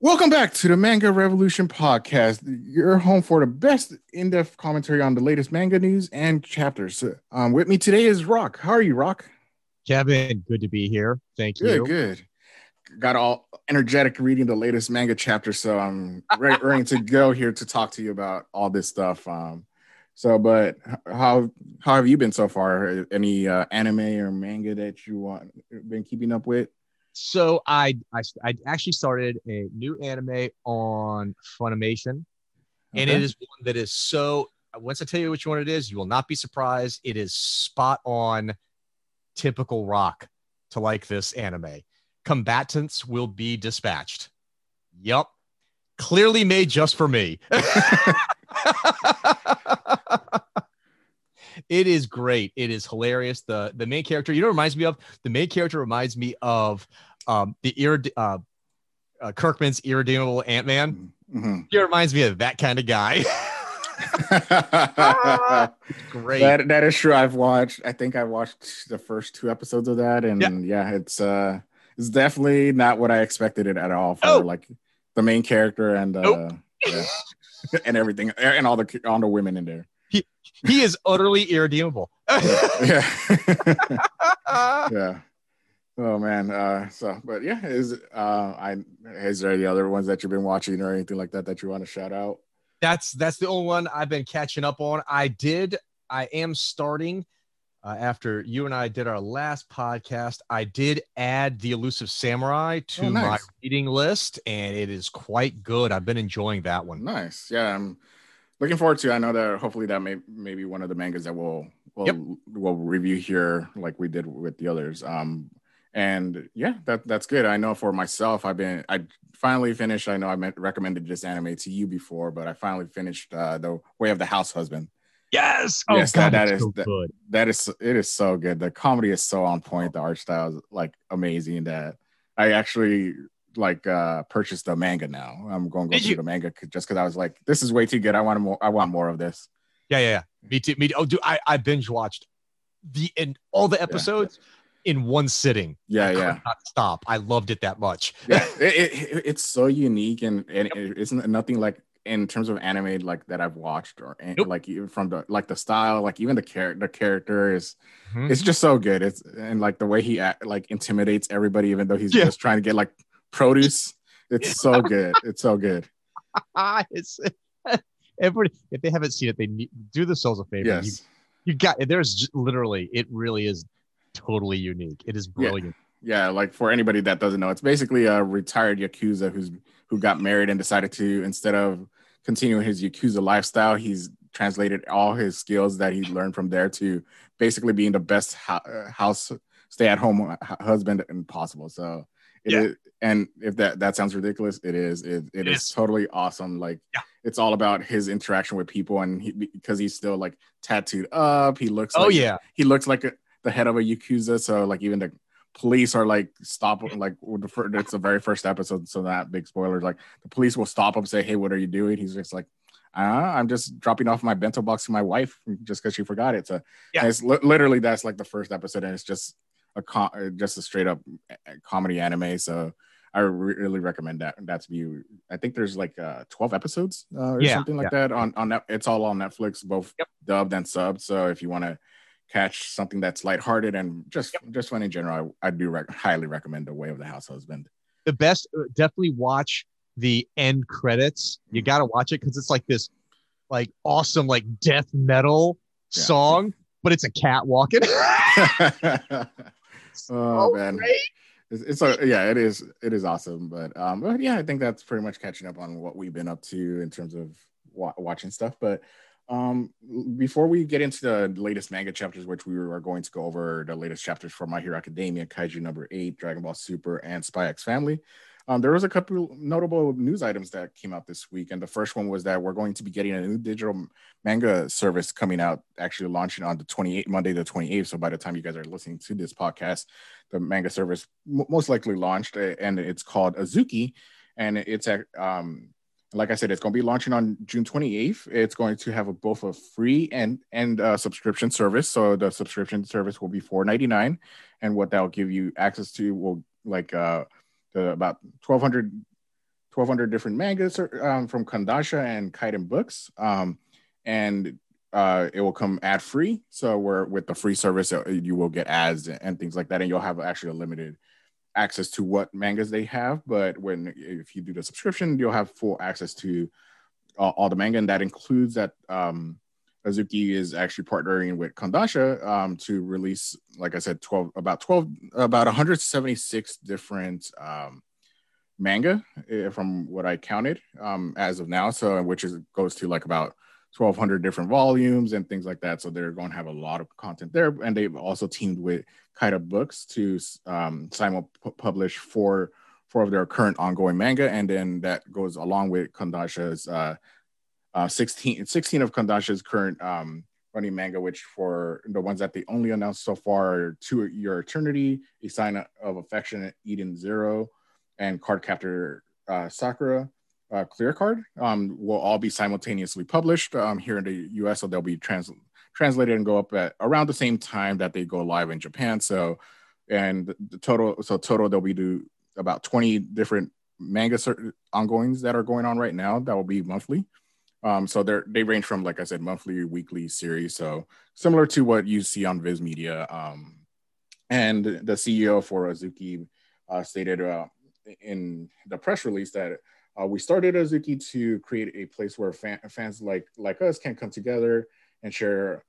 Welcome back to the Manga Revolution podcast, your home for the best in-depth commentary on the latest manga news and chapters. With me today is Rock. How are you, Rock? Kevin, good to be here. Thank Good, you. good. Got all energetic reading the latest manga chapter, so I'm ready to go here to talk to you about all this stuff. But how have you been so far? Any anime or manga that you been keeping up with? So I actually started a new anime on Funimation, and Okay. it is one that is so. Once I tell you which one it is, you will not be surprised. It is spot on, typical Rock to like this anime. Combatants will be dispatched. Yup, clearly made just for me. It is great. It is hilarious. The main character, you know, reminds me of the main character reminds me of Kirkman's irredeemable Ant-Man. Mm-hmm. He reminds me of that kind of guy. Great. That is true. I think I watched the first two episodes of that, and it's definitely not what I expected it at all for like the main character and and everything and all the women in there. He is utterly irredeemable. Yeah. Yeah. Oh man. Is there any other ones that you've been watching or anything like that you want to shout out? That's the only one I've been catching up on. I am starting after you and I did our last podcast. I did add The Elusive Samurai to my reading list, and it is quite good. I've been enjoying that one. Nice. Yeah, I'm looking forward to. I know that hopefully that may be one of the mangas that we'll review here, like we did with the others. And yeah, that's good. I know for myself, I finally finished. I know I recommended this anime to you before, but I finally finished The Way of the House Husband. Yes. Oh, yes, God, it is so good. The comedy is so on point. The art style is like amazing. That I actually purchased the manga now. I'm going to go through the manga just because I was like, this is way too good. I want more of this. Yeah. Me too. Oh, dude, I binge watched all the episodes in one sitting. I could not stop. I loved it that much. Yeah, it's so unique and it isn't nothing like in terms of anime like that I've watched or like even from the style, like even the character is it's just so good. It's and like the way he intimidates everybody, even though he's just trying to get like produce. It's so good. It's so good. It's everybody. If they haven't seen it, they do themselves a favor. Yes, you got. There's literally. It really is totally unique. It is brilliant. Yeah, like for anybody that doesn't know, it's basically a retired yakuza who got married and decided to, instead of continuing his yakuza lifestyle, he's translated all his skills that he learned from there to basically being the best house stay-at-home husband possible. So it is, and if that sounds ridiculous, it is. It is totally awesome. Like it's all about his interaction with people, and because he's still like tattooed up, he looks he looks like the head of a yakuza. So like even the police are like stop like it's the very first episode, so not big spoilers. Like the police will stop him, say, "Hey, what are you doing?" He's just like, "I'm just dropping off my bento box to my wife just because she forgot it." So it's literally that's like the first episode, and it's just a straight up comedy anime. So I really recommend that to you. I think there's like 12 episodes or something like that on that. It's all on Netflix, both dubbed and subbed. So if you want to catch something that's lighthearted and just fun in general, I do highly recommend The Way of the House Husband. The best, definitely watch the end credits. You got to watch it because it's like this like awesome like death metal song, but it's a cat walking. Oh man, great. It is awesome. But I think that's pretty much catching up on what we've been up to in terms of watching stuff. But before we get into the latest manga chapters, which we are going to go over the latest chapters for My Hero Academia, Kaiju number 8, Dragon Ball Super, and Spy X Family, there was a couple notable news items that came out this week. And the first one was that we're going to be getting a new digital manga service coming out, actually launching on Monday the 28th. So by the time you guys are listening to this podcast, the manga service most likely launched, and it's called Azuki. And it's at like I said, it's going to be launching on June 28th. It's going to have both a free and subscription service. So the subscription service will be $4.99, and what that will give you access to will about 1,200 1,200 different mangas from Kondasha and Kaiden Books. And it will come ad free. So we're with the free service, you will get ads and things like that, and you'll have actually a limited access to what mangas they have. But if you do the subscription, you'll have full access to all the manga, and that includes that Azuki is actually partnering with Kondasha to release, like I said, about 176 different manga from what I counted as of now. So which goes to like about 1,200 different volumes and things like that. So they're going to have a lot of content there. And they've also teamed with Kaida Books to simul-publish four of their current ongoing manga. And then that goes along with Kondasha's 16 of Kondasha's current running manga, which for the ones that they only announced so far are To Your Eternity, A Sign of Affection, Eden Zero, and Cardcaptor Sakura. Clear Card will all be simultaneously published here in the US, so they'll be translated and go up at around the same time that they go live in Japan. So, and the total there'll be about 20 different manga ongoings that are going on right now that will be monthly. So they range from, like I said, monthly, weekly series. So similar to what you see on Viz Media. And the CEO for Azuki stated in the press release that we started Azuki to create a place where fans like us can come together and share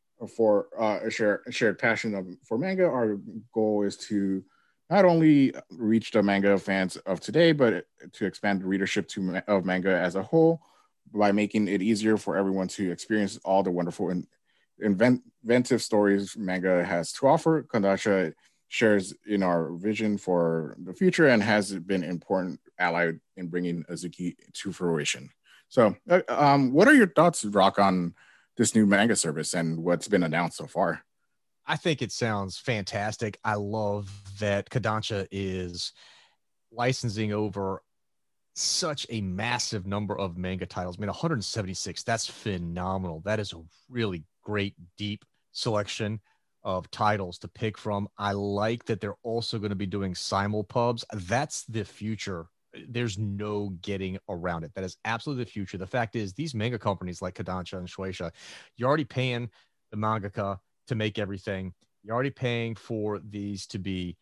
a shared passion for manga. Our goal is to not only reach the manga fans of today, but to expand the readership of manga as a whole by making it easier for everyone to experience all the wonderful and inventive stories manga has to offer. Kondasha shares in our vision for the future and has been an important ally in bringing Azuki to fruition. So what are your thoughts, Rock, on this new manga service and what's been announced so far? I think it sounds fantastic. I love that Kodansha is licensing over such a massive number of manga titles. I mean, 176, that's phenomenal. That is a really great, deep selection of titles to pick from. I like that they're also going to be doing simul-pubs. That's the future. There's no getting around it. That is absolutely the future. The fact is, these manga companies like Kodansha and Shueisha, you're already paying the mangaka to make everything. You're already paying for these to be,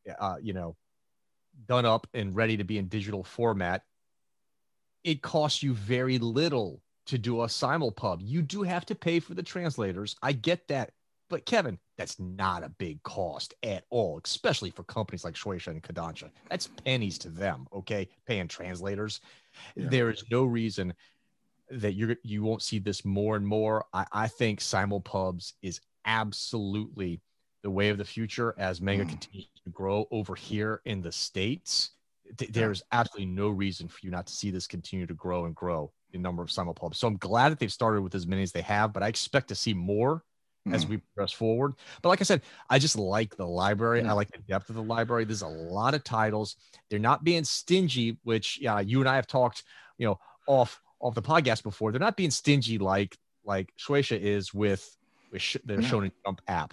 done up and ready to be in digital format. It costs you very little to do a simul-pub. You do have to pay for the translators. I get that. But Kevin, that's not a big cost at all, especially for companies like Shueisha and Kodansha. That's pennies to them, okay? Paying translators. Yeah. There is no reason that you won't see this more and more. I think simul-pubs is absolutely the way of the future as manga continues to grow over here in the States. There's absolutely no reason for you not to see this continue to grow and grow the number of simul-pubs. So I'm glad that they've started with as many as they have, but I expect to see more as we progress forward. But like I said, I just like the library. I like the depth of the library. There's a lot of titles. They're not being stingy, which you and I have talked, off the podcast before. They're not being stingy like Shueisha is with the Shonen Jump app.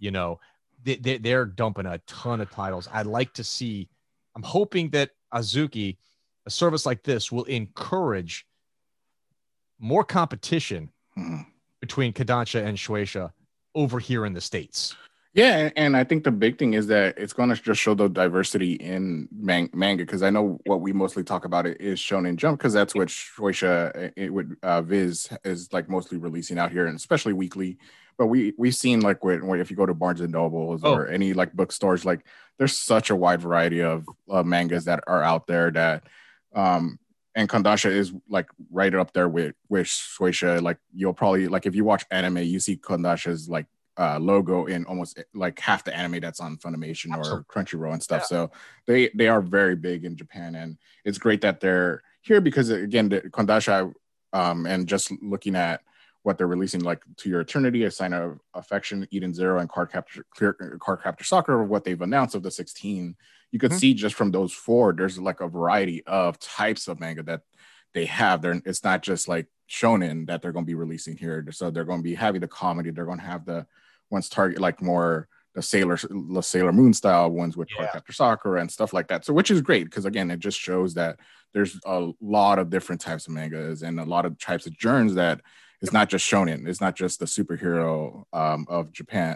They're dumping a ton of titles. I'd like to see. I'm hoping that Azuki, a service like this, will encourage more competition between Kodansha and Shueisha over here in the States. Yeah, and I think the big thing is that it's going to just show the diversity in manga, because I know what we mostly talk about it is Shonen Jump, because that's what Shueisha Viz is like mostly releasing out here, and especially weekly. But we've seen like if you go to Barnes and Nobles or any like bookstores, like there's such a wide variety of mangas that are out there that and Kondasha is like right up there with Shueisha. Like you'll probably like if you watch anime, you see Kondasha's like logo in almost like half the anime that's on Funimation or Crunchyroll and stuff. Yeah. So they are very big in Japan, and it's great that they're here because again, the Kondasha and just looking at what they're releasing, like To Your Eternity, A Sign of Affection, Eden Zero, and Cardcaptor Sakura, what they've announced of the 16, you could see just from those four, there's like a variety of types of manga that they have. It's not just like shonen that they're going to be releasing here. So they're going to be having the comedy. They're going to have the ones target like more Sailor Moon style ones with Yeah. Cardcaptor Sakura and stuff like that. So which is great because again, it just shows that there's a lot of different types of mangas and a lot of types of journs that it's not just shonen. It's not just the superhero of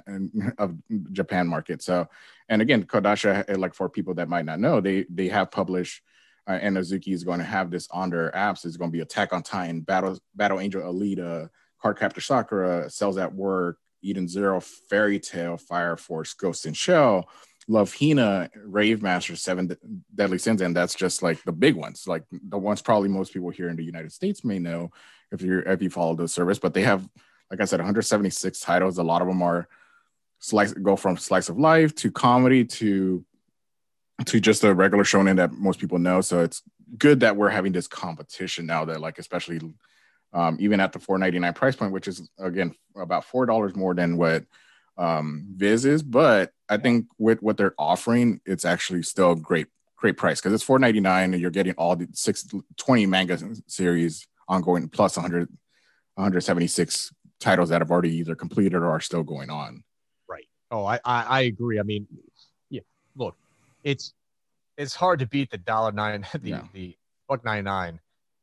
Japan market. So, and again, Kodansha, like for people that might not know, they have published, and Azuki is going to have this on their apps. It's going to be Attack on Titan, Battle Angel Alita, Cardcaptor Sakura, Cells at Work, Eden Zero, Fairy Tail, Fire Force, Ghost in Shell, Love Hina, Rave Master, Seven Deadly Sins, and that's just like the big ones, like the ones probably most people here in the United States may know if you follow the service. But they have, like I said, 176 titles. A lot of them are go from slice of life to comedy to just a regular shonen that most people know. So it's good that we're having this competition now that, like, especially even at the $4.99 price point, which is again about $4 more than what Viz is. But I think with what they're offering, it's actually still a great price because it's $4.99 and you're getting all the 20 manga series ongoing plus 176 titles that have already either completed or are still going on. Right. Oh, I agree. I mean, yeah. Look, it's hard to beat the $1.09, the $1.99.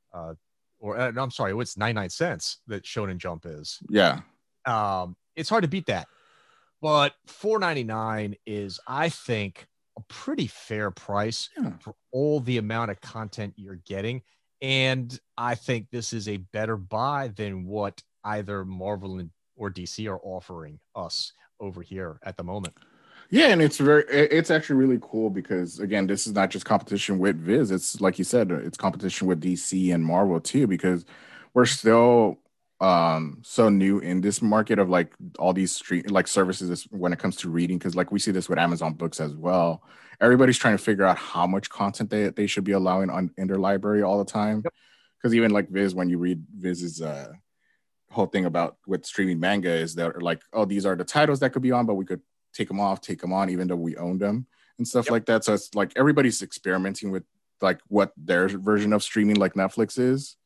I'm sorry, what's 99 cents that Shonen Jump is? Yeah. It's hard to beat that. But $4.99 is, I think, a pretty fair price for all the amount of content you're getting. And I think this is a better buy than what either Marvel or DC are offering us over here at the moment. Yeah, and it's actually really cool because again, this is not just competition with Viz. It's like you said, it's competition with DC and Marvel too, because we're still so new in this market of like all these services when it comes to reading, because like we see this with Amazon Books as well. Everybody's trying to figure out how much content they should be allowing in their library all the time. Because even like Viz, when you read Viz's whole thing about with streaming manga is that like, oh, these are the titles that could be on, but we could take them off, take them on, even though we own them and stuff like that. So it's like everybody's experimenting with like what their version of streaming like Netflix is,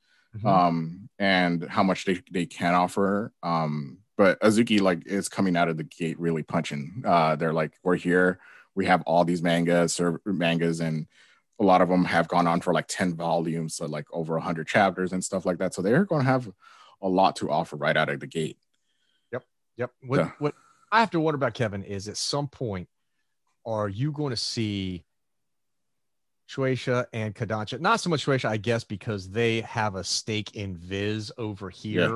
and how much they can offer. But Azuki like is coming out of the gate really punching. They're like, we're here, we have all these mangas, and a lot of them have gone on for like 10 volumes, so like over 100 chapters and stuff like that. So they're going to have a lot to offer right out of the gate. Yep. What I have to wonder about, Kevin, is at some point, are you going to see Shueisha and Kodansha? Not so much Shueisha, I guess, because they have a stake in Viz over here,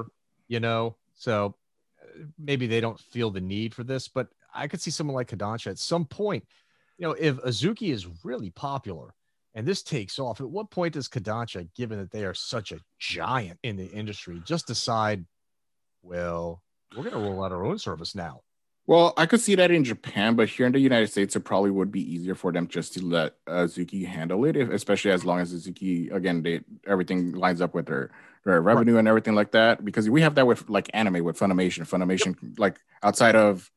so maybe they don't feel the need for this, but I could see someone like Kodansha at some point, if Azuki is really popular and this takes off, at what point does Kodansha, given that they are such a giant in the industry, just decide, well, we're going to roll out our own service now? Well, I could see that in Japan, but here in the United States, it probably would be easier for them just to let Azuki handle it, especially as long as Azuki, again, everything lines up with their revenue and everything like that. Because we have that with like anime, with Funimation, like outside of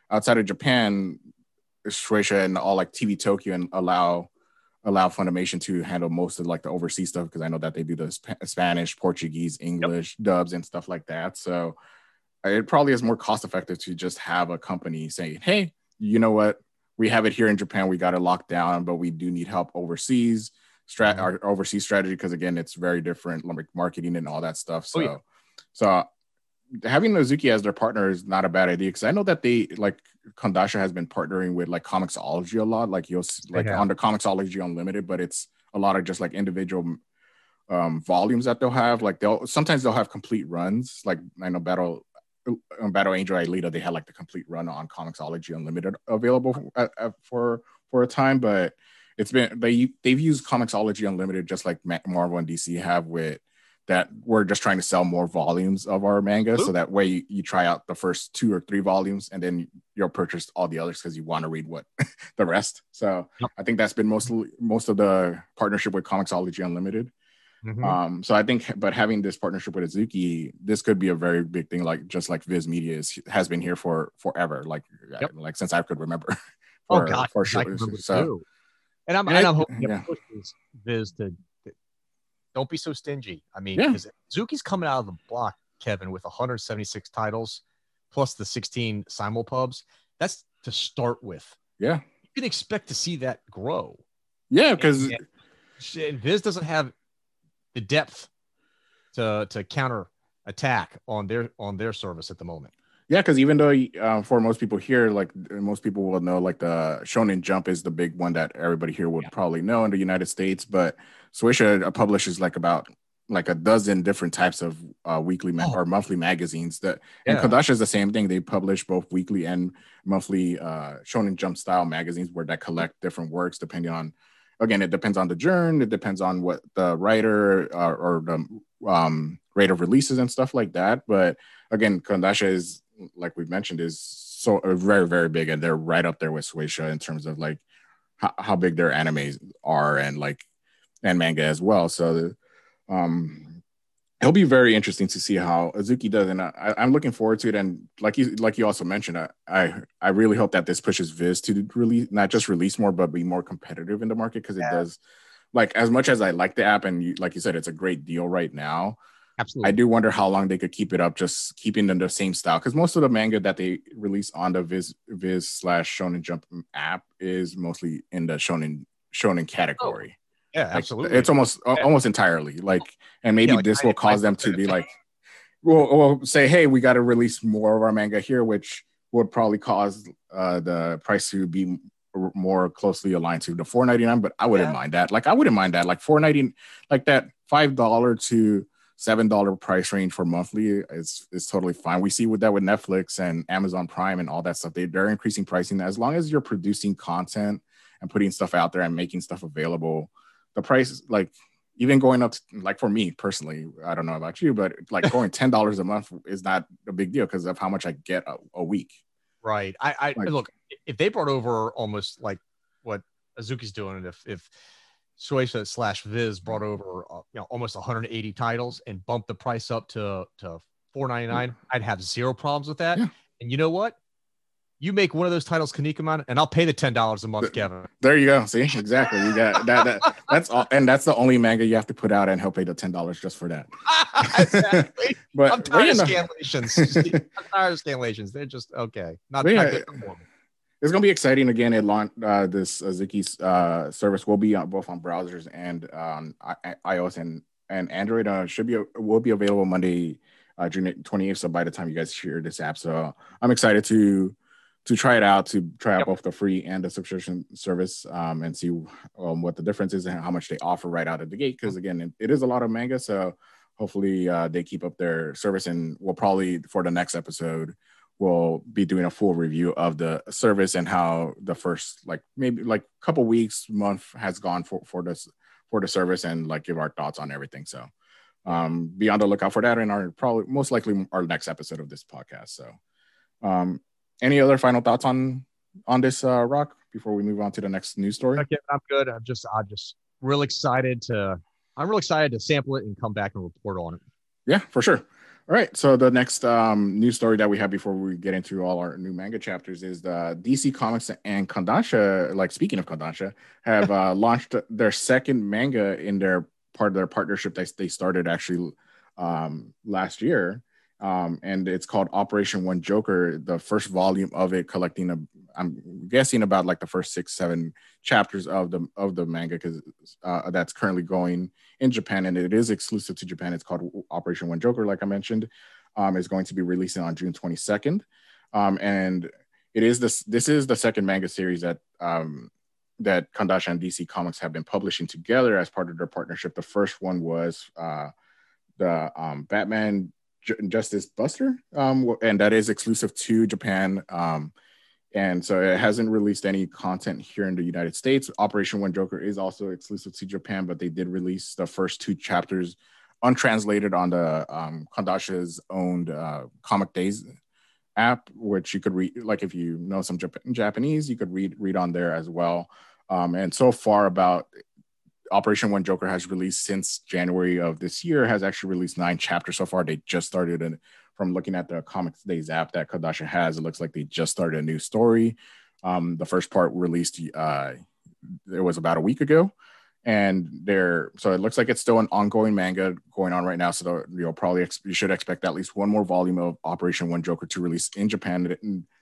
Japan, Shueisha and all like TV Tokyo and allow Funimation to handle most of like the overseas stuff, because I know that they do the Spanish, Portuguese, English dubs and stuff like that. So it probably is more cost effective to just have a company saying, hey, you know what? We have it here in Japan. We got it locked down, but we do need help overseas. Our overseas strategy, because again, it's very different, like marketing and all that stuff. So, so having Azuki as their partner is not a bad idea, because I know that they like Kodansha has been partnering with like Comixology a lot. Like you'll like on the Comixology Unlimited, but it's a lot of just like individual volumes that they'll have. Like sometimes they'll have complete runs. Like I know Battle Angel Alita, they had like the complete run on Comixology Unlimited available for a time, but it's been they've used Comixology Unlimited just like Marvel and DC have, with that we're just trying to sell more volumes of our manga. So that way you try out the first 2 or 3 volumes and then you'll purchase all the others because you want to read the rest. So I think that's been most of the partnership with Comixology Unlimited. So I think, but having this partnership with Azuki, this could be a very big thing, like just like Viz Media has been here for forever, like since I could remember. For sure. So, and I'm hoping to push Viz to don't be so stingy. I mean, because Azuki's coming out of the block, Kevin, with 176 titles plus the 16 simulpubs. That's to start with. Yeah. You can expect to see that grow. Yeah, because Viz doesn't have the depth to counter attack on their service at the moment. Yeah, because even though for most people here, like most people will know, like the Shonen Jump is the big one that everybody here would probably know in the United States. But Shueisha publishes like about like a dozen different types of weekly or monthly magazines. And Kodansha is the same thing. They publish both weekly and monthly Shonen Jump style magazines where that collect different works depending on. Again, it depends on the genre. It depends on what the writer or the rate of releases and stuff like that. But again, Kodansha is, like we've mentioned, is so very, very big, and they're right up there with Shueisha in terms of like how big their animes are and manga as well. So it'll be very interesting to see how Azuki does, and I'm looking forward to it. And like you also mentioned, I really hope that this pushes Viz to release, not just release more, but be more competitive in the market, because it does. Like, as much as I like the app, and like you said, it's a great deal right now. Absolutely. I do wonder how long they could keep it up, just keeping them the same style. Because most of the manga that they release on the Viz / Shonen Jump app is mostly in the shonen category. Yeah, like, absolutely. It's almost entirely like, and maybe like, this will cause them to be like, we'll say, hey, we got to release more of our manga here, which would probably cause the price to be more closely aligned to the $4.99. But I wouldn't mind that. Like, I wouldn't mind that. Like $4.99, like that $5 to $7 price range for monthly is totally fine. We see with Netflix and Amazon Prime and all that stuff. They're increasing pricing. As long as you're producing content and putting stuff out there and making stuff available, the price, like, even going up to, like, for me personally, I don't know about you, but like going $10 a month is not a big deal because of how much I get a week. Right. I like, look, if they brought over almost like what Azuki's doing, and if Shueisha / Viz brought over almost 180 titles and bumped the price up to $4.99, I'd have zero problems with that. Yeah. And you know what? You make one of those titles Kinnikuman, and I'll pay the $10 a month, Kevin. There you go. See, exactly. You got that. That's all, and that's the only manga you have to put out, and he'll pay the $10 just for that. Exactly. But I'm tired of scanlations. I'm tired of scanlations. They're just okay. Not good. It's gonna be exciting again. It launched this Azuki's service will be on both on browsers and iOS and Android. Will be available Monday, June 28th. So by the time you guys hear this app, so I'm excited to try it out, to try out both the free and the subscription service, and see what the difference is and how much they offer right out of the gate. Because again, it is a lot of manga, so hopefully they keep up their service, and we'll probably, for the next episode, we'll be doing a full review of the service and how the first maybe couple weeks, month has gone for the service, and like give our thoughts on everything. So be on the lookout for that in our most likely our next episode of this podcast. So any other final thoughts on this, Rock, before we move on to the next news story? Okay, I'm good. I'm just real excited to sample it and come back and report on it. Yeah, for sure. All right, so the next news story that we have before we get into all our new manga chapters is the DC Comics and Kodansha, like speaking of Kodansha, have launched their second manga in their part of their partnership that they started actually last year. And it's called Operation One Joker, the first volume of it, collecting I'm guessing about like the first 6-7 chapters of the manga, because that's currently going in Japan, and it is exclusive to Japan. It's called Operation One Joker, like I mentioned. Is going to be releasing on June 22nd, and it is this is the second manga series that Kodansha and DC Comics have been publishing together as part of their partnership. The first one was the Batman Justice Buster, and that is exclusive to Japan, and so it hasn't released any content here in the United States. Operation One Joker is also exclusive to Japan, but they did release the first 2 chapters untranslated on the Kodansha's owned Comic Days app, which you could read, like if you know some Japanese, you could read on there as well. And so far, about Operation One Joker has released since January of this year, has actually released 9 chapters so far. They just started, and from looking at the Comics Days app that Kodansha has, it looks like they just started a new story. The first part released it was about a week ago, and so it looks like it's still an ongoing manga going on right now. So you should expect at least one more volume of Operation One Joker to release in Japan.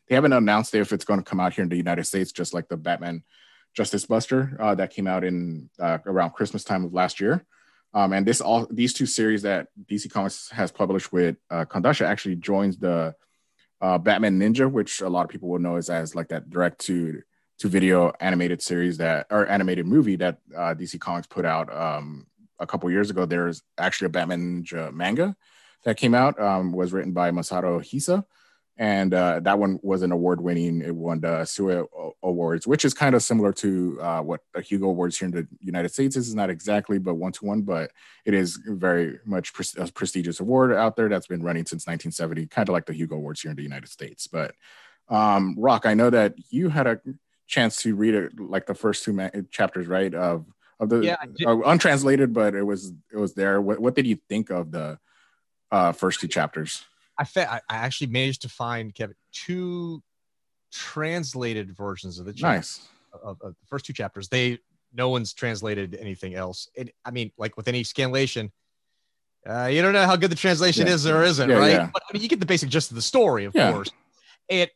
they haven't announced if it's going to come out here in the United States, just like the Batman Justice Buster that came out in around Christmas time of last year. And these two series that DC Comics has published with Kondasha actually joins the Batman Ninja, which a lot of people will know as like that direct to video animated series or animated movie that DC Comics put out a couple years ago. There's actually a Batman Ninja manga that came out, was written by Masato Hisa. And that one was an award-winning. It won the Sue Awards, which is kind of similar to what the Hugo Awards here in the United States is. Not exactly, but 1-to-1, but it is very much a prestigious award out there that's been running since 1970, kind of like the Hugo Awards here in the United States. But Rock, I know that you had a chance to read it, like the first two chapters, right? Of the untranslated, but it was there. What did you think of the first two chapters? I actually managed to find, Kevin, two translated versions of the nice of the first two chapters. No one's translated anything else. I mean, like with any scanlation, you don't know how good the translation is or isn't, right? Yeah. But I mean, you get the basic gist of the story, of course. And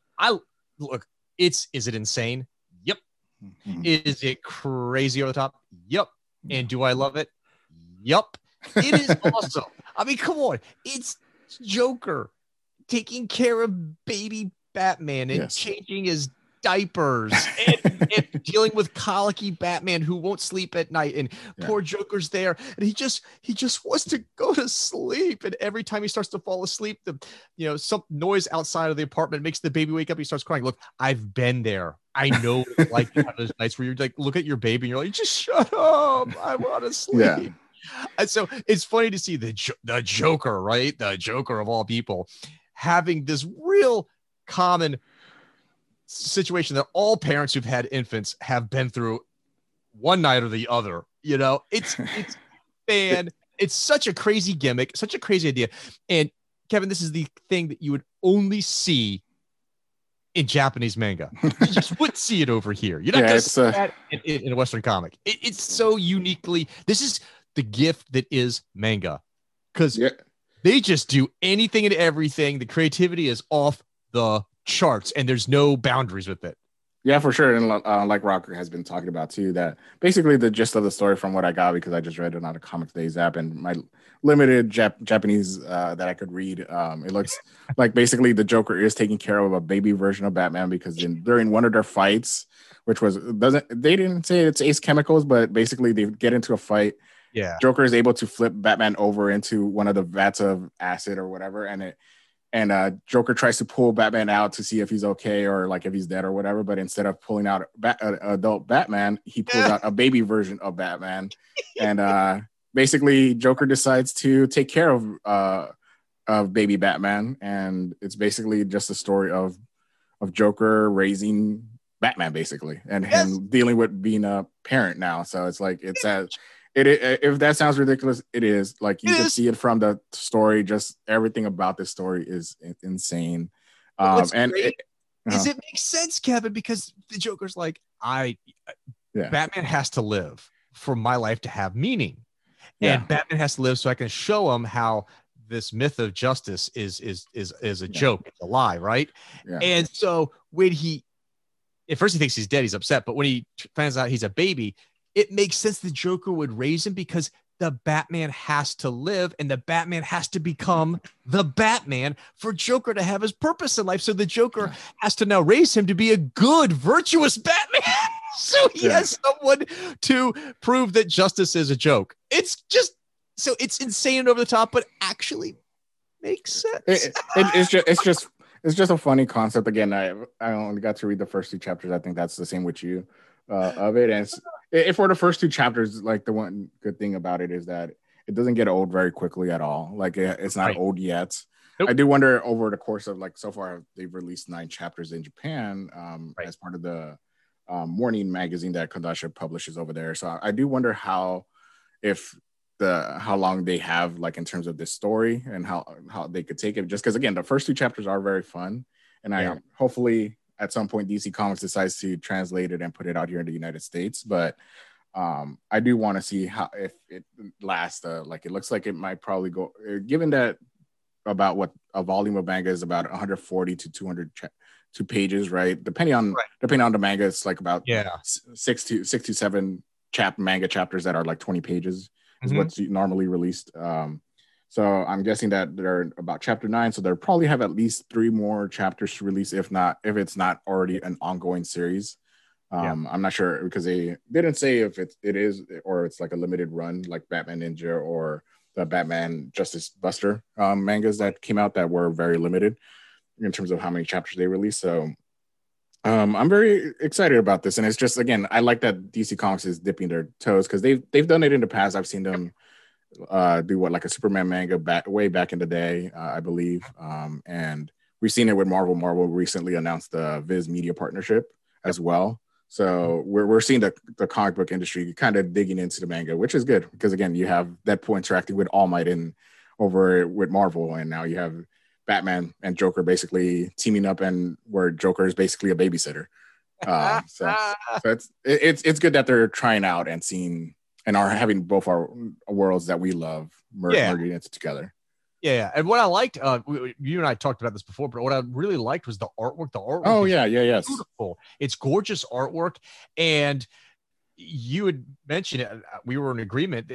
is it insane? Yep. Mm-hmm. Is it crazy over the top? Yep. And do I love it? Yep. It is awesome. I mean, come on. It's Joker taking care of baby Batman and changing his diapers and dealing with colicky Batman who won't sleep at night, and poor Joker's there, and he just wants to go to sleep, and every time he starts to fall asleep, some noise outside of the apartment makes the baby wake up. He starts crying. Look, I've been there. I know like those nights where you're like, look at your baby and you're like, just shut up, I want to sleep. Yeah. And so it's funny to see the Joker, right? The Joker of all people, having this real common situation that all parents who've had infants have been through one night or the other. It's it's such a crazy gimmick, such a crazy idea. And Kevin, this is the thing that you would only see in Japanese manga. You just wouldn't see it over here. You're not going to see that in a Western comic. It's so uniquely. This is the gift that is manga, because they just do anything and everything. The creativity is off the charts and there's no boundaries with it. Yeah, for sure. And like Rocker has been talking about too, that basically the gist of the story from what I got, because I just read it on a Comic Days app and my limited Japanese that I could read, it looks like basically the Joker is taking care of a baby version of Batman, because during one of their fights, which they didn't say it's Ace Chemicals, but basically they get into a fight. Yeah, Joker is able to flip Batman over into one of the vats of acid or whatever, and Joker tries to pull Batman out to see if he's okay or like if he's dead or whatever. But instead of pulling out adult Batman, he pulls out a baby version of Batman, and basically Joker decides to take care of baby Batman, and it's basically just a story of Joker raising Batman basically, and him dealing with being a parent now. So it's like if that sounds ridiculous, it is. Like you can see it from the story. Just everything about this story is insane. It makes sense, Kevin, because the Joker's like, Batman has to live for my life to have meaning, and Batman has to live so I can show him how this myth of justice is a joke, it's a lie, right? Yeah. And so when at first he thinks he's dead, he's upset, but when he finds out he's a baby, it makes sense the Joker would raise him, because the Batman has to live and the Batman has to become the Batman for Joker to have his purpose in life. So the Joker has to now raise him to be a good, virtuous Batman. So he has someone to prove that justice is a joke. It's just, so it's insane and over the top, but actually makes sense. It's just a funny concept. Again, I only got to read the first two chapters. I think that's the same with you of it. And if for the first two chapters, like the one good thing about it is that it doesn't get old very quickly at all. Like it's not old yet. Nope. I do wonder over the course of like so far they've released 9 chapters in Japan as part of the morning magazine that Kondasha publishes over there. So I do wonder how long they have like in terms of this story and how they could take it. Just because again the first 2 chapters are very fun, and I hopefully at some point DC Comics decides to translate it and put it out here in the United States. But I do want to see how if it lasts. Like it looks like it might probably go, given that about what a volume of manga is about 140 to 200 pages, right? Depending on the manga, it's like about 6 to 7 manga chapters that are like 20 pages is what's normally released. So I'm guessing that they're about chapter 9, so they'll probably have at least 3 more chapters to release, if it's not already an ongoing series. I'm not sure because they didn't say if it is or it's like a limited run like Batman Ninja or the Batman Justice Buster mangas that came out that were very limited in terms of how many chapters they released. So I'm very excited about this, and it's just, again, I like that DC Comics is dipping their toes because they've done it in the past. I've seen them do like a Superman manga way back in the day, I believe, and we've seen it with Marvel. Marvel recently announced the Viz Media partnership as well. So we're seeing the comic book industry kind of digging into the manga, which is good because, again, you have Deadpool interacting with All Might over with Marvel, and now you have Batman and Joker basically teaming up, and where Joker is basically a babysitter. So it's good that they're trying out and seeing and are having both our worlds that we love merging it together. Yeah, and what I liked, you and I talked about this before, but what I really liked was the artwork. The artwork, yes, beautiful. It's gorgeous artwork, and you had mentioned it. We were in agreement.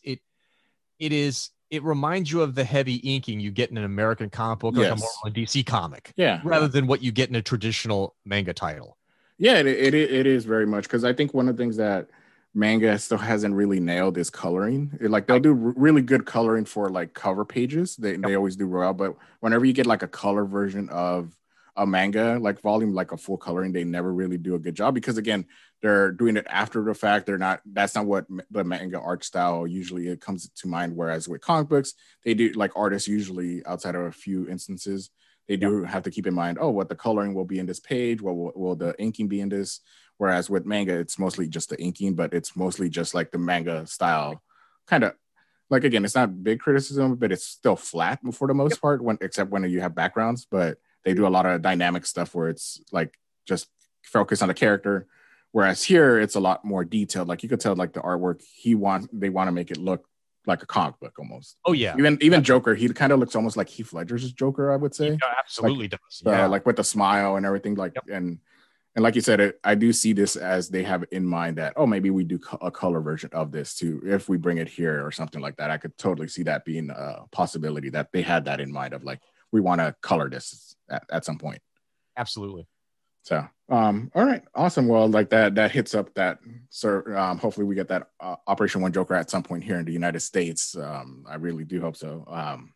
It reminds you of the heavy inking you get in an American comic book, like a Marvel and DC comic, rather than what you get in a traditional manga title. Yeah, it is very much, because I think one of the things that manga still hasn't really nailed is coloring. They'll do really good coloring for like cover pages. They always do well, but whenever you get like a color version of a manga like volume, like a full coloring, they never really do a good job because, again, they're doing it after the fact. That's not what the manga art style usually it comes to mind. Whereas with comic books, they do, like, artists usually, outside of a few instances, they do have to keep in mind, what the coloring will be in this page, what will the inking be in this. Whereas with manga, it's mostly just the inking, but it's mostly just like the manga style, kind of like, again, it's not big criticism, but it's still flat for the most part, except when you have backgrounds. But they do a lot of dynamic stuff where it's like just focus on the character. Whereas here, it's a lot more detailed. Like, you could tell, like, the artwork they want to make it look like a comic book almost. Oh yeah, even Joker, he kind of looks almost like Heath Ledger's Joker, I would say. He absolutely does. Like with the smile and everything, like and like you said, I do see this as they have in mind that, maybe we do a color version of this too, if we bring it here or something like that. I could totally see that being a possibility, that they had that in mind of, like, we want to color this at some point. Absolutely. So, all right, awesome. Well, like that hits up that. So, hopefully we get that Operation One Joker at some point here in the United States. I really do hope so.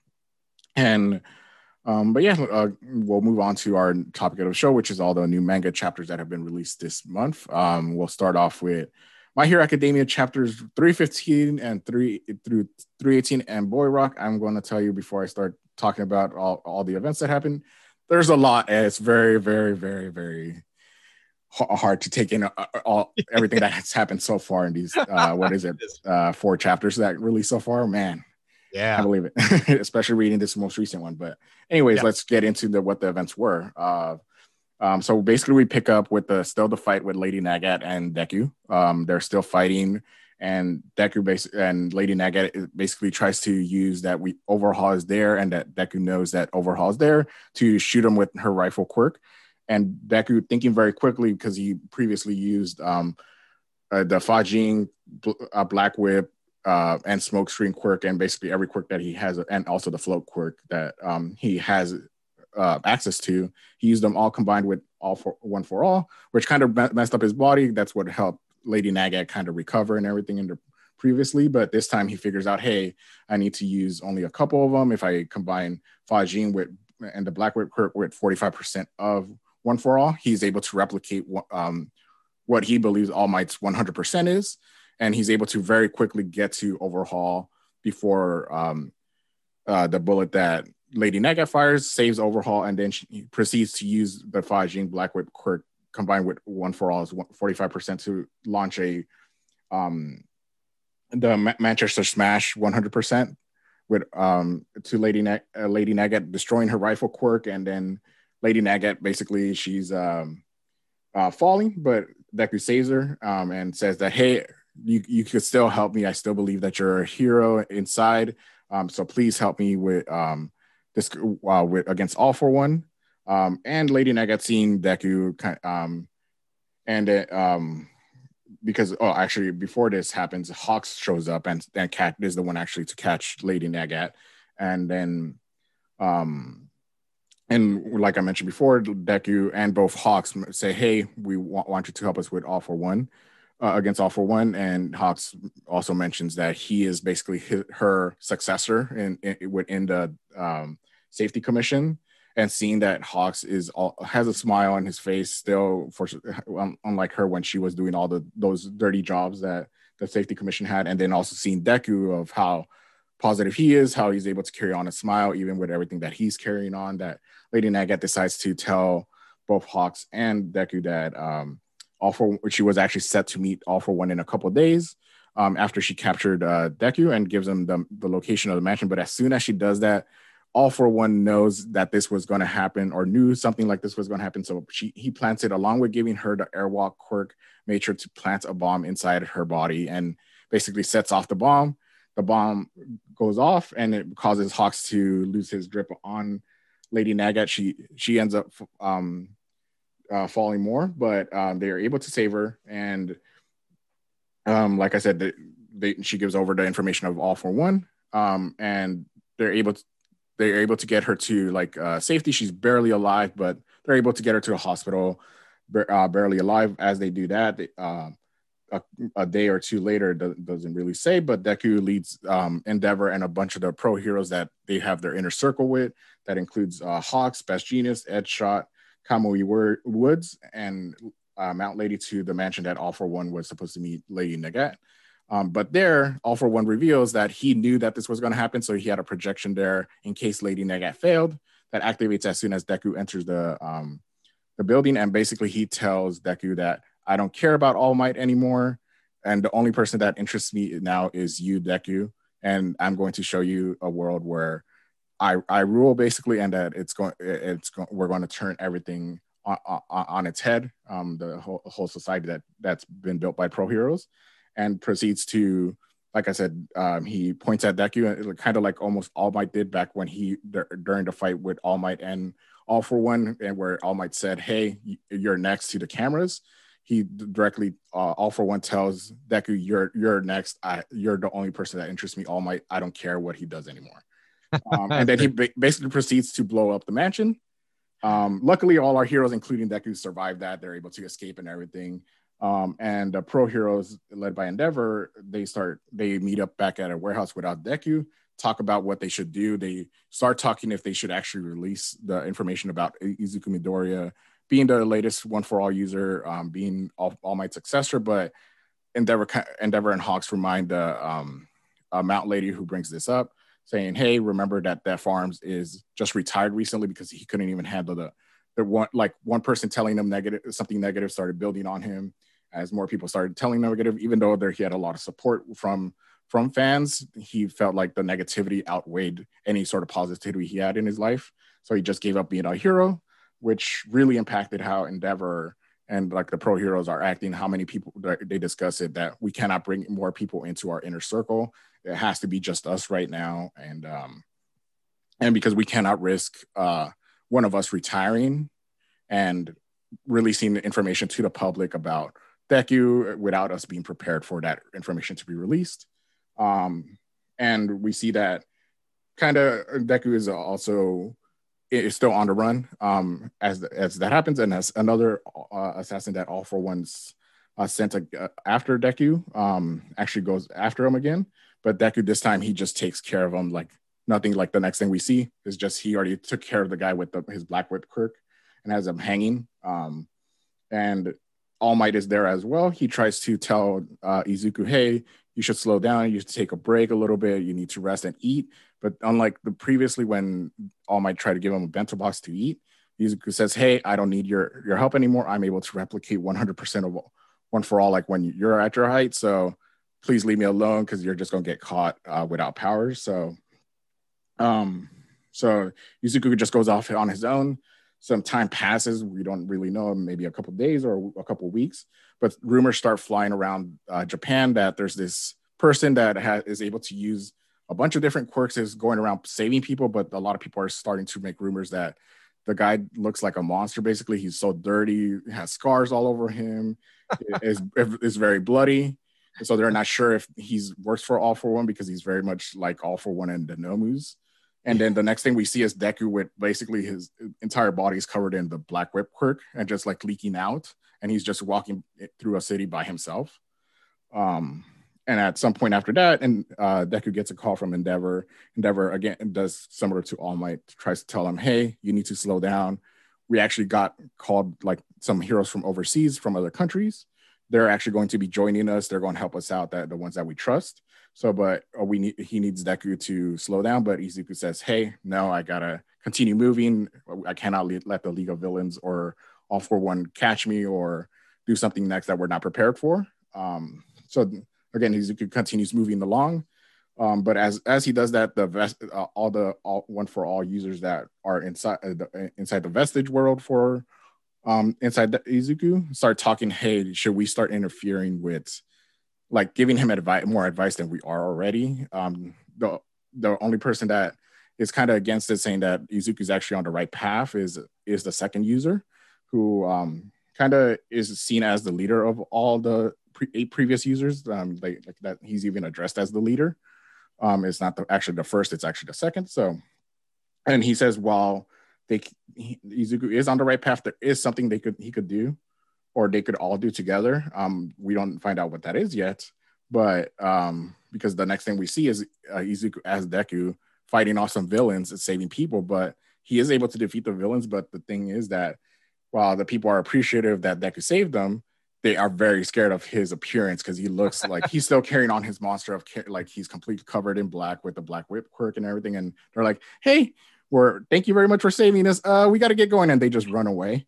But yeah, we'll move on to our topic of the show, which is all the new manga chapters that have been released this month. We'll start off with My Hero Academia chapters 315 and 3 through 318, and Boy Rock. I'm going to tell you before I start talking about all the events that happened. There's a lot, and it's very, very, very, very hard to take in everything that has happened so far in these 4 chapters that released so far. Man. Yeah, I believe it, especially reading this most recent one. But anyways, let's get into what the events were. So basically, we pick up with the fight with Lady Nagant and Deku. They're still fighting, and Deku and Lady Nagant basically tries to use that Overhaul is there, and that Deku knows that Overhaul is there, to shoot him with her rifle quirk. And Deku, thinking very quickly, because he previously used the Fajin Black Whip, and Smokescreen quirk, and basically every quirk that he has, and also the float quirk that he has access to. He used them all combined with One for All, which kind of messed up his body. That's what helped Lady Nagant kind of recover and everything previously. But this time he figures out, hey, I need to use only a couple of them. If I combine Fajin and the Black Whip quirk with 45% of One for All, he's able to replicate what he believes All Might's 100% is. And he's able to very quickly get to Overhaul before the bullet that Lady Nagant fires saves Overhaul, and then she proceeds to use the Fajin Black Whip quirk combined with One for All's 45% to launch the Manchester Smash 100% with to Lady Nagant destroying her rifle quirk, and then Lady Nagant basically she's falling, but Deku saves her and says that, hey, you could still help me. I still believe that you're a hero inside. So please help me with this against All for One. And Lady Nagant seeing Deku because actually before this happens, Hawks shows up and Cat is the one actually to catch Lady Nagant, and then and like I mentioned before, Deku and both Hawks say, "Hey, we want you to help us with All for One against All for One." And Hawks also mentions that he is basically her successor within the Safety Commission. And seeing that Hawks has a smile on his face still, unlike her when she was doing all those dirty jobs that the Safety Commission had, and then also seeing Deku of how positive he is, how he's able to carry on a smile even with everything that he's carrying on. That Lady Nagant decides to tell both Hawks and Deku that she was actually set to meet All for One in a couple of days after she captured Deku, and gives him the location of the mansion. But as soon as she does that, All for One knows that this was going to happen, or knew something like this was going to happen. So he plants it, along with giving her the airwalk quirk, made sure to plant a bomb inside her body and basically sets off the bomb. The bomb goes off and it causes Hawks to lose his grip on Lady Nagant. She ends up falling more, but they are able to save her. And like I said, she gives over the information of All for One, and they're able to get her to safety. She's barely alive, but they're able to get her to a hospital, barely alive. As they do that, a day or two later, doesn't really say, but Deku leads Endeavor and a bunch of the pro heroes that they have their inner circle with. That includes Hawks, Best Genius, Edgeshot, Kamui Woods, and Mount Lady to the mansion that All for One was supposed to meet Lady Nagant. But there, All for One reveals that he knew that this was going to happen, so he had a projection there in case Lady Nagant failed that activates as soon as Deku enters the building, and basically he tells Deku that I don't care about All Might anymore, and the only person that interests me now is you, Deku, and I'm going to show you a world where I rule, basically, and that we're going to turn everything on its head, the whole society that's been built by pro heroes. And proceeds to, like I said, he points at Deku, kind of like almost All Might did back when during the fight with All Might and All for One, and where All Might said, "Hey, you're next" to the cameras. He directly, All for One tells Deku, "You're next. You're the only person that interests me. All Might, I don't care what he does anymore." And then he basically proceeds to blow up the mansion. Luckily, all our heroes, including Deku, survive that. They're able to escape and everything. And the pro heroes led by Endeavor, they meet up back at a warehouse without Deku, talk about what they should do. They start talking if they should actually release the information about Izuku Midoriya being the latest One for All user, being All Might's successor. But Endeavor and Hawks remind the Mount Lady who brings this up, saying, "Hey, remember that Farms is just retired recently because he couldn't even handle the one person telling him something negative started building on him. As more people started telling negative, even though he had a lot of support from fans, he felt like the negativity outweighed any sort of positivity he had in his life. So he just gave up being a hero, which really impacted how Endeavor and like the pro heroes are acting. How many people they discuss it, that we cannot bring more people into our inner circle. It has to be just us right now, and because we cannot risk one of us retiring and releasing the information to the public about Deku without us being prepared for that information to be released. And we see that kind of Deku is still on the run as that happens, and as another assassin that All for One's sent after Deku actually goes after him again. But Deku this time, he just takes care of him like nothing. Like the next thing we see is just he already took care of the guy with his Black Whip quirk and has him hanging. And All Might is there as well. He tries to tell Izuku, "Hey, you should slow down. You should take a break a little bit. You need to rest and eat." But unlike previously when All Might tried to give him a bento box to eat, Izuku says, "Hey, I don't need your help anymore. I'm able to replicate 100% of One for All, like when you're at your height. So please leave me alone because you're just going to get caught without powers." So Izuku just goes off on his own. Some time passes. We don't really know, maybe a couple of days or a couple of weeks. But rumors start flying around Japan that there's this person that is able to use a bunch of different quirks, is going around saving people. But a lot of people are starting to make rumors that The guy looks like a monster. Basically, he's so dirty, has scars all over him, is very bloody. So they're not sure if he's works for All For One because he's very much like All For One and the Nomus. And then the next thing we see is Deku with basically his entire body is covered in the black whip quirk and just like leaking out. And he's just walking through a city by himself. And at some point after that, and Deku gets a call from Endeavor. Endeavor, again, does similar to All Might, tries to tell him, hey, you need to slow down. We actually got called like some heroes from overseas, from other countries. They're actually going to be joining us. They're going to help us out, the ones that we trust. So, but he needs Deku to slow down. But Izuku says, hey, no, I got to continue moving. I cannot let the League of Villains or All For One catch me or do something next that we're not prepared for. So again, Izuku continues moving along. But as he does that, all One For All users that are inside the Vestige world for inside the Izuku start talking, hey, should we start interfering with, like, giving him more advice than we are already? The only person that is kind of against it, saying that Izuku is actually on the right path, is the second user, who kind of is seen as the leader of all the 8 previous users. Like that, he's even addressed as the leader. It's not actually the first; it's actually the second. So, and he says, while Izuku is on the right path, there is something he could do, or they could all do together. We don't find out what that is yet, but because the next thing we see is Izuku as Deku fighting off some villains and saving people, but he is able to defeat the villains. But the thing is that while the people are appreciative that Deku saved them, they are very scared of his appearance because he looks like he's still carrying on his monster of like he's completely covered in black with the black whip quirk and everything. And they're like, hey, thank you very much for saving us. We got to get going. And they just run away.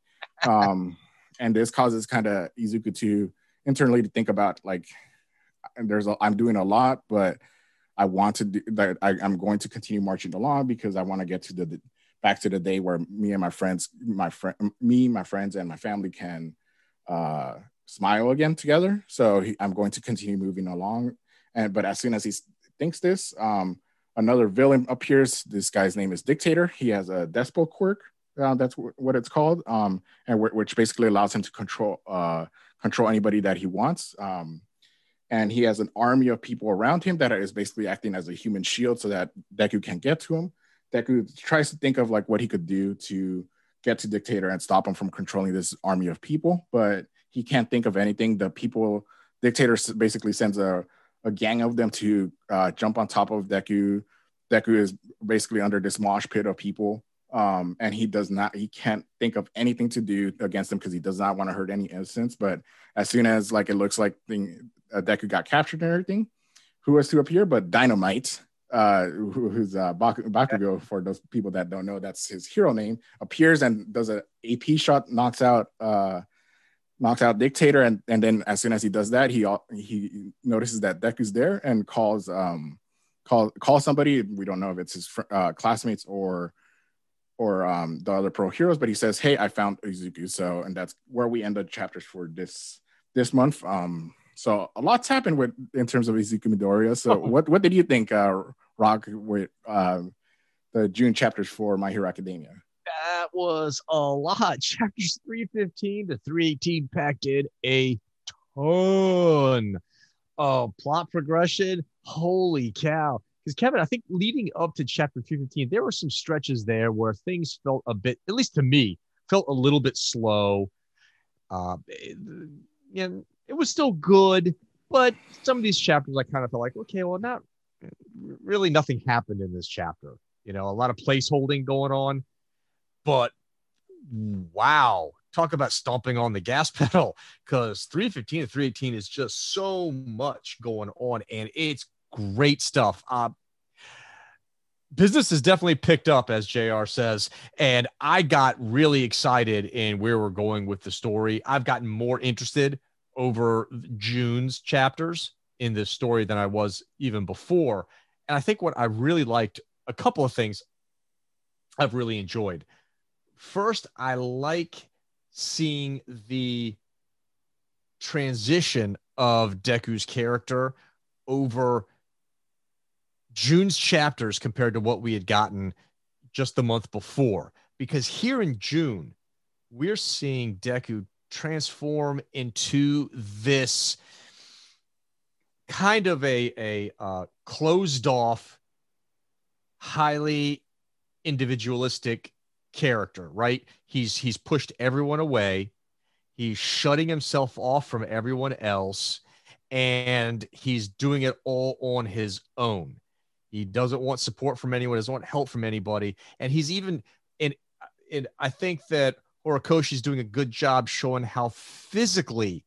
And this causes kind of Izuku to internally to think about, like, I'm doing a lot, but I want to do that. I'm going to continue marching along because I want to get to back to the day where me and my friends, my friends and my family can smile again together. So I'm going to continue moving along. But as soon as he thinks this, another villain appears. This guy's name is Dictator. He has a Despo quirk. That's what it's called, and which basically allows him to control anybody that he wants. And he has an army of people around him that is basically acting as a human shield so that Deku can't get to him. Deku tries to think of like what he could do to get to Dictator and stop him from controlling this army of people, but he can't think of anything. Dictator basically sends a gang of them to jump on top of Deku. Deku is basically under this mosh pit of people. And he can't think of anything to do against them because he does not want to hurt any innocents. But as soon as like it looks like Deku got captured and everything, who was to appear but Dynamite, who's Bakugo, for those people that don't know, that's his hero name, appears and does an AP shot, knocks out Dictator, and then as soon as he does that, he notices that Deku's there and calls somebody. We don't know if it's his classmates or the other pro heroes, but he says, hey, I found Izuku. So, and that's where we end the chapters for this month. So a lot's happened in terms of Izuku Midoriya. So what did you think, Rock, with the June chapters for My Hero Academia? That was a lot. Chapters 315 to 318 packed in a ton of plot progression. Holy cow. Because Kevin, I think leading up to chapter 315, there were some stretches there where things felt a bit, at least to me, felt a little bit slow. It was still good, but some of these chapters I kind of felt like, okay, well, not really, nothing happened in this chapter. A lot of place holding going on, but wow, talk about stomping on the gas pedal, because 315 to 318 is just so much going on, and it's great stuff. Business has definitely picked up, as JR says, and I got really excited in where we're going with the story. I've gotten more interested over June's chapters in this story than I was even before. And I think what I really liked, a couple of things I've really enjoyed. First, I like seeing the transition of Deku's character over June's chapters compared to what we had gotten just the month before, because here in June, we're seeing Deku transform into this kind of a closed off, highly individualistic character, right? He's pushed everyone away. He's shutting himself off from everyone else, and he's doing it all on his own. He doesn't want support from anyone, doesn't want help from anybody. And he's even in I think that Horikoshi is doing a good job showing how physically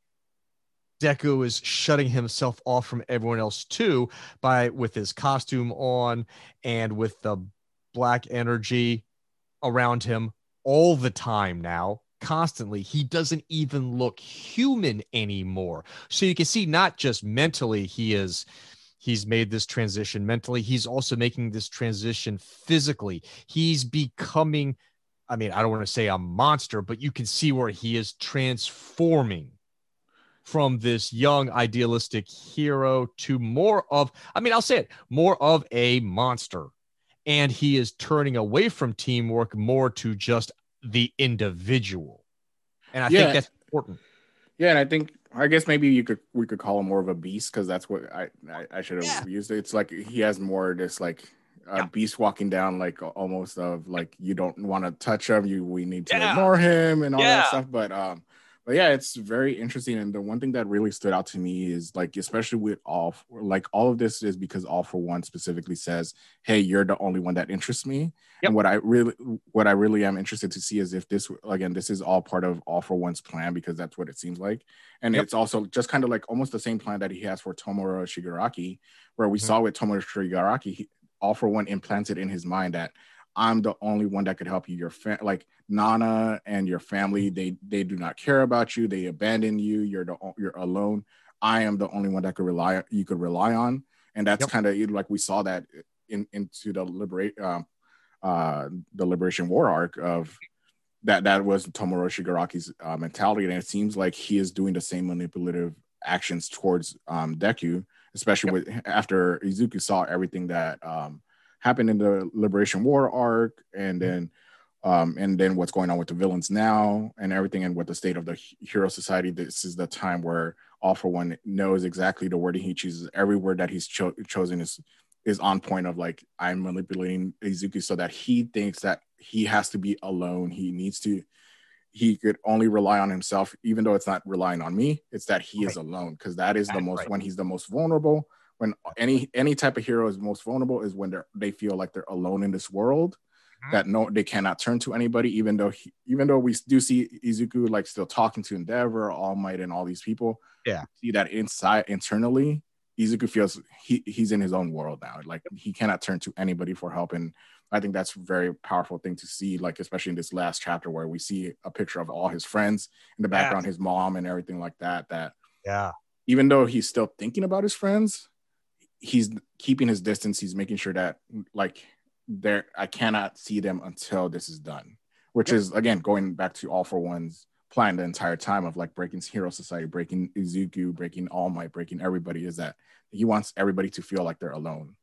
Deku is shutting himself off from everyone else too, by with his costume on and with the black energy around him all the time now, constantly. He doesn't even look human anymore. So you can see not just mentally he's made this transition mentally, he's also making this transition physically. He's becoming, I mean, I don't want to say a monster, but you can see where he is transforming from this young idealistic hero to more of, I mean, I'll say it, more of a monster. And he is turning away from teamwork more to just the individual. And I think that's important. Yeah, and I guess maybe we could call him more of a beast, because that's what I should have used it. It's like he has more this like beast walking down, like almost of like you don't want to touch him, we need to ignore him and all that stuff. But yeah, it's very interesting. And the one thing that really stood out to me is like, especially with all of this is because All For One specifically says, hey, you're the only one that interests me. Yep. And what I really am interested to see is if this is all part of All For One's plan, because that's what it seems like. And it's also just kind of like almost the same plan that he has for Tomura Shigaraki, where we saw with Tomura Shigaraki, All For One implanted in his mind that I'm the only one that could help you. Like Nana and your family, they do not care about you. They abandon you. You're alone. I am the only one that you could rely on. And that's kind of like we saw that into the Liberation War arc of that was Tomura Shigaraki's mentality. And it seems like he is doing the same manipulative actions towards Deku, especially after Izuku saw everything that happened in the Liberation War arc, and then what's going on with the villains now and everything, and with the state of the Hero Society. This is the time where All For One knows exactly the wording he chooses. Every word that he's chosen is on point of like, I'm manipulating Izuku so that he thinks that he has to be alone. He could only rely on himself, even though it's not relying on me. It's that he is alone, because that is when he's the most vulnerable. When any type of hero is most vulnerable is when they feel like they're alone in this world, that they cannot turn to anybody. Even though we do see Izuku like still talking to Endeavor, All Might, and all these people. Yeah, see that internally, Izuku feels he's in his own world now. Like he cannot turn to anybody for help, and I think that's a very powerful thing to see. Like especially in this last chapter where we see a picture of all his friends in the background, his mom and everything like that. Even though he's still thinking about his friends, he's keeping his distance. He's making sure that like I cannot see them until this is done, which is again going back to All For One's plan the entire time of like breaking Hero Society, breaking Izuku, breaking All Might, breaking everybody, is that he wants everybody to feel like they're alone.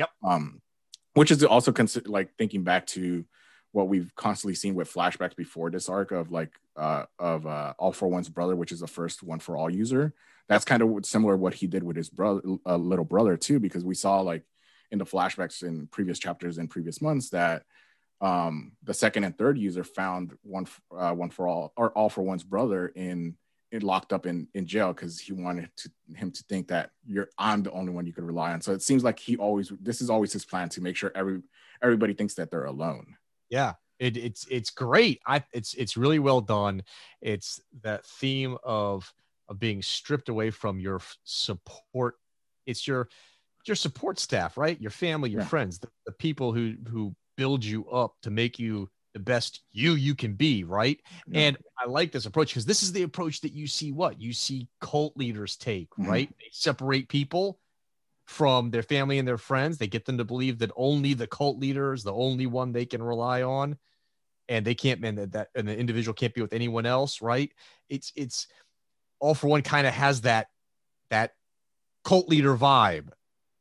Which is also like thinking back to what we've constantly seen with flashbacks before this arc of like All For One's brother, which is the first One For All user. That's kind of similar what he did with his brother, little brother too, because we saw like in the flashbacks in previous chapters in previous months that the second and third user found One For All or All For One's brother locked up in jail, because he wanted him to think that I'm the only one you could rely on. So it seems like this is always his plan, to make sure everybody thinks that they're alone. Yeah, it's great. It's really well done. It's that theme of being stripped away from your support. It's your support staff, right? Your family, your friends, the people who build you up to make you the best you can be, right? And I like this approach, because this is the approach that you see cult leaders take, right? They separate people from their family and their friends. They get them to believe that only the cult leader is the only one they can rely on, and they can't, and the individual can't be with anyone else, right? It's All For One kind of has that cult leader vibe,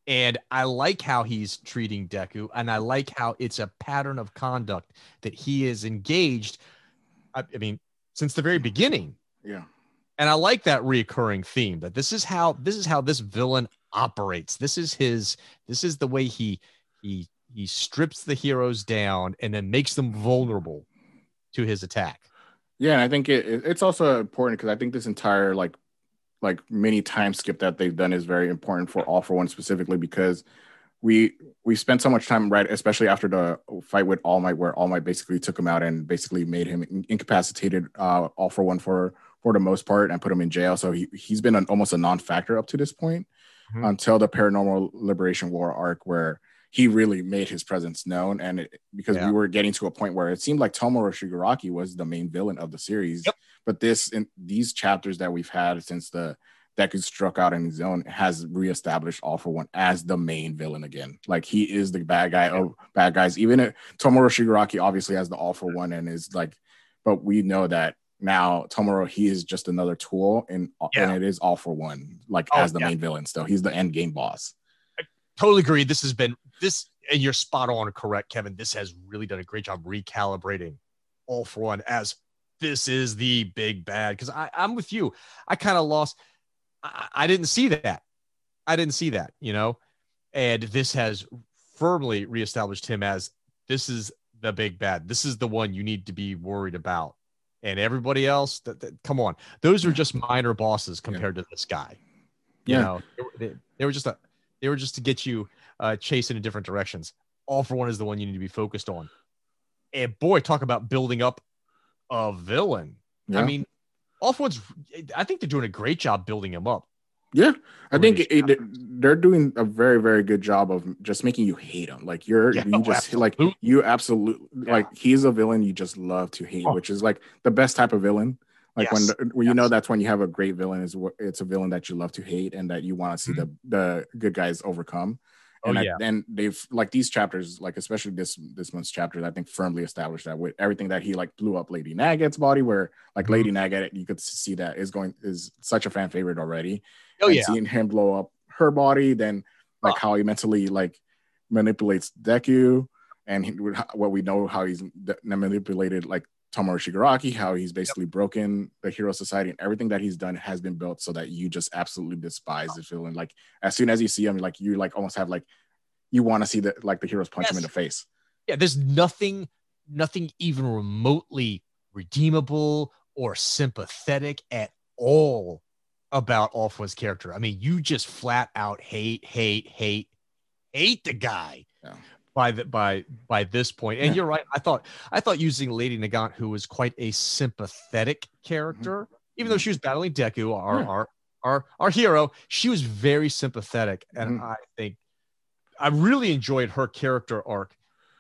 And I like how he's treating Deku, and I like how it's a pattern of conduct that he is engaged. I mean, since the very beginning. Yeah. And I like that reoccurring theme that this is how this villain operates. This is the way he strips the heroes down and then makes them vulnerable to his attack. Yeah, and I think it's also important because I think this entire like mini time skip that they've done is very important for All for One specifically because we spent so much time, right, especially after the fight with All Might, where All Might basically took him out and basically made him incapacitated, All for One for the most part, and put him in jail. So he's been almost a non-factor up to this point until the Paranormal Liberation War arc, where he really made his presence known. And because we were getting to a point where it seemed like Tomoro Shigaraki was the main villain of the series. Yep. But in these chapters that we've had since the Deku struck out in his own has reestablished All for One as the main villain again. Like he is the bad guy of bad guys. Even Tomoro Shigaraki obviously has the All for One and is like, but we know that now Tomoro, he is just another tool and it is All for One, like as the main villain still. He's the end game boss. I totally agree. This has been and you're spot on correct, Kevin. This has really done a great job recalibrating All for One as this is the big bad. Because I'm with you. I kind of lost. I didn't see that. And this has firmly reestablished him as this is the big bad. This is the one you need to be worried about. And everybody else, come on, those are just minor bosses compared to this guy. You know, they were just to get you chasing in different directions. All for One is the one you need to be focused on. And boy, talk about building up a villain. Yeah. I mean, All for One's, I think they're doing a great job building him up. Yeah, I think they're doing a very, very good job of just making you hate him. Like you absolutely like he's a villain you just love to hate, which is like the best type of villain. Like when you know that's when you have a great villain it's a villain that you love to hate and that you want to see the good guys overcome. And then they've like these chapters, like especially this month's chapters, I think firmly established that with everything that he like blew up Lady Nagat's body, where like Lady Nagat, you could see that is such a fan favorite already. Seeing him blow up her body, then like how he mentally like manipulates Deku, and what we know how he's manipulated like Tomoro Shigaraki, how he's basically broken the Hero Society, and everything that he's done has been built so that you just absolutely despise the villain. Like as soon as you see him, like you like almost have like you want to see the heroes punch him in the face. Yeah, there's nothing even remotely redeemable or sympathetic at all about All for One's character. I mean, you just flat out hate the guy. Yeah. By this point. And you're right. I thought using Lady Nagant, who was quite a sympathetic character, even though she was battling Deku, our hero, she was very sympathetic. And I think I really enjoyed her character arc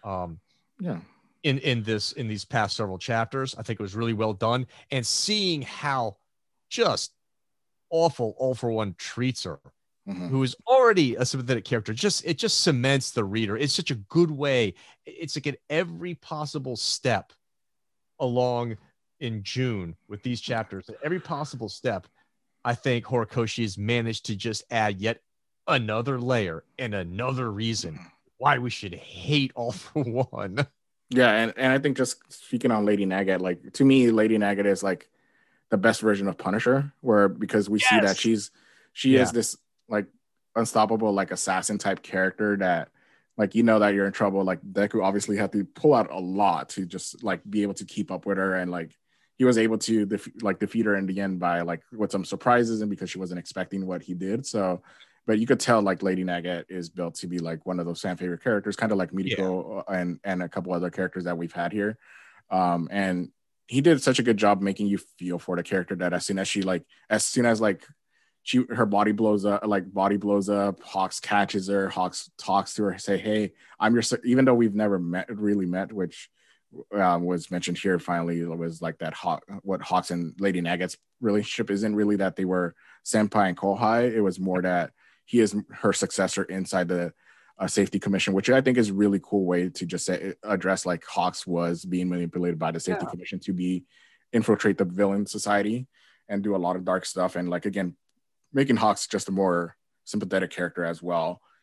in these past several chapters. I think it was really well done. And seeing how just awful All for One treats her. Who is already a sympathetic character, it just cements the reader. It's such a good way. It's like at every possible step along in June with these chapters, at every possible step, I think Horikoshi has managed to just add yet another layer and another reason why we should hate All for One. Yeah, and I think just speaking on Lady Nagat, like to me, Lady Nagat is like the best version of Punisher, because we see that she is this like unstoppable like assassin type character that like that you're in trouble. Like Deku obviously had to pull out a lot to just like be able to keep up with her, and like he was able to defeat her in the end by like with some surprises and because she wasn't expecting what he did. So but you could tell like Lady Nagat is built to be like one of those fan favorite characters, kind of like Mitoko and a couple other characters that we've had here. And he did such a good job making you feel for the character that as soon as her body blows up, Hawks catches her, Hawks talks to her, say, hey, I'm your, even though we've never really met, which was mentioned here finally, it was like that what Hawks and Lady Nagat's relationship isn't really that they were senpai and kohai. It was more that he is her successor inside the safety commission, which I think is a really cool way to just address like Hawks was being manipulated by the safety commission to infiltrate the villain society and do a lot of dark stuff. And like, again, making Hawks just a more sympathetic character as well.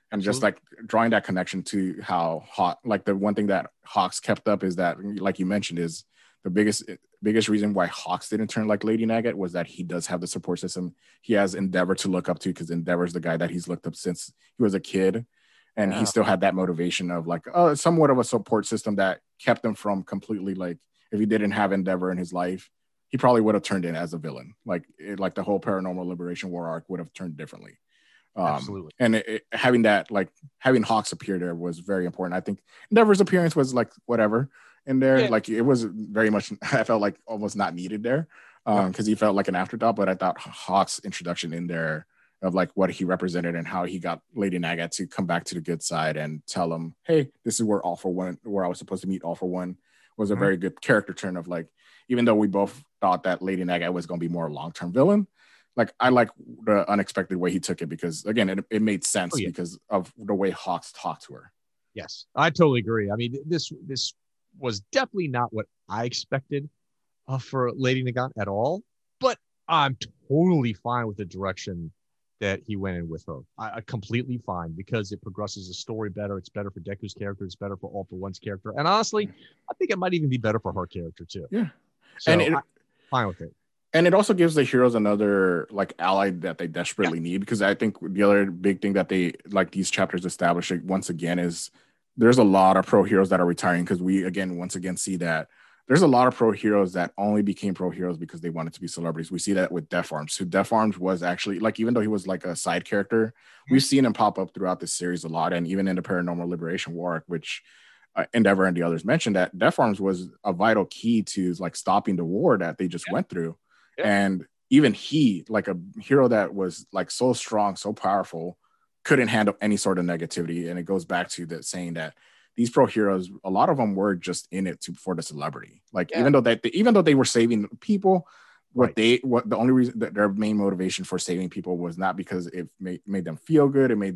And just like drawing that connection to how Hawk, like the one thing that Hawks kept up is that, like you mentioned, is the biggest reason why Hawks didn't turn like Lady Nugget was that he does have the support system. He has Endeavor to look up to, because Endeavor's the guy that he's looked up since he was a kid. And he still had that motivation of like somewhat of a support system that kept him from completely, like, if he didn't have Endeavor in his life, he probably would have turned in as a villain. Like the whole Paranormal Liberation War arc would have turned differently. Absolutely. And having that, like having Hawks appear there was very important. I think Endeavor's appearance was like whatever in there. Like it was very much, I felt like almost not needed there because he felt like an afterthought. But I thought Hawks' introduction in there of like what he represented and how he got Lady Naga to come back to the good side and tell him, hey, this is where I was supposed to meet All For One, was a very good character turn of like, even though we both thought that Lady Naga was going to be more long-term villain, like I like the unexpected way he took it, because again, it made sense because of the way Hawks talked to her. Yes, I totally agree. I mean, this was definitely not what I expected for Lady Nagant at all, but I'm totally fine with the direction that he went in with her. I completely fine, because it progresses the story better. It's better for Deku's character. It's better for All For One's character. And honestly, I think it might even be better for her character too. Yeah. So I'm fine with it. And it also gives the heroes another like ally that they desperately need, because I think the other big thing that they like these chapters establish once again is there's a lot of pro heroes that are retiring, because we once again see that there's a lot of pro heroes that only became pro heroes because they wanted to be celebrities. We see that with Def Arms. So Def Arms was actually, like, even though he was like a side character, we've seen him pop up throughout this series a lot, and even in the Paranormal Liberation War, which Endeavor and the others mentioned, that Def Arms was a vital key to like stopping the war that they just went through. And even he, like a hero that was like so strong, so powerful, couldn't handle any sort of negativity. And it goes back to the saying that these pro heroes, a lot of them were just in it for the celebrity. Like even though they were saving people, the only reason that their main motivation for saving people was not because it made them feel good. It made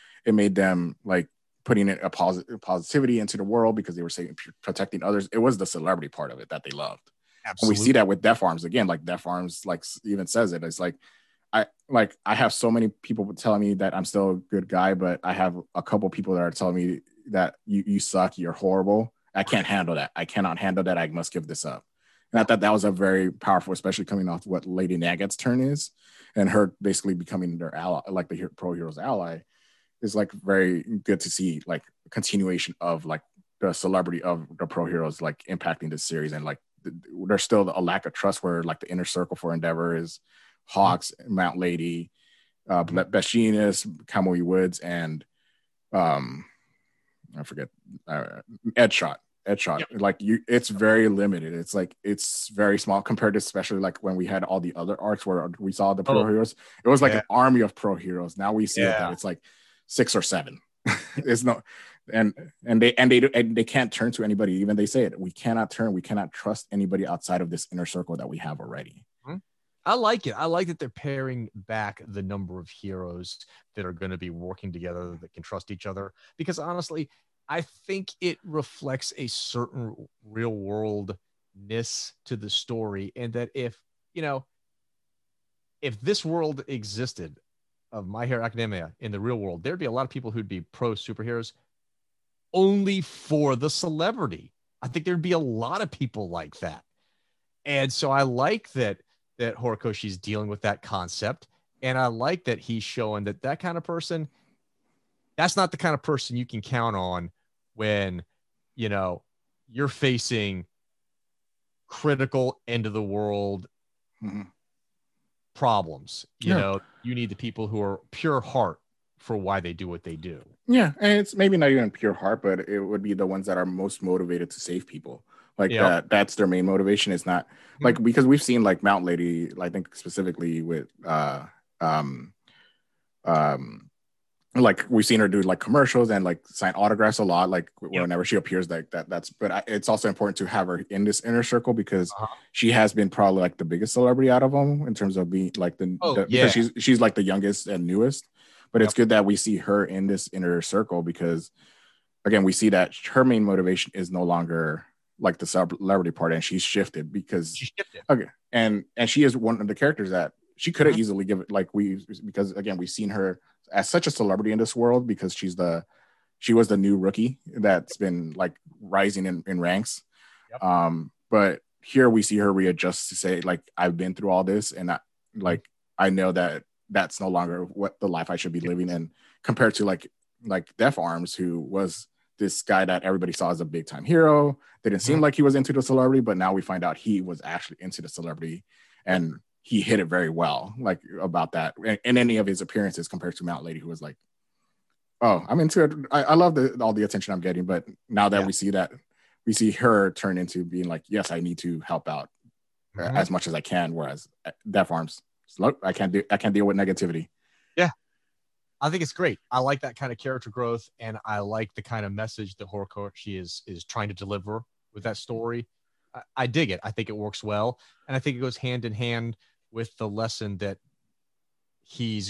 them like putting a positivity into the world because they were protecting others. It was the celebrity part of it that they loved. Absolutely. And we see that with Def Arms again. Like Def Arms, like even says it. It's like I have so many people telling me that I'm still a good guy, but I have a couple people that are telling me that you suck, you're horrible. I can't handle that. I cannot handle that. I must give this up. And I thought that was a very powerful, especially coming off what Lady Nagat's turn is, and her basically becoming their ally, like the pro hero's ally, is like very good to see, like a continuation of like the celebrity of the pro heroes like impacting this series. And like there's still a lack of trust where like the inner circle for Endeavor is Hawks, Mount Lady, Beshinus, Kamui Woods, and I forget Edshot. Like it's very limited. It's like it's very small compared to especially like when we had all the other arcs where we saw the pro heroes. It was like an army of pro heroes. Now we see that it's like 6 or 7. It's no, and they can't turn to anybody. Even they say it. We cannot trust anybody outside of this inner circle that we have already. I like it. I like that they're paring back the number of heroes that are going to be working together, that can trust each other. Because honestly, I think it reflects a certain real worldness to the story. And that if this world existed of My Hero Academia in the real world, there'd be a lot of people who'd be pro superheroes only for the celebrity. I think there'd be a lot of people like that. And so I like that Horikoshi's dealing with that concept. And I like that he's showing that kind of person, that's not the kind of person you can count on when, you're facing critical end of the world problems. You need the people who are pure heart for why they do what they do. Yeah. And it's maybe not even pure heart, but it would be the ones that are most motivated to save people. Like that's their main motivation. Is not like, because we've seen like Mount Lady, I think specifically with like we've seen her do like commercials and like sign autographs a lot, like whenever she appears, like that's but it's also important to have her in this inner circle because she has been probably like the biggest celebrity out of them in terms of being like because she's like the youngest and newest. But it's good that we see her in this inner circle because again, we see that her main motivation is no longer like the celebrity part, and she's shifted because okay, and she is one of the characters that she could have easily given because again we've seen her as such a celebrity in this world because she was the new rookie that's been like rising in ranks. Yep. But here we see her readjust to say like, I've been through all this, and I know that that's no longer what the life I should be living in, compared to like Def Arms, who was this guy that everybody saw as a big time hero. Didn't seem like he was into the celebrity, but now we find out he was actually into the celebrity, and he hit it very well, like about that in any of his appearances, compared to Mount Lady, who was like, oh, I'm into it. I love all the attention I'm getting, but now that we see her turn into being like, yes, I need to help out as much as I can. Whereas Def Arms, look, I can't deal with negativity. Yeah. I think it's great. I like that kind of character growth, and I like the kind of message that Horikoshi is trying to deliver with that story. I dig it. I think it works well, and I think it goes hand in hand with the lesson that he's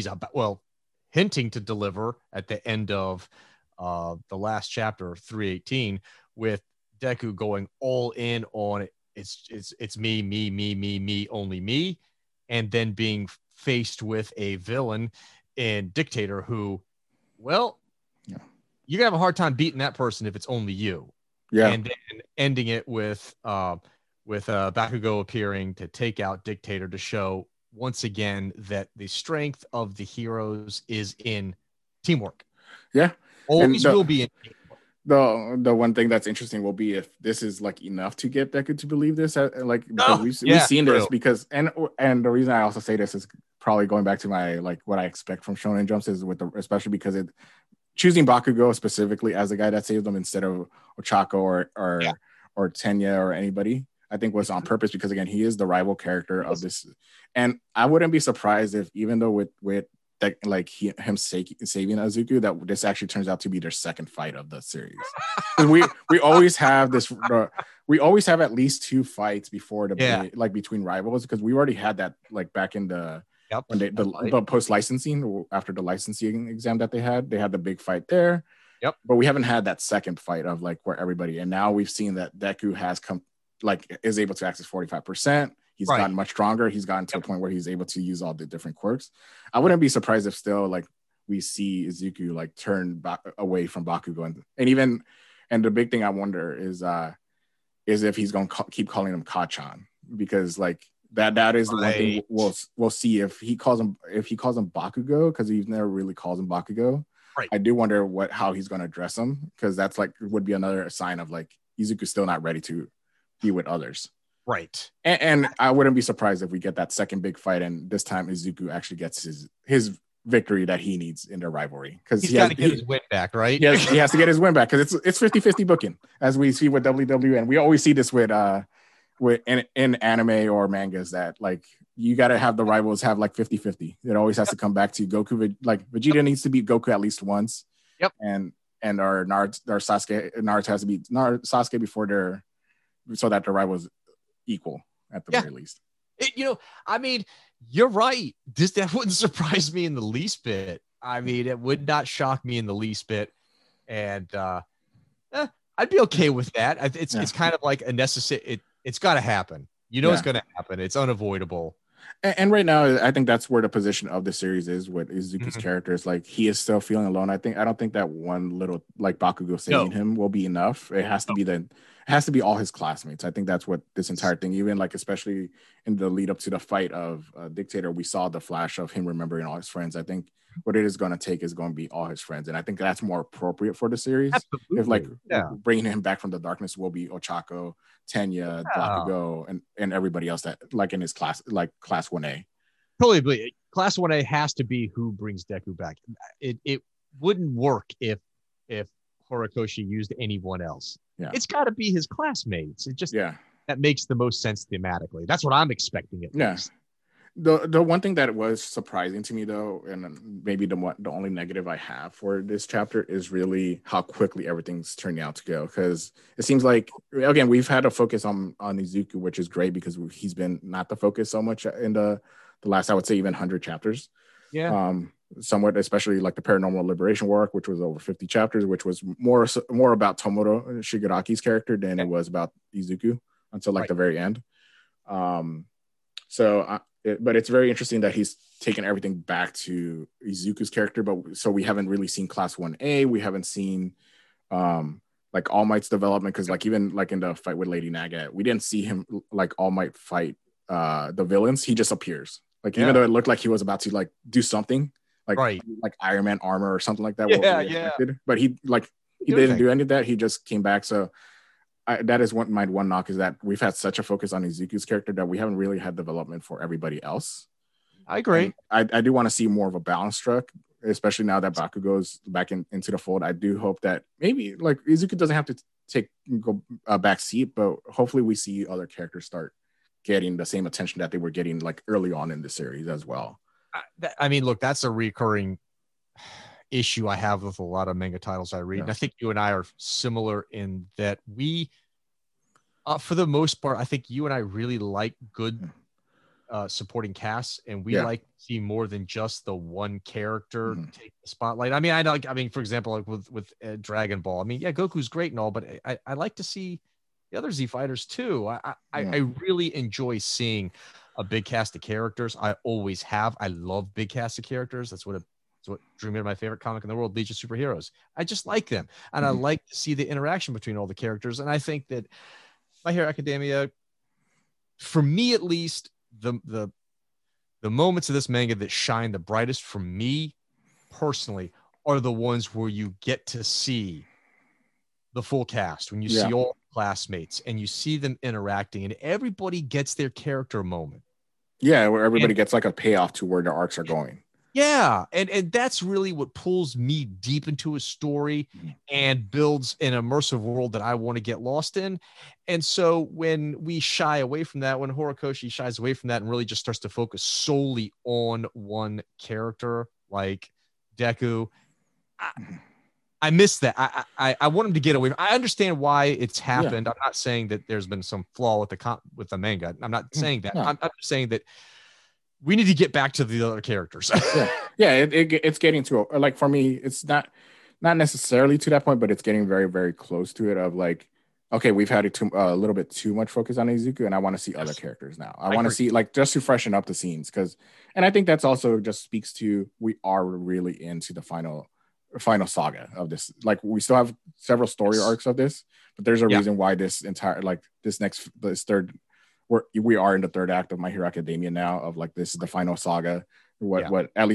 hinting to deliver at the end of the last chapter, 318, with Deku going all in on it's me, only me, and then being faced with a villain in Dictator who, well, you're gonna have a hard time beating that person if it's only you. Yeah. And then ending it with Bakugo appearing to take out Dictator, to show once again that the strength of the heroes is in teamwork. Yeah. Always will be in teamwork. The one thing that's interesting will be if this is like enough to get Deku to believe this, because we've seen this, because and the reason I also say this is probably going back to my like what I expect from Shonen Jumps is especially because it choosing Bakugo specifically as the guy that saved them instead of Ochako or Tenya or anybody, I think was on purpose, because again, he is the rival character of this, and I wouldn't be surprised if, even though with that, like him saving Izuku, that this actually turns out to be their second fight of the series. we always have this, we always have at least two fights before like between rivals, because we already had that like back in the when the post licensing, after the licensing exam that they had the big fight there. Yep. But we haven't had that second fight of like where everybody, and now we've seen that Deku has is able to access 45%. He's gotten much stronger. He's gotten to a point where he's able to use all the different quirks. I wouldn't be surprised if still like we see Izuku like turn back away from Bakugo, and the big thing I wonder is if he's going to keep calling him Kachan, because like that is the one thing we'll see if he calls him Bakugo, because he's never really calls him Bakugo. Right. I do wonder how he's going to address him, because that's like would be another sign of like Izuku's still not ready to be with others. Right. And I wouldn't be surprised if we get that second big fight, and this time Izuku actually gets his victory that he needs in their rivalry, because he's got to get his win back, right? Yes, he has to get his win back, because it's 50-50 booking, as we see with WWE, and we always see this with in anime or mangas, that like you got to have the rivals have like 50-50. It always has to come back to Goku. Like Vegeta needs to beat Goku at least once. Yep. And our Naruto has to beat Sasuke before so that the rivals equal at the very least. I mean, you're right. That wouldn't surprise me in the least bit. I mean, it would not shock me in the least bit. And I'd be okay with that. It's kind of like a necessary. It's got to happen. It's going to happen. It's unavoidable. And right now, I think that's where the position of the series is with Izuku's character. Is like he is still feeling alone. I don't think that one little like Bakugo saving him will be enough. It has to be it has to be all his classmates. I think that's what this entire thing, even like especially in the lead up to the fight of Dictator, we saw the flash of him remembering all his friends. I think what it is going to take is going to be all his friends, and I think that's more appropriate for the series. Absolutely. If like bringing him back from the darkness will be Ochako, Tenya, Bakugo, and everybody else that like in his class, like class 1A. Totally. Class 1A has to be who brings Deku back. It wouldn't work if Horikoshi used anyone else. Yeah. It's got to be his classmates. It just that makes the most sense thematically. That's what I'm expecting at least. The one thing that was surprising to me though, and maybe the only negative I have for this chapter, is really how quickly everything's turning out to go. Because it seems like, again, we've had a focus on Izuku, which is great because he's been not the focus so much in the last, I would say, even 100 chapters. Yeah. Somewhat, especially like the Paranormal Liberation work, which was over 50 chapters, which was more about Tomoto Shigaraki's character than it was about Izuku until like the very end. So but it's very interesting that he's taken everything back to Izuku's character. But so we haven't really seen Class 1A. We haven't seen like All Might's development, because like even like in the fight with Lady Naga, we didn't see him like All Might fight the villains. He just appears. Like even though it looked like he was about to like do something like Iron Man armor or something like that. But he didn't do any of that. He just came back. So that is my one knock, is that we've had such a focus on Izuku's character that we haven't really had development for everybody else. I agree. I do want to see more of a balance struck, especially now that Bakugo's back into the fold. I do hope that maybe like Izuku doesn't have to go a back seat, but hopefully we see other characters start getting the same attention that they were getting like early on in the series as well. I mean, look, that's a recurring issue I have with a lot of manga titles I read. And I think you and I are similar in that we, for the most part, I think you and I really like good supporting casts, and we like to see more than just the one character take the spotlight. I mean, for example, like with Dragon Ball, I mean, Goku's great and all, but I like to see the other Z fighters too. I really enjoy seeing a big cast of characters. I always have. I love big cast of characters. That's what drew me to my favorite comic in the world, Legion of Superheroes. I just like them, and I like to see the interaction between all the characters. And I think that My Hero Academia, for me at least, the moments of this manga that shine the brightest for me personally are the ones where you get to see the full cast, when you see all classmates and you see them interacting, and everybody gets their character moment. Yeah, where everybody gets like a payoff to where their arcs are going. Yeah, and that's really what pulls me deep into a story and builds an immersive world that I want to get lost in. And so when we shy away from that, when Horikoshi shies away from that and really just starts to focus solely on one character like Deku, I miss that. I want him to get away. I understand why it's happened. I'm not saying that there's been some flaw with the manga. I'm not saying that. I'm just saying that we need to get back to the other characters. It's getting to like, for me, it's not necessarily to that point, but it's getting very, very close to it. Of like, okay, we've had a little bit too much focus on Izuku, and I want to see other characters now. I want to see, like, just to freshen up the scenes, and I think that's also just speaks to, we are really into the final saga of this. Like, we still have several story arcs of this, but there's a reason why this third, we are in the third act of My Hero Academia now, of like, this is the final saga, what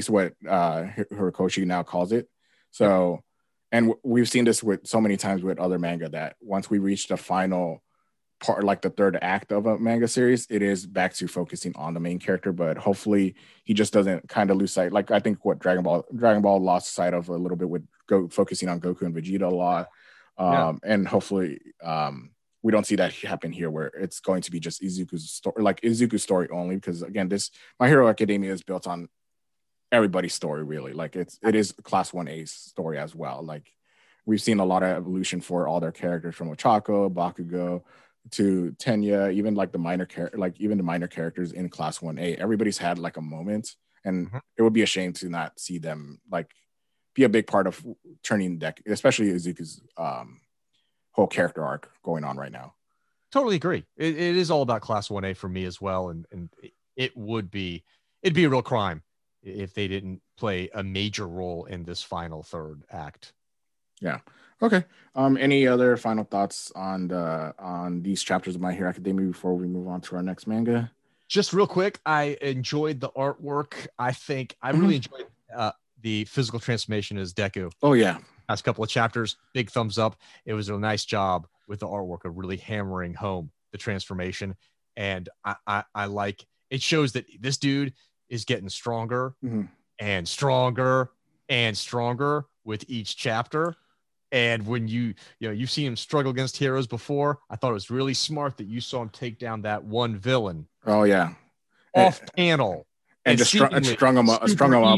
Horikoshi now calls it. So and we've seen this with so many times with other manga, that once we reach the final part, like the third act of a manga series, it is back to focusing on the main character. But hopefully he just doesn't kind of lose sight. Like, I think what Dragon Ball lost sight of a little bit with focusing on Goku and Vegeta a lot. And hopefully we don't see that happen here, where it's going to be just Izuku's story only, because again, this My Hero Academia is built on everybody's story, really. Like, it is Class 1A's story as well. Like, we've seen a lot of evolution for all their characters, from Ochako, Bakugo to Tenya, even like the minor characters in Class 1A. Everybody's had like a moment, and it would be a shame to not see them like be a big part of turning deck, especially Izuku's whole character arc going on right now. Totally agree. It is all about Class 1A for me as well, and it'd be a real crime if they didn't play a major role in this final third act. Yeah. Okay. Any other final thoughts on these chapters of My Hero Academia before we move on to our next manga? Just real quick, I enjoyed the artwork. I think I really enjoyed the physical transformation as Deku. Oh yeah. Last couple of chapters, big thumbs up. It was a nice job with the artwork of really hammering home the transformation. And I like, it shows that this dude is getting stronger and stronger and stronger with each chapter. And when you've seen him struggle against heroes before, I thought it was really smart that you saw him take down that one villain. Oh yeah, off panel, and just strung him up with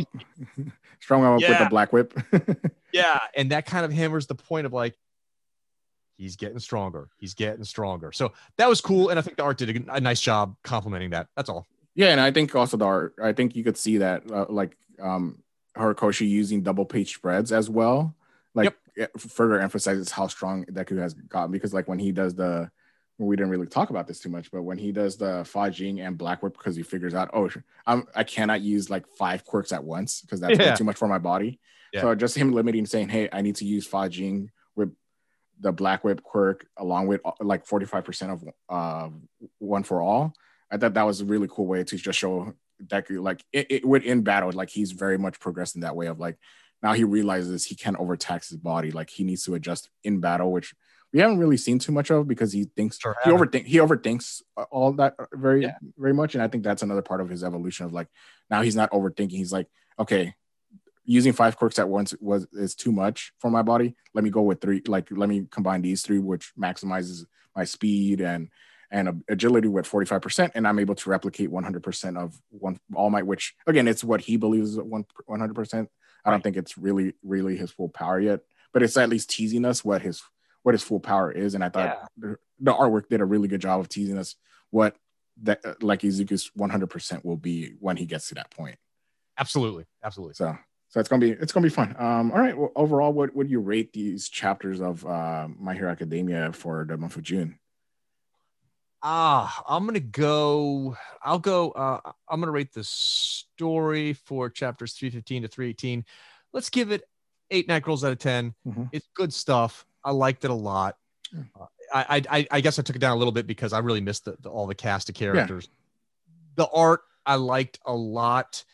the black whip. Yeah, and that kind of hammers the point of like, he's getting stronger. He's getting stronger. So that was cool, and I think the art did a nice job complimenting that. That's all. Yeah, and I think also the art, I think you could see that Horikoshi using double page spreads as well. Like, it further emphasizes how strong Deku has gotten, because like when he does we didn't really talk about this too much, but when he does the Fa Jing and Black Whip, because he figures out, I cannot use like 5 quirks at once because that's way too much for my body. Yeah. So just him limiting, saying, hey, I need to use Fa Jing with the Black Whip quirk along with like 45% of One for All. I thought that was a really cool way to just show Deku, like it would in battle, like he's very much progressed in that way of like, now he realizes he can't overtax his body. Like he needs to adjust in battle, which we haven't really seen too much of because he overthinks all that very much. And I think that's another part of his evolution of like, now he's not overthinking. He's like, okay, using 5 quirks at once is too much for my body. Let me go with 3. Like, let me combine these 3, which maximizes my speed and agility with 45%, and I'm able to replicate 100% of All Might, which again, it's what he believes is 100%. I don't think it's really his full power yet, but it's at least teasing us what his full power is. And I thought the artwork did a really good job of teasing us what that like Izuku's 100% will be when he gets to that point. Absolutely. So it's gonna be fun. All right. Well, overall, what would you rate these chapters of My Hero Academia for the month of June? I'm gonna rate the story for chapters 315 to 318. Let's give it 8 Night Girls out of 10. Mm-hmm. It's good stuff. I liked it a lot. I guess I took it down a little bit because I really missed all the cast of characters. The art I liked a lot.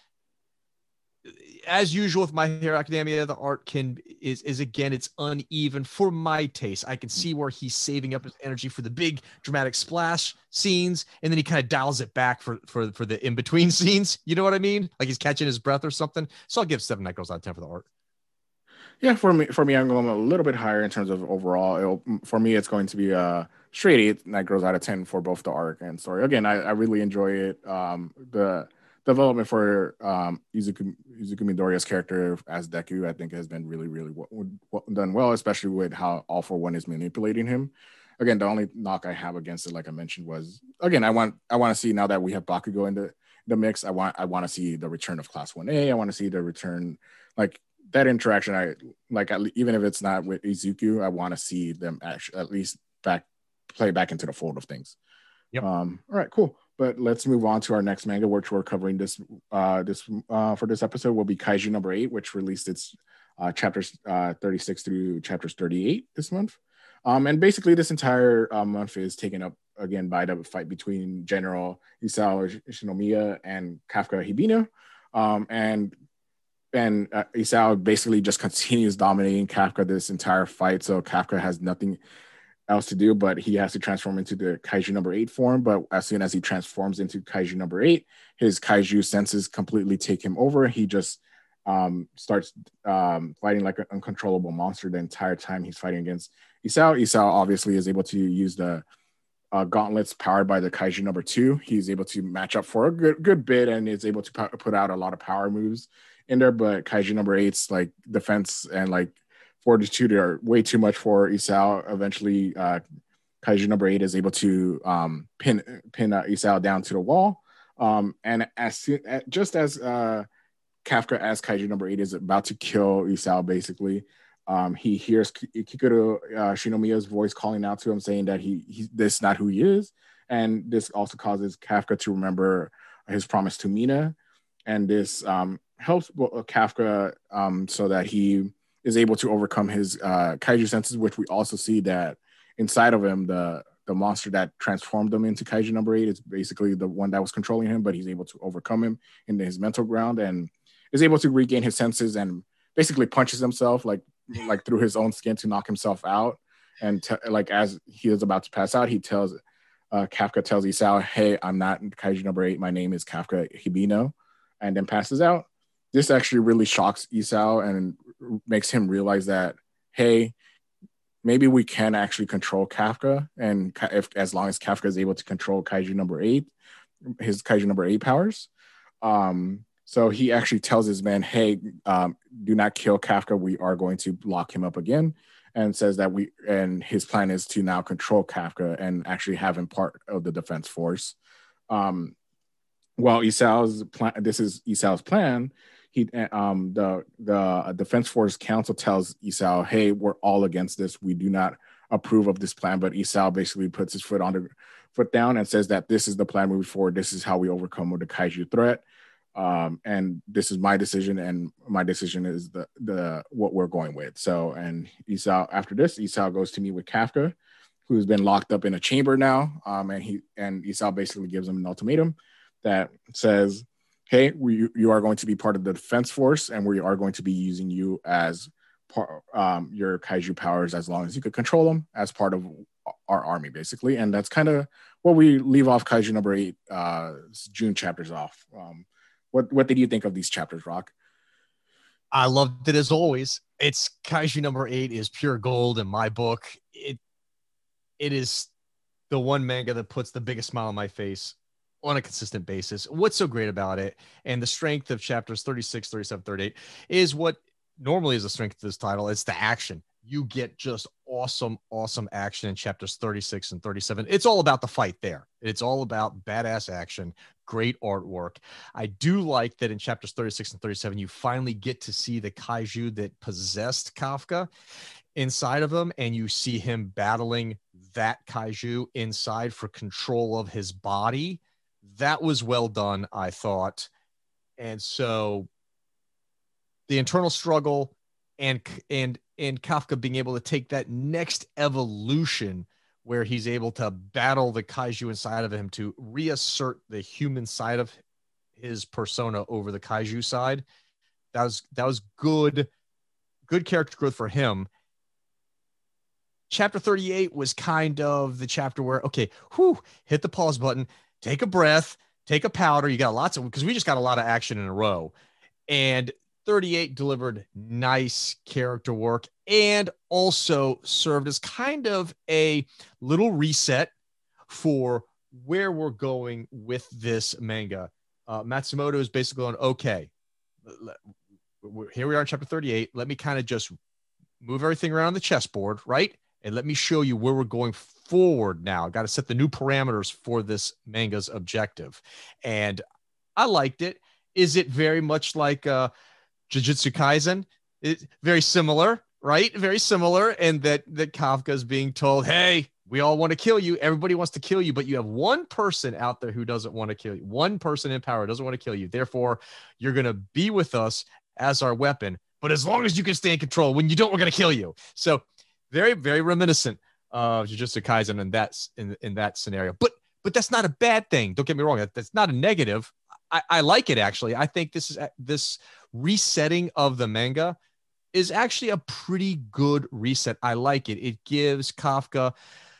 As usual with My Hero Academia, the art is again, it's uneven for my taste. I can see where he's saving up his energy for the big dramatic splash scenes, and then he kind of dials it back for the in-between scenes. You know what I mean? Like he's catching his breath or something. So I'll give 7 Night Girls out of 10 for the art. Yeah, for me, I'm going a little bit higher in terms of overall. For me, it's going to be a straight 8 Night Girls out of 10 for both the arc and story. Again, I really enjoy it. The development for Izuku Midoriya's character as Deku, I think, has been really done well, especially with how All for One is manipulating him. Again, the only knock I have against it, like I mentioned, was again I want to see, now that we have Bakugo in the mix, I want to see the return of Class 1A. I want to see the return, like that interaction. Even if it's not with Izuku, I want to see them actually at least play back into the fold of things. Yep. All right, cool. But let's move on to our next manga, which we're covering this for this episode will be Kaiju number 8, which released its chapters 36 through chapters 38 this month. And basically this entire month is taken up again by the fight between General Isao Shinomiya and Kafka Hibino. And Isao basically just continues dominating Kafka this entire fight. So Kafka has nothing else to do, but he has to transform into the Kaiju number 8 form. But as soon as he transforms into Kaiju number 8, his Kaiju senses completely take him over. He just starts fighting like an uncontrollable monster the entire time he's fighting against Isao. Isao obviously is able to use the gauntlets powered by the Kaiju number 2. He's able to match up for a good bit and is able to put out a lot of power moves in there. But Kaiju number 8's like defense and like fortitude are way too much for Isao. Eventually, Kaiju number 8 is able to pin Isao down to the wall. And just as Kafka, as Kaiju number 8 is about to kill Isao, basically, he hears Kikuro Shinomiya's voice calling out to him, saying that this is not who he is. And this also causes Kafka to remember his promise to Mina. And this helps Kafka so that he is able to overcome his Kaiju senses, which we also see that inside of him, the monster that transformed him into Kaiju number 8 is basically the one that was controlling him, but he's able to overcome him into his mental ground and is able to regain his senses and basically punches himself like through his own skin to knock himself out. And as he is about to pass out, he tells Kafka tells Isao, "Hey, I'm not Kaiju number 8. My name is Kafka Hibino," and then passes out. This actually really shocks Isao and makes him realize that, hey, maybe we can actually control Kafka, and as long as Kafka is able to control Kaiju number 8, his Kaiju number 8 powers. So he actually tells his men, hey, do not kill Kafka. We are going to lock him up again, and says that his plan is to now control Kafka and actually have him part of the defense force. Well, Isao's plan, this is Isao's plan. The defense force council tells Isao, hey, we're all against this. We do not approve of this plan, but Isao basically puts his foot down and says that this is the plan moving forward. This is how we overcome the kaiju threat. And this is my decision, and my decision is the what we're going with. So, and after this, Isao goes to meet with Kafka, who's been locked up in a chamber now. And Isao basically gives him an ultimatum that says, hey, you are going to be part of the defense force, and we are going to be using you as your kaiju powers as long as you could control them as part of our army, basically. And that's kind of what we leave off kaiju number 8 June chapters off. What did you think of these chapters, Rock? I loved it as always. It's kaiju number 8 is pure gold in my book. It is the one manga that puts the biggest smile on my face on a consistent basis. What's so great about it, and the strength of chapters 36, 37, 38 is what normally is the strength of this title. It's the action. You get just awesome action in chapters 36 and 37. It's all about the fight there. It's all about badass action, great artwork. I do like that in chapters 36 and 37, you finally get to see the kaiju that possessed Kafka inside of him, and you see him battling that kaiju inside for control of his body. That was well done, I thought. And so the internal struggle and Kafka being able to take that next evolution where he's able to battle the kaiju inside of him to reassert the human side of his persona over the kaiju side. That was good character growth for him. Chapter 38 was kind of the chapter where, okay, hit the pause button, take a breath, take a powder. You got because we just got a lot of action in a row. And 38 delivered nice character work and also served as kind of a little reset for where we're going with this manga. Matsumoto is basically going, okay, here we are in chapter 38. Let me kind of just move everything around the chessboard, right? And let me show you where we're going forward now. I've got to set the new parameters for this manga's objective. And I liked it. Is it very much like Jujutsu Kaisen? It's very similar, right? Very similar. And that Kafka is being told, hey, we all want to kill you. Everybody wants to kill you, but you have one person out there who doesn't want to kill you. One person in power doesn't want to kill you. Therefore, you're going to be with us as our weapon. But as long as you can stay in control, when you don't, we're going to kill you. So very, very reminiscent of Jujutsu Kaisen in that scenario. But that's not a bad thing. Don't get me wrong. That's not a negative. I like it, actually. I think this resetting of the manga is actually a pretty good reset. I like it. It gives Kafka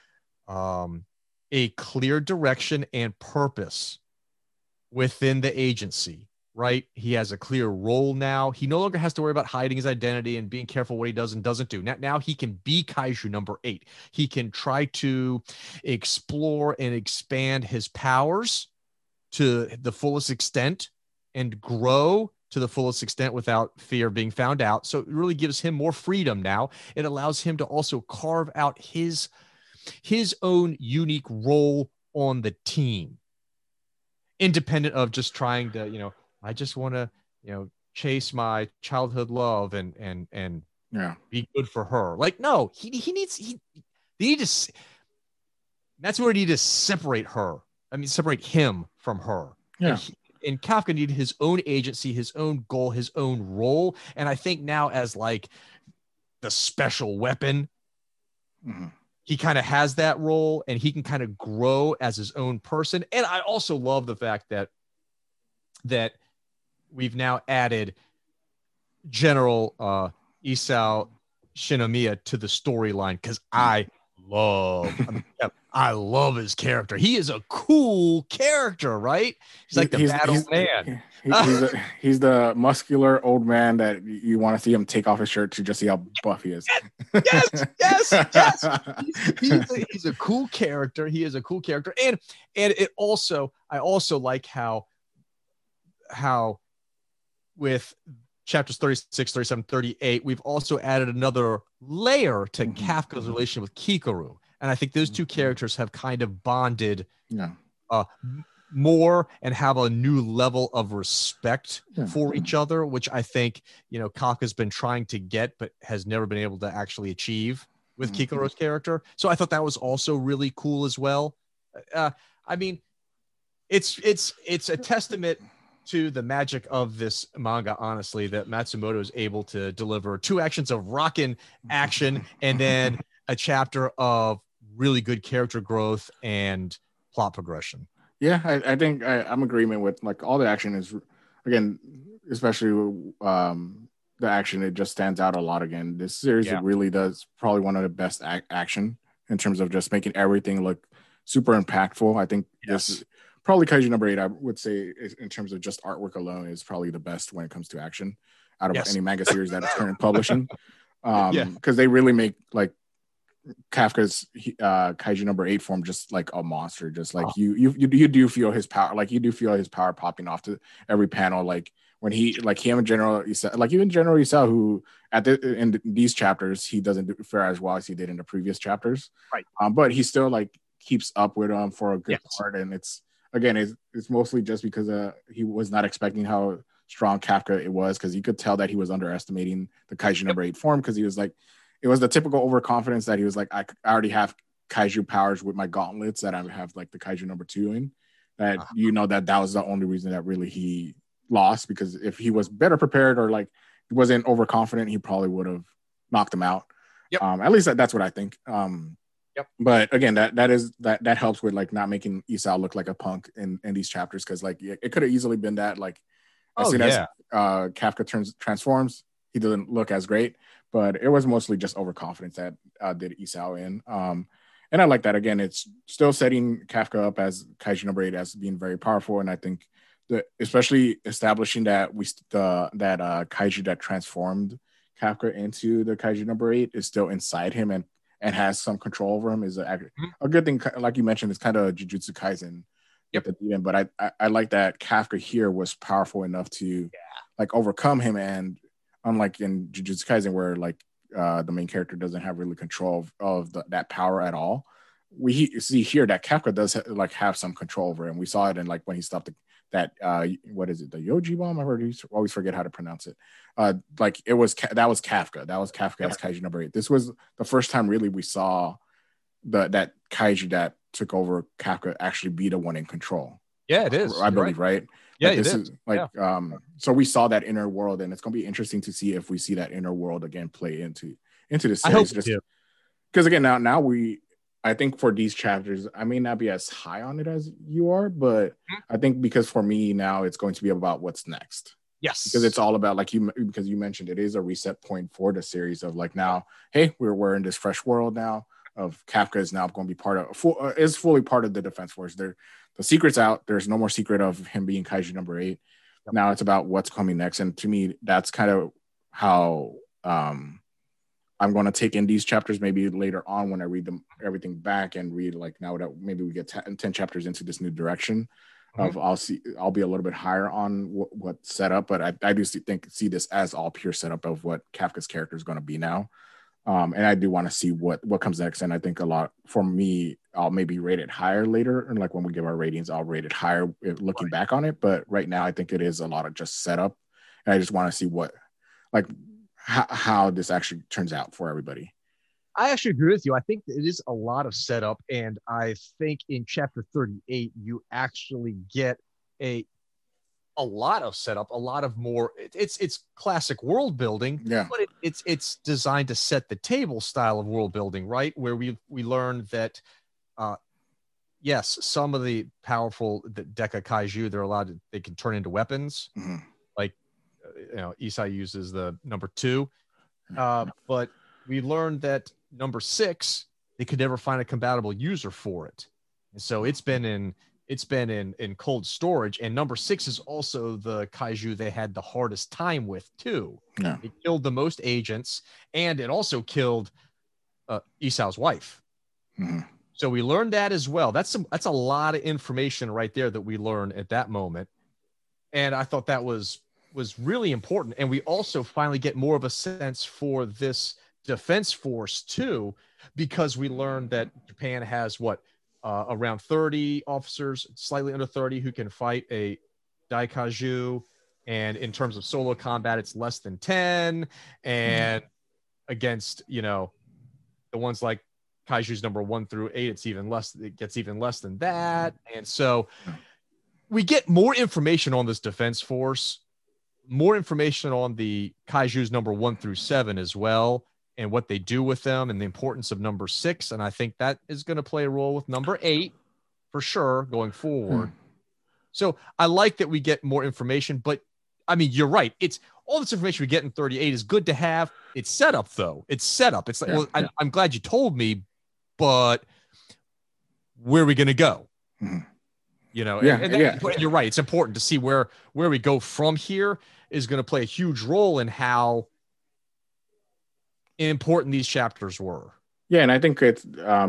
a clear direction and purpose within the agency, right? He has a clear role now. He no longer has to worry about hiding his identity and being careful what he does and doesn't do. Now he can be Kaiju number 8. He can try to explore and expand his powers to the fullest extent and grow to the fullest extent without fear of being found out. So it really gives him more freedom now. It allows him to also carve out his own unique role on the team, independent of just trying to, I just want to, chase my childhood love and be good for her. Like, no, he needs to, that's where he needs to separate him from her. Yeah. And Kafka needed his own agency, his own goal, his own role. And I think now as like the special weapon, he kind of has that role and he can kind of grow as his own person. And I also love the fact that we've now added General Isao Shinomiya to the storyline, because I love his character. He is a cool character, right? He's like the battle man. He's the muscular old man that you want to see him take off his shirt to just see how buff he is. Yes. He's a cool character. He is a cool character. And I also like how with chapters 36, 37, 38, we've also added another layer to Kafka's relation with Kikoru. And I think those two characters have kind of bonded more and have a new level of respect for each other, which I think, Kafka's been trying to get, but has never been able to actually achieve. with Kikoru's character. So I thought that was also really cool as well. I mean, it's a testament to the magic of this manga, honestly, that Matsumoto is able to deliver 2 actions of rockin' action and then a chapter of really good character growth and plot progression. Yeah, I think I'm agreement with like all the action is, again, especially the action, it just stands out a lot again. This series, it really does probably one of the best action in terms of just making everything look super impactful. I think this is probably Kaiju number 8, I would say, in terms of just artwork alone, is probably the best when it comes to action out of any manga series that is currently publishing. Because they really make like Kafka's Kaiju number 8 form just like a monster. Just like you do feel his power, like you do feel his power popping off to every panel. Like when him in General Isao, like even General Isao, who in these chapters he doesn't fare as well as he did in the previous chapters, right? But he still like keeps up with him for a good part, and it's mostly just because he was not expecting how strong Kafka it was, because you could tell that he was underestimating the Kaiju number 8 form, because he was like, it was the typical overconfidence that he was like, I already have Kaiju powers with my gauntlets that I have like the Kaiju number 2 in, that that was the only reason that really he lost, because if he was better prepared or like he wasn't overconfident, he probably would have knocked him out. At least that's what I think. But again, that helps with like not making Isao look like a punk in these chapters, because like it could have easily been that like as soon as Kafka transforms, he doesn't look as great. But it was mostly just overconfidence that did Isao in. And I like that. Again, it's still setting Kafka up as Kaiju number 8 as being very powerful. And I think especially establishing that Kaiju that transformed Kafka into the Kaiju number 8 is still inside him and has some control over him is a good thing. Like you mentioned, it's kind of Jujutsu Kaisen. But I like that Kafka here was powerful enough to like overcome him, and unlike in Jujutsu Kaisen where like the main character doesn't have really control of that power at all, we see here that Kafka does have some control over him. We saw it in like when he stopped that what is it, the Yoji bomb? I always forget how to pronounce it. Like that was Kafka. That was Kafka's Kaiju number 8. This was the first time really we saw that Kaiju that took over Kafka actually be the one in control. Yeah, it is. I believe, right? Yeah, this is like so we saw that inner world, and it's gonna be interesting to see if we see that inner world again play into this series. I hope so. Because again, now I think for these chapters, I may not be as high on it as you are, but I think because for me now it's going to be about what's next. Yes, because it's all about because you mentioned it is a reset point for the series of like, now, hey, we're in this fresh world now of Kafka is now going to be is fully part of the Defense Force. The secret's out. There's no more secret of him being Kaiju number 8. Now it's about what's coming next, and to me, that's kind of how I'm going to take in these chapters maybe later on when I read everything back and read like now that maybe we get 10 chapters into this new direction of I'll be a little bit higher on what's set up, but I do see this as all pure setup of what Kafka's character is going to be now. And I do want to see what comes next. And I think a lot for me, I'll maybe rate it higher later. And like when we give our ratings, I'll rate it higher looking back on it. But right now I think it is a lot of just setup. And I just want to see how this actually turns out for everybody. I actually agree with you. I think it is a lot of setup, and I think in chapter 38 you actually get a lot of setup, a lot of more. It's classic world building, but it's designed to set the table style of world building, right? Where we learned that, yes, some of the powerful Deka Kaiju they can turn into weapons, like Isai uses the number 2, but we learned that number 6 they could never find a compatible user for it, and so it's been in cold storage. And number 6 is also the Kaiju they had the hardest time with too. It killed the most agents, and it also killed Isao's wife. So we learned that as well. That's a lot of information right there that we learned at that moment, and I thought that was really important. And we also finally get more of a sense for this Defense Force too, because we learned that Japan has around 30 officers, slightly under 30, who can fight a Daikaiju, and in terms of solo combat it's less than 10, and against the ones like Kaiju's number 1 through 8, it's even less. It gets even less than that. And so we get more information on this Defense Force, more information on the Kaiju's number 1 through 7 as well, and what they do with them and the importance of number 6. And I think that is going to play a role with number 8 for sure going forward. So I like that we get more information, but I mean, you're right. It's all this information we get in 38 is good to have. It's set up though. It's set up. It's like, I'm glad you told me, but where are we going to go? You know, and you're right. It's important to see where we go from here is going to play a huge role in how important these chapters were. Yeah, and I think it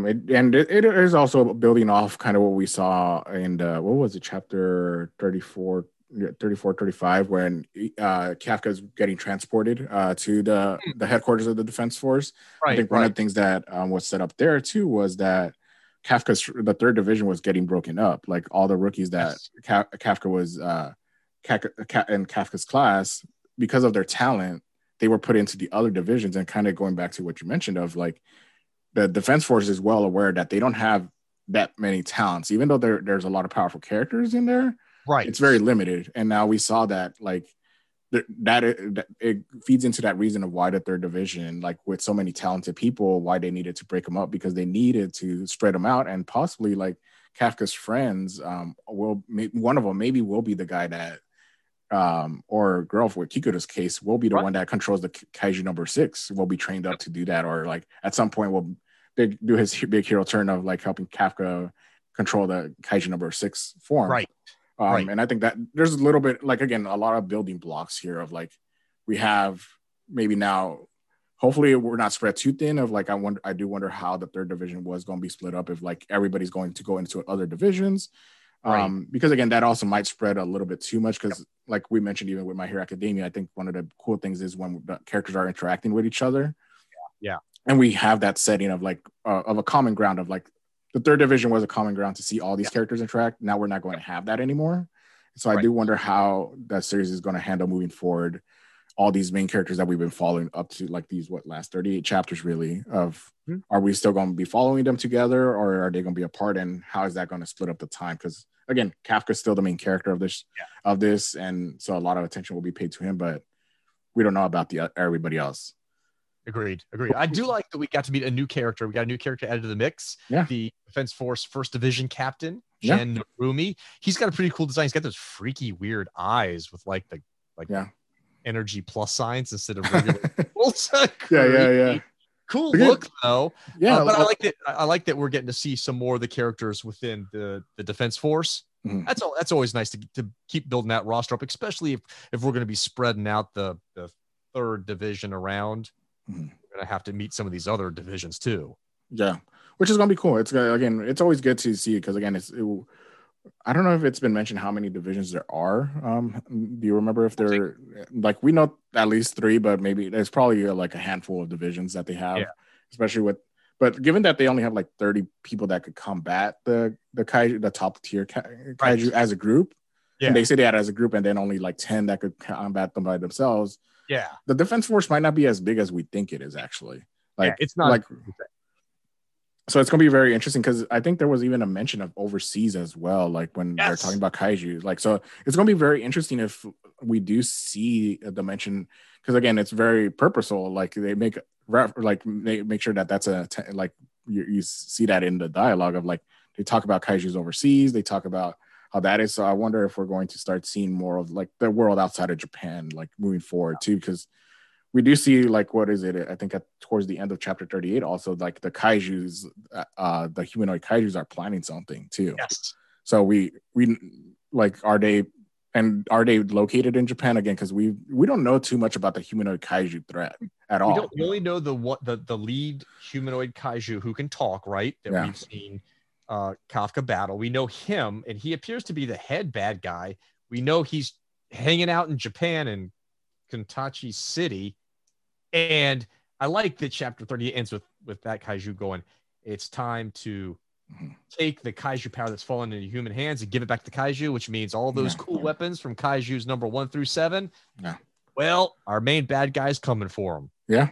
is also building off kind of what we saw in what was it, chapter 34, 35, when Kafka is getting transported to the headquarters of the Defense Force. Right, I think one of the things that was set up there too was that the 3rd Division was getting broken up. Like all the rookies that Kafka was in Kafka's class, because of their talent, they were put into the other divisions. And kind of going back to what you mentioned of like the Defense Force is well aware that they don't have that many talents, even though there's a lot of powerful characters in there. Right. It's very limited. And now we saw that like that it feeds into that reason of why the 3rd Division, like with so many talented people, why they needed to break them up, because they needed to spread them out. And possibly like Kafka's friends one of them maybe will be the guy that or girl with Kikuto's case will be the one that controls the Kaiju number 6, will be trained up to do that, or like at some point will do his big hero turn of like helping Kafka control the Kaiju number 6 form. Right. And I think that there's a little bit, like, again, a lot of building blocks here of like, we have maybe now, hopefully we're not spread too thin of like, I do wonder how the 3rd Division was going to be split up if like everybody's going to go into other divisions. Because again, that also might spread a little bit too much. Cause like we mentioned, even with My Hero Academia, I think one of the cool things is when the characters are interacting with each other. Yeah. And we have that setting of like, of a common ground of like, the 3rd Division was a common ground to see all these characters interact. Now we're not going to have that anymore. So I do wonder how that series is going to handle moving forward all these main characters that we've been following up to like these, last 38 chapters really of, are we still going to be following them together, or are they going to be apart, and how is that going to split up the time? Because again, Kafka's still the main character of this. And so a lot of attention will be paid to him, but we don't know about everybody else. Agreed. I do like that we got to meet a new character. We got a new character added to the mix. Yeah. The Defense Force 1st Division captain, Gen Narumi. He's got a pretty cool design. He's got those freaky, weird eyes with like the energy plus signs instead of regular. Yeah. Cool look though. Yeah, but I like that we're getting to see some more of the characters within the Defense Force. Mm-hmm. That's always nice to keep building that roster up, especially if we're going to be spreading out the 3rd Division around. We're gonna have to meet some of these other divisions too. Yeah, which is gonna be cool. It's it's always good to see, because again, I don't know if it's been mentioned how many divisions there are. Do you remember if they're like, we know at least 3, but maybe there's probably like a handful of divisions that they have, especially but given that they only have like 30 people that could combat the kaiju, the top tier kaiju as a group, and they say that as a group, and then only like 10 that could combat them by themselves. Yeah, the Defense Force might not be as big as we think it is actually. Like, it's not like, so it's gonna be very interesting, because I think there was even a mention of overseas as well, like when they're talking about kaiju. Like, so it's gonna be very interesting if we do see a dimension, because again, it's very purposeful. Like they make they make sure that that's like you see that in the dialogue of like, they talk about kaijus overseas, they talk about how that is. So I wonder if we're going to start seeing more of like the world outside of Japan, like moving forward too, because we do see like, what is it? I think towards the end of chapter 38, also like the kaijus, the humanoid kaijus are planning something too. Yes. So we like, are they located in Japan again? Because we don't know too much about the humanoid kaiju threat at all. We only know the lead humanoid kaiju who can talk, right? That we've seen Kafka battle. We know him, and he appears to be the head bad guy. We know he's hanging out in Japan in Kantachi City, and I like that chapter 38 ends with that kaiju going, it's time to take the kaiju power that's fallen into human hands and give it back to kaiju, which means all those cool weapons from kaiju's number 1 through 7. Yeah. Well, our main bad guy's coming for him. Yeah.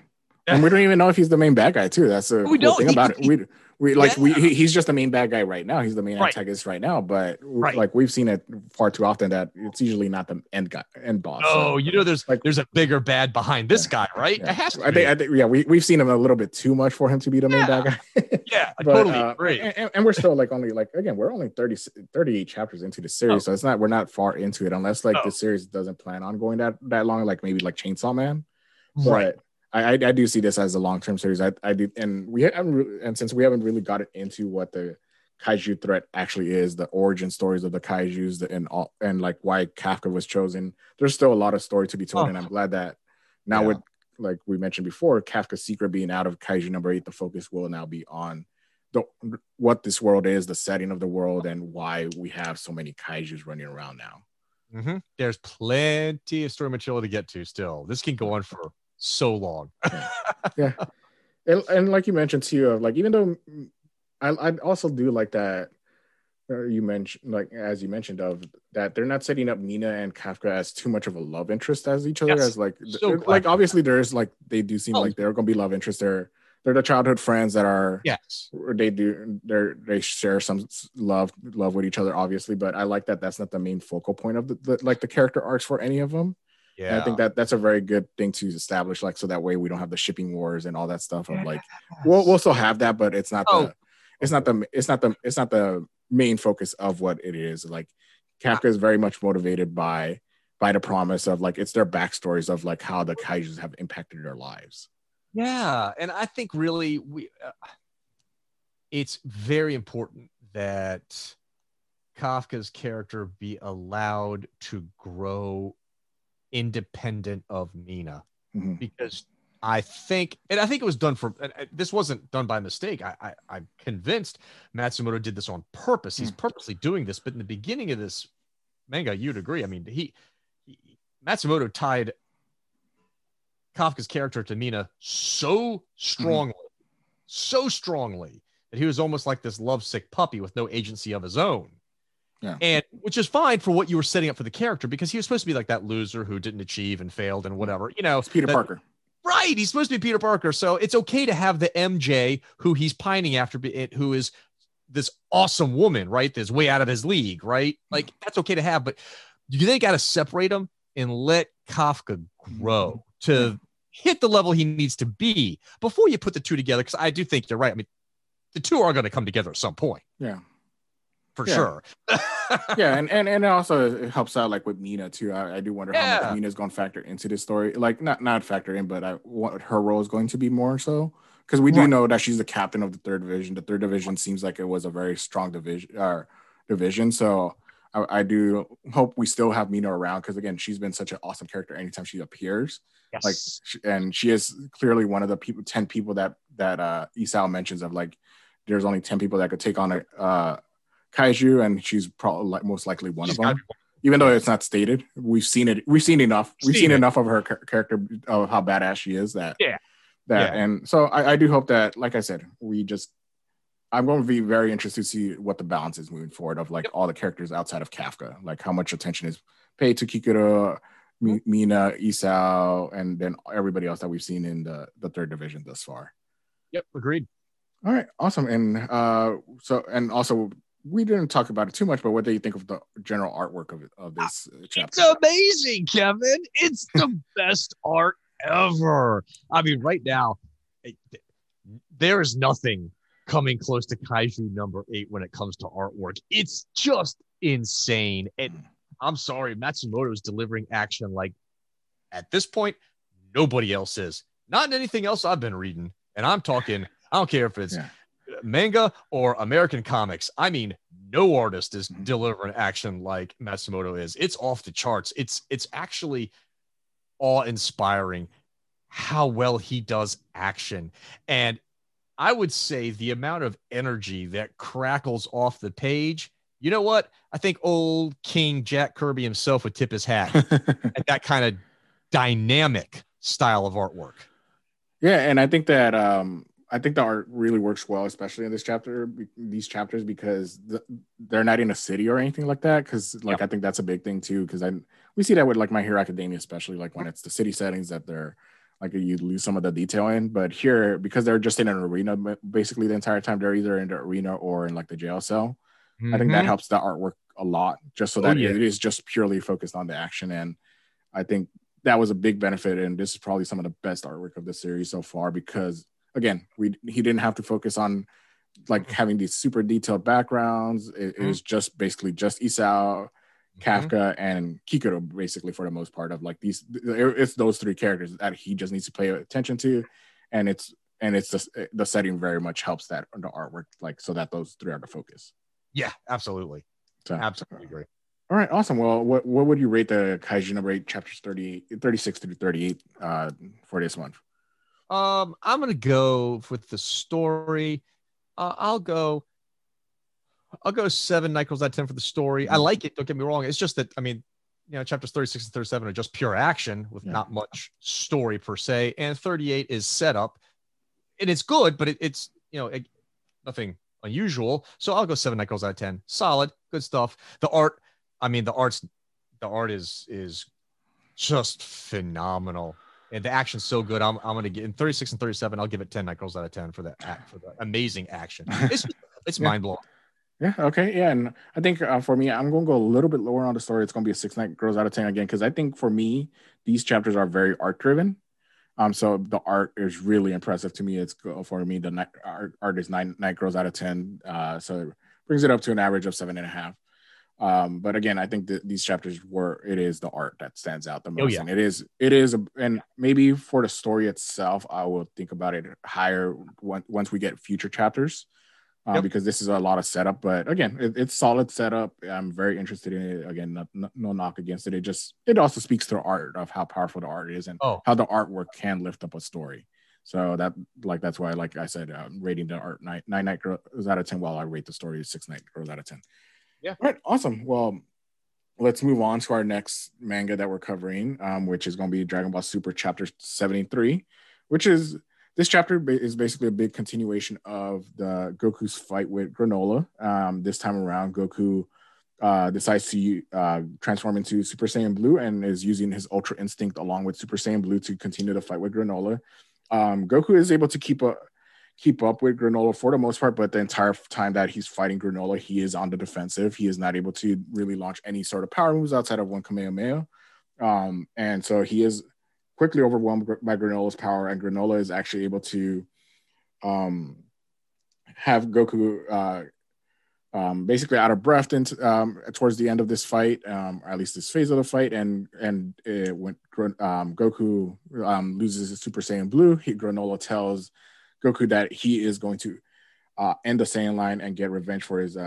And we don't even know if he's the main bad guy too. That's the cool thing about it. He's just the main bad guy right now. He's the main antagonist right now. But like we've seen it far too often that it's usually not the end boss. Oh, so, there's a bigger bad behind this guy, right? Yeah. It has to I think we've seen him a little bit too much for him to be the main bad guy. Yeah, I totally agree. And we're still we're only 38 chapters into the series, so we're not far into it unless the series doesn't plan on going that long, like maybe like Chainsaw Man. Right. But I do see this as a long-term series. I do, and since we haven't really got it into what the kaiju threat actually is, the origin stories of the kaijus, and like why Kafka was chosen, there's still a lot of story to be told, and I'm glad that now with, like we mentioned before, Kafka's secret being out of Kaiju number 8, the focus will now be on what this world is, the setting of the world, and why we have so many kaijus running around now. Mm-hmm. There's plenty of story material to get to still. This can go on for so long. Yeah. And like you mentioned too, of like, even though I also do like that you mentioned, like as you mentioned, of that they're not setting up Mina and Kafka as too much of a love interest as each other, as like obviously there's like they do seem like they're gonna be love interests. They're the childhood friends that are they share some love with each other, obviously, but I like that that's not the main focal point of the character arcs for any of them. Yeah, and I think that's a very good thing to establish, like, so that way we don't have the shipping wars and all that stuff of like we'll still have that, but it's not the main focus of what it is. Like Kafka is very much motivated by the promise of like it's their backstories of like how the kaijus have impacted their lives. Yeah, and I think really it's very important that Kafka's character be allowed to grow independent of Mina, because I think it was done this wasn't done by mistake. I'm convinced Matsumoto did this on purpose. He's purposely doing this, but in the beginning of this manga, you'd agree. I mean, Matsumoto tied Kafka's character to Mina so strongly that he was almost like this lovesick puppy with no agency of his own. Yeah. And which is fine for what you were setting up for the character, because he was supposed to be like that loser who didn't achieve and failed and whatever, it's Peter Parker. Right. He's supposed to be Peter Parker. So it's okay to have the MJ who he's pining after, who is this awesome woman, right? That's way out of his league, right? Like that's okay to have, but you then got to separate them and let Kafka grow to hit the level he needs to be before you put the two together. Cause I do think you're right. I mean, the two are going to come together at some point. Yeah. For sure. Yeah, and it also helps out like with Mina too. I do wonder how much Mina's going to factor into this story. Like not factor in, but what her role is going to be more so, because we do know that she's the captain of the 3rd Division. The 3rd Division seems like it was a very strong division. So I do hope we still have Mina around, because again, she's been such an awesome character anytime she appears. Yes. Like, and she is clearly one of the 10 people that Isao mentions of like, there's only 10 people that could take on a kaiju, and she's probably most likely one of them. Even though it's not stated, we've seen enough. We've seen enough of her character, of how badass she is. And so I do hope that, like I said, I'm going to be very interested to see what the balance is moving forward of like all the characters outside of Kafka, like how much attention is paid to Kikura, Mina, Isao, and then everybody else that we've seen in the 3rd Division thus far. Yep, agreed. All right, awesome. And also we didn't talk about it too much, but what do you think of the general artwork of this chapter? It's amazing, Kevin. It's the best art ever. I mean, right now, there is nothing coming close to Kaiju number 8 when it comes to artwork. It's just insane. And I'm sorry, Matsumoto is delivering action like, at this point, nobody else is. Not in anything else I've been reading. And I'm talking, I don't care if it's manga or American comics. I mean, no artist is delivering action like Matsumoto is. It's off the charts. It's actually awe-inspiring how well he does action. And I would say the amount of energy that crackles off the page, you know what? I think old King Jack Kirby himself would tip his hat at that kind of dynamic style of artwork. Yeah, and I think that the art really works well, especially in these chapters, because they're not in a city or anything like that. Because I think that's a big thing too. Because we see that with like My Hero Academia, especially like when it's the city settings that they're like you lose some of the detail in. But here, because they're just in an arena basically the entire time, they're either in the arena or in like the jail cell. I think that helps the artwork a lot, just so that it is just purely focused on the action. And I think that was a big benefit. And this is probably some of the best artwork of the series so far, because again, he didn't have to focus on like having these super detailed backgrounds. It was just basically just Isao, Kafka, and Kikuro, basically, for the most part, of like it's those three characters that he just needs to pay attention to. And it's just the setting very much helps that the artwork, like, so that those three are the focus. Yeah, absolutely. So, absolutely agree. All right, awesome. Well, what would you rate the Kaiju number 8 chapters 36 through 38 for this month? I'm gonna go with the story. I'll go 7 Night Girls out of 10 for the story. I like it, don't get me wrong. It's just that, I mean, chapters 36 and 37 are just pure action with not much story per se, and 38 is setup, and it's good, but it's nothing unusual. So I'll go 7 Night Girls out of 10. Solid, good stuff. The art, the art is just phenomenal, and the action's so good. I'm gonna get in 36 and 37. I'll give it 10 Night Girls out of 10 for the amazing action. It's mind blowing. Yeah. Okay. Yeah. And I think for me, I'm going to go a little bit lower on the story. It's going to be a 6 Night Girls out of 10 again, because I think for me, these chapters are very art driven. So the art is really impressive to me. It's for me, the art is 9 Night Girls out of 10. So it brings it up to an average of 7.5. But again, I think these chapters it is the art that stands out the most. And it is, and maybe for the story itself, I will think about it higher once we get future chapters. Because this is a lot of setup, but again, it's solid setup. I'm very interested in it. Again, no knock against it. It also speaks to the art of how powerful the art is and how the artwork can lift up a story. So that's why, like I said, rating the art 9 Night Girls out of 10, while I rate the story 6 Night Girls out of 10. Yeah. All right. Awesome. Well, let's move on to our next manga that we're covering, which is going to be Dragon Ball Super Chapter 73, which is. This chapter is basically a big continuation of the Goku's fight with Granola. This time around, Goku decides to transform into Super Saiyan Blue and is using his Ultra Instinct along with Super Saiyan Blue to continue the fight with Granola. Goku is able to keep up with Granola for the most part, but the entire time that he's fighting Granola, he is on the defensive. He is not able to really launch any sort of power moves outside of one Kamehameha. And so he is quickly overwhelmed by Granola's power, and Granola is actually able to have Goku basically out of breath towards the end of this fight, or at least this phase of the fight. And when Goku loses his Super Saiyan Blue, Granola tells Goku that he is going to end the Saiyan line and get revenge for his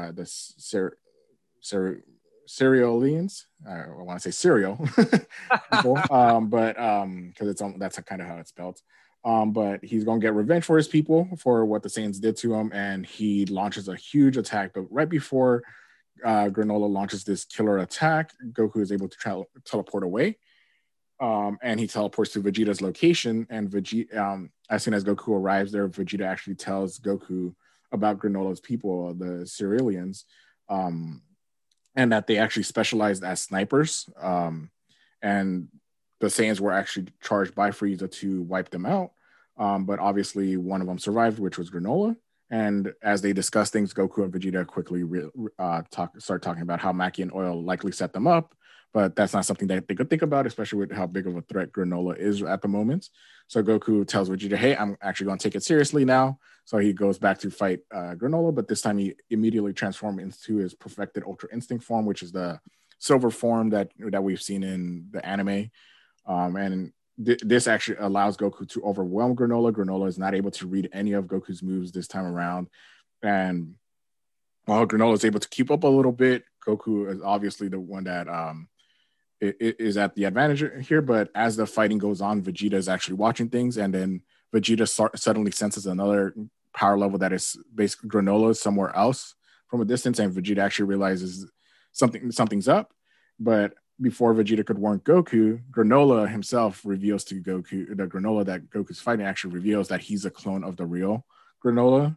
Cerealians. I want to say cereal, people, but because that's kind of how it's spelled. But he's gonna get revenge for his people for what the Saiyans did to him, and he launches a huge attack. But right before Granola launches this killer attack, Goku is able to teleport away, and he teleports to Vegeta's location. And as soon as Goku arrives there, Vegeta actually tells Goku about Granola's people, the Cerealians. And that they actually specialized as snipers. And the Saiyans were actually charged by Frieza to wipe them out. But obviously one of them survived, which was Granola. And as they discuss things, Goku and Vegeta quickly start talking about how Maki and Oil likely set them up. But that's not something that they could think about, especially with how big of a threat Granola is at the moment. So Goku tells Vegeta, hey, I'm actually going to take it seriously now. So he goes back to fight Granola, but this time he immediately transforms into his perfected Ultra Instinct form, which is the silver form that we've seen in the anime. This actually allows Goku to overwhelm Granola. Granola is not able to read any of Goku's moves this time around. And while Granola is able to keep up a little bit, Goku is obviously the one that is at the advantage here. But as the fighting goes on, Vegeta is actually watching things, and then Vegeta suddenly senses another power level that is basically Granola somewhere else from a distance, and Vegeta actually realizes something's up. But before Vegeta could warn Goku, Granola himself reveals to Goku, the Granola that Goku's fighting actually reveals that he's a clone of the real Granola,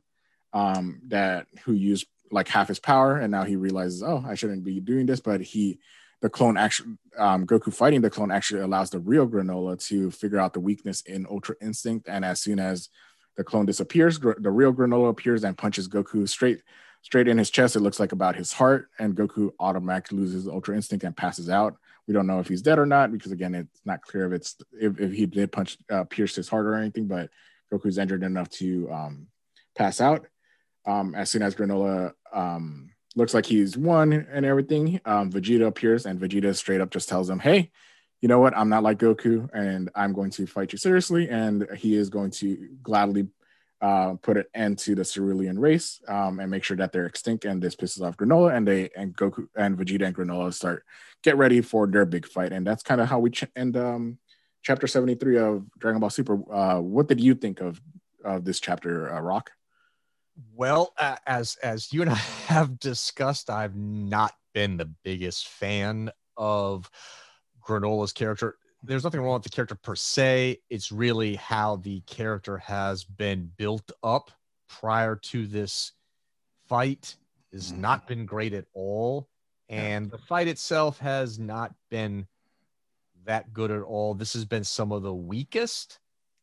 who used like half his power, and now he realizes, oh, I shouldn't be doing this. But the clone actually, Goku fighting the clone actually allows the real Granola to figure out the weakness in Ultra Instinct. And as soon as the clone disappears, the real Granola appears and punches Goku straight in his chest. It looks like about his heart, and Goku automatically loses Ultra Instinct and passes out. We don't know if he's dead or not, because again, it's not clear if he did pierce his heart or anything, but Goku's injured enough to pass out. As soon as Granola looks like he's won and everything, Vegeta appears, and Vegeta straight up just tells him, hey, you know what? I'm not like Goku, and I'm going to fight you seriously. And he is going to gladly put an end to the Cerulean race and make sure that they're extinct. And this pisses off Granola, and Goku and Vegeta and Granola get ready for their big fight. And that's kind of how we end chapter 73 of Dragon Ball Super. What did you think of this chapter, Rock? Well, as you and I have discussed, I've not been the biggest fan of Granola's character. There's nothing wrong with the character per se. It's really how the character has been built up prior to this fight has not been great at all. And the fight itself has not been that good at all. This has been some of the weakest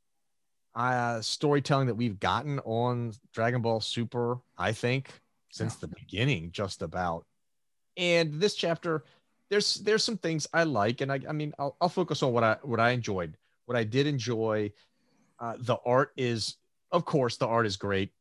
storytelling that we've gotten on Dragon Ball Super, I think, since the beginning, just about. And this chapter, there's some things I like, and I mean, I'll focus on what I enjoyed. What I did enjoy, the art is, of course, the art is great.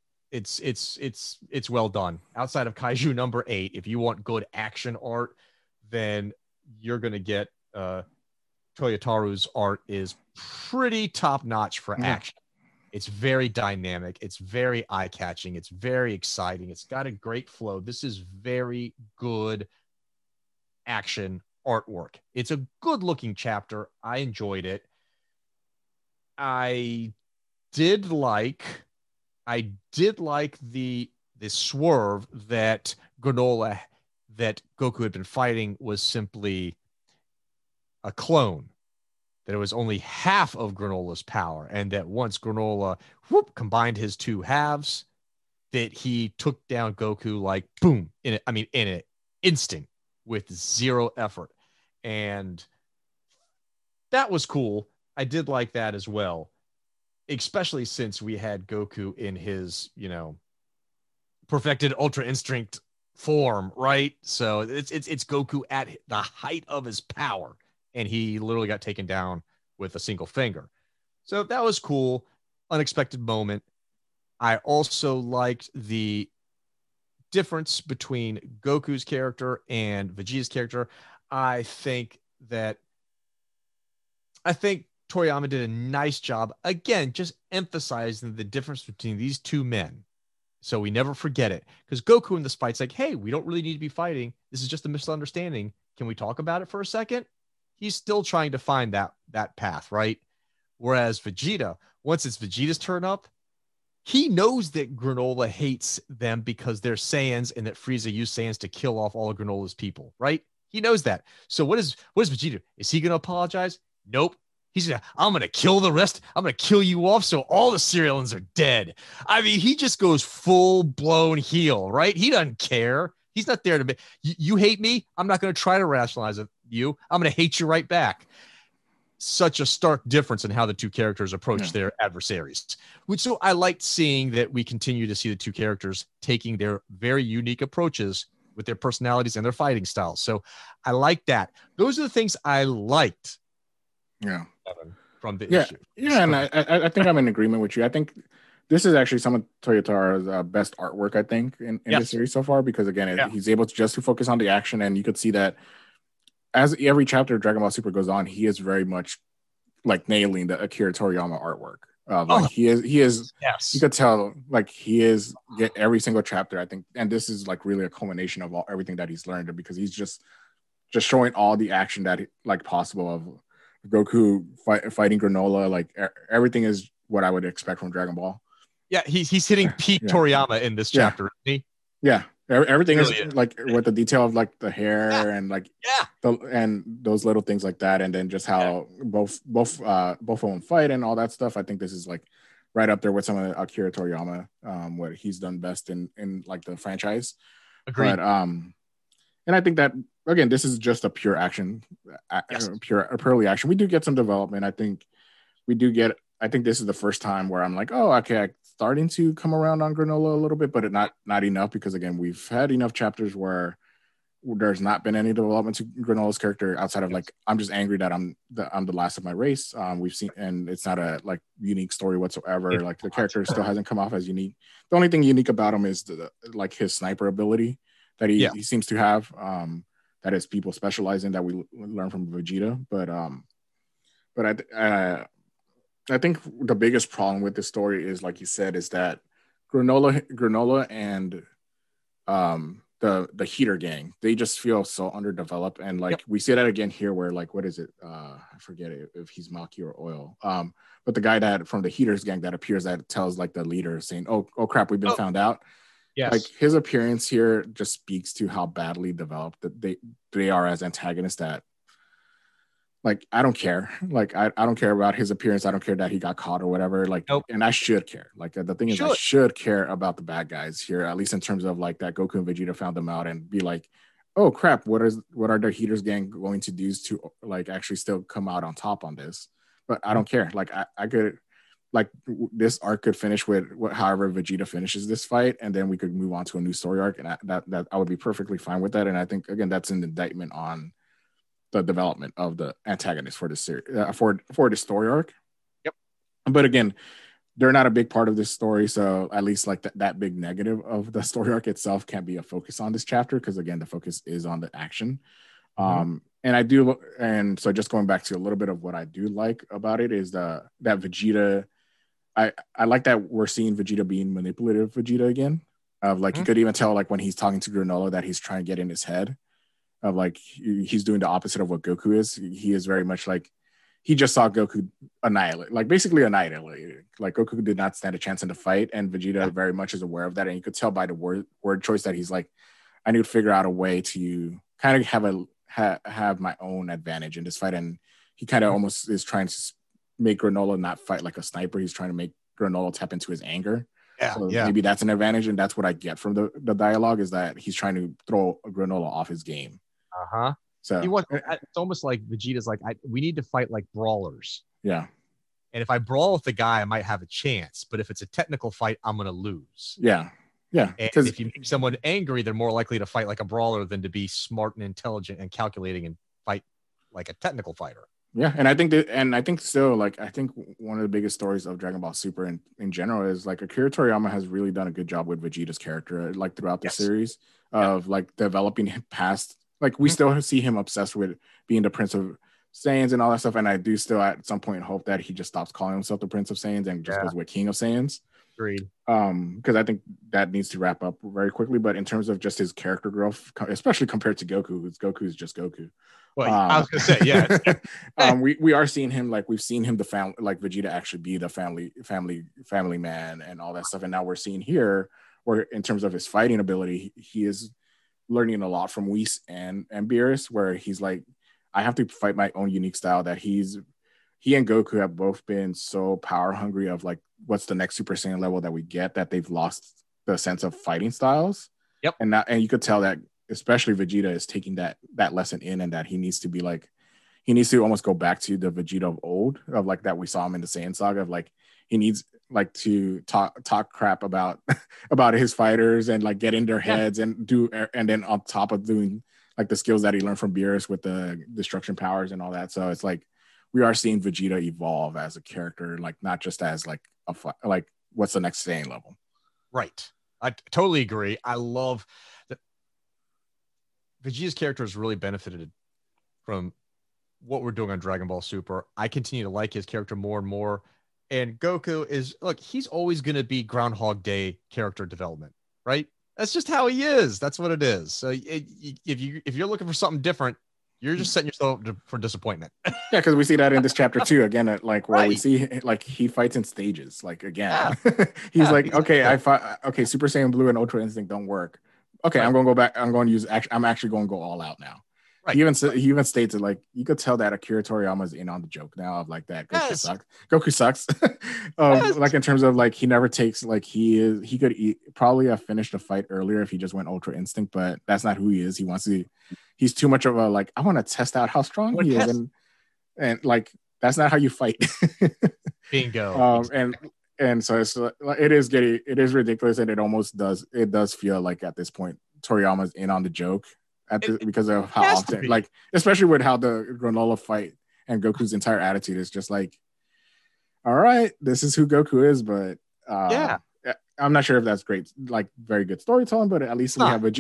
It's well done. Outside of Kaiju number 8, if you want good action art, then you're gonna get Toyotaro's art is pretty top notch for action. It's very dynamic. It's very eye-catching. It's very exciting. It's got a great flow. This is very good action artwork. It's a good-looking chapter. I enjoyed it. I did like the swerve that Granola that Goku had been fighting was simply a clone, that it was only half of Granola's power, and that once Granola combined his two halves, that he took down Goku like boom in an instant with zero effort. And that was cool. I did like that as well, especially since we had Goku in his, perfected Ultra Instinct form, right? So it's Goku at the height of his power, and he literally got taken down with a single finger. So that was cool. Unexpected moment. I also liked the difference between Goku's character and Vegeta's character. I think Toriyama did a nice job, again, just emphasizing the difference between these two men. So we never forget it. Because Goku in this fight's like, hey, we don't really need to be fighting. This is just a misunderstanding. Can we talk about it for a second? He's still trying to find that path, right? Whereas Vegeta, once it's Vegeta's turn up, he knows that Granola hates them because they're Saiyans and that Frieza used Saiyans to kill off all of Granola's people, right? He knows that. So what is Vegeta? Is he going to apologize? Nope. I'm going to kill the rest. I'm going to kill you off so all the Cerealians are dead. I mean, he just goes full blown heel, right? He doesn't care. He's not there to be. You hate me. I'm not going to try to rationalize you. I'm going to hate you right back. Such a stark difference in how the two characters approach their adversaries. So I liked seeing that we continue to see the two characters taking their very unique approaches with their personalities and their fighting styles. So I like that. Those are the things I liked. Yeah. From the issue. Yeah, and I think I'm in agreement with you. I think this is actually some of Toyotaro's best artwork, I think, in the series so far, because again, he's able to focus on the action, and you could see that as every chapter of Dragon Ball Super goes on, he is very much like nailing the Akira Toriyama artwork. He is. Yes. You could tell like he is get every single chapter, I think, and this is like really a culmination of everything that he's learned, because he's just showing all the action that like possible of Goku fighting Granola. Like everything is what I would expect from Dragon Ball. Yeah, he's hitting peak Toriyama in this chapter, isn't he? Yeah. Everything is like with the detail of like the hair and like and those little things like that, and then just how both of them fight and all that stuff. I think this is like right up there with some of Akira Toriyama, what he's done best in like the franchise. Agreed. But and I think that again, this is just a pure action, Yes. purely action. We do get some development. I think we do get. I think this is the first time where I'm like, oh, okay, I'm starting to come around on Granola a little bit, but not enough because again, we've had enough chapters where there's not been any development to Granola's character outside of like I'm just angry that I'm the last of my race. We've seen, and it's not a like unique story whatsoever. Like the character still hasn't come off as unique. The only thing unique about him is like his sniper ability that he seems to have. That is people specialize in that we learn from Vegeta. But I think the biggest problem with this story is, like you said, is that Granola and the Heater gang, they just feel so underdeveloped, and like we see that again here where like what is it, I forget if he's Maki or Oil, but the guy that from the Heaters gang that appears that tells like the leader saying oh crap, we've been found out. Yes. Like his appearance here just speaks to how badly developed that they are as antagonists. That like I don't care. Like I don't care about his appearance. I don't care that he got caught or whatever. Like, and I should care. Like the thing is, I should care about the bad guys here, at least in terms of like that Goku and Vegeta found them out and be like, oh crap, what are the Heaters gang going to do to like actually still come out on top on this? But I don't care. Like I could. Like this arc could finish with however Vegeta finishes this fight, and then we could move on to a new story arc, and that I would be perfectly fine with that. And I think again that's an indictment on the development of the antagonist for this series for the story arc. Yep. But again, they're not a big part of this story, so at least like that big negative of the story arc itself can't be a focus on this chapter because again the focus is on the action. And I do, and so just going back to a little bit of what I do like about it is that Vegeta. I like that we're seeing Vegeta being manipulative Vegeta again. Of like you could even tell like when he's talking to Granola that he's trying to get in his head. Of like he's doing the opposite of what Goku is. He is very much like he just saw Goku annihilate, like basically annihilated. Like Goku did not stand a chance in the fight, and Vegeta very much is aware of that. And you could tell by the word choice that he's like, I need to figure out a way to kind of have my own advantage in this fight. And he kind of almost is trying to make Granola not fight like a sniper. He's trying to make Granola tap into his anger. Maybe that's an advantage, and that's what I get from the dialogue is that he's trying to throw Granola off his game. So it's almost like Vegeta's like, we need to fight like brawlers. Yeah. And if I brawl with the guy, I might have a chance. But if it's a technical fight, I'm going to lose. Yeah. Yeah. And if you make someone angry, they're more likely to fight like a brawler than to be smart and intelligent and calculating and fight like a technical fighter. Yeah, and I think still like I think one of the biggest stories of Dragon Ball Super in general is like Akira Toriyama has really done a good job with Vegeta's character like throughout the series of like developing him past like we still see him obsessed with being the Prince of Saiyans and all that stuff, and I do still at some point hope that he just stops calling himself the Prince of Saiyans and just goes with King of Saiyans. Agreed. Because I think that needs to wrap up very quickly. But in terms of just his character growth, especially compared to Goku, Goku is just Goku. Well, I was gonna say, yeah. We are seeing him like we've seen him the family like Vegeta actually be the family man and all that stuff, and now we're seeing here where in terms of his fighting ability, he is learning a lot from Whis and Beerus, where he's like, I have to fight my own unique style. That he and Goku have both been so power hungry of like what's the next Super Saiyan level that we get that they've lost the sense of fighting styles. Yep. And you could tell that especially Vegeta is taking that lesson in, and that he needs to almost go back to the Vegeta of old, of like that we saw him in the Saiyan saga, of like he needs like to talk crap about his fighters and like get in their heads and then on top of doing like the skills that he learned from Beerus with the destruction powers and all that. So it's like we are seeing Vegeta evolve as a character, like not just as like like what's the next Saiyan level. Right. I totally agree. I love that Vegeta's character has really benefited from what we're doing on Dragon Ball Super. I continue to like his character more and more. And Goku is, look, he's always going to be Groundhog Day character development, right? That's just how he is. That's what it is. So if you're looking for something different, you're just setting yourself up for disappointment. Yeah, because we see that in this chapter too. Again, like where we see like he fights in stages. Like again, he's like, okay, Super Saiyan Blue and Ultra Instinct don't work. Okay, I'm going to go back. I'm going to use. I'm actually going to go all out now. Right. He even states it like you could tell that Akira Toriyama's in on the joke now of like that Goku Yes. sucks. Goku sucks. Yes. Like in terms of like he never takes like he could probably have finished a fight earlier if he just went Ultra Instinct, but that's not who he is. He's too much of a like I want to test out how strong he is, and like that's not how you fight. Bingo. And so it is ridiculous, and it does feel like at this point Toriyama's in on the joke because of how often, like especially with how the Granola fight and Goku's entire attitude is just like, all right, this is who Goku is, but I'm not sure if that's great, like very good storytelling, but at least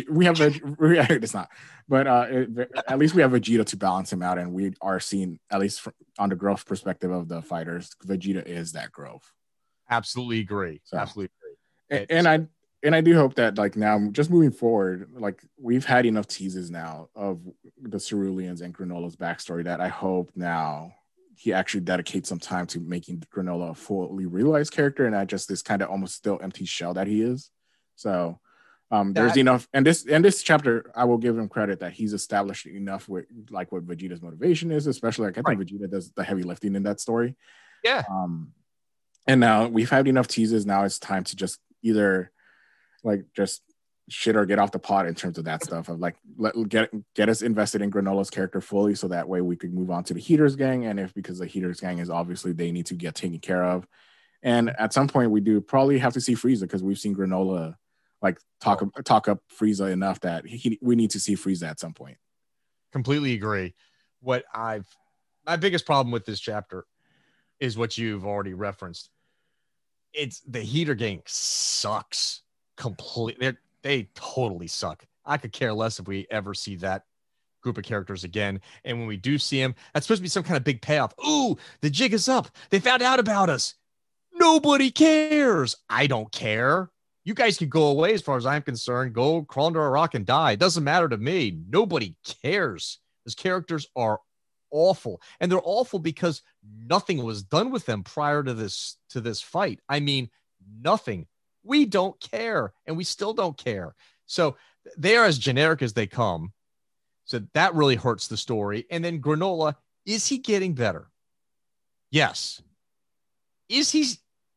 it's not, but at least we have Vegeta to balance him out, and we are seeing at least on the growth perspective of the fighters, Vegeta is that growth. Absolutely agree. So, absolutely agree. And I do hope that like now just moving forward, like we've had enough teases now of the Ceruleans and Granola's backstory that I hope now he actually dedicates some time to making Granola a fully realized character and not just this kind of almost still empty shell that he is. So there's enough, and this chapter, I will give him credit that he's established enough with like what Vegeta's motivation is, especially like I think Vegeta does the heavy lifting in that story. Yeah. And now we've had enough teases. Now it's time to just either like just shit or get off the pot in terms of that stuff of like get us invested in Granola's character fully, so that way we could move on to the Heaters gang. And if because the Heaters gang is obviously they need to get taken care of, and at some point we do probably have to see Frieza because we've seen Granola like talk up Frieza enough that we need to see Frieza at some point. Completely agree. My biggest problem with this chapter is what you've already referenced. It's the Heater gang sucks completely. They totally suck. I could care less if we ever see that group of characters again. And when we do see them, that's supposed to be some kind of big payoff. Ooh, the jig is up. They found out about us. Nobody cares. I don't care. You guys can go away as far as I'm concerned. Go crawl under a rock and die. It doesn't matter to me. Nobody cares. Those characters are awful. And they're awful because nothing was done with them prior to this fight. I mean, nothing. We don't care, and we still don't care. So they are as generic as they come. So that really hurts the story. And then Granola, is he getting better? Yes. Is he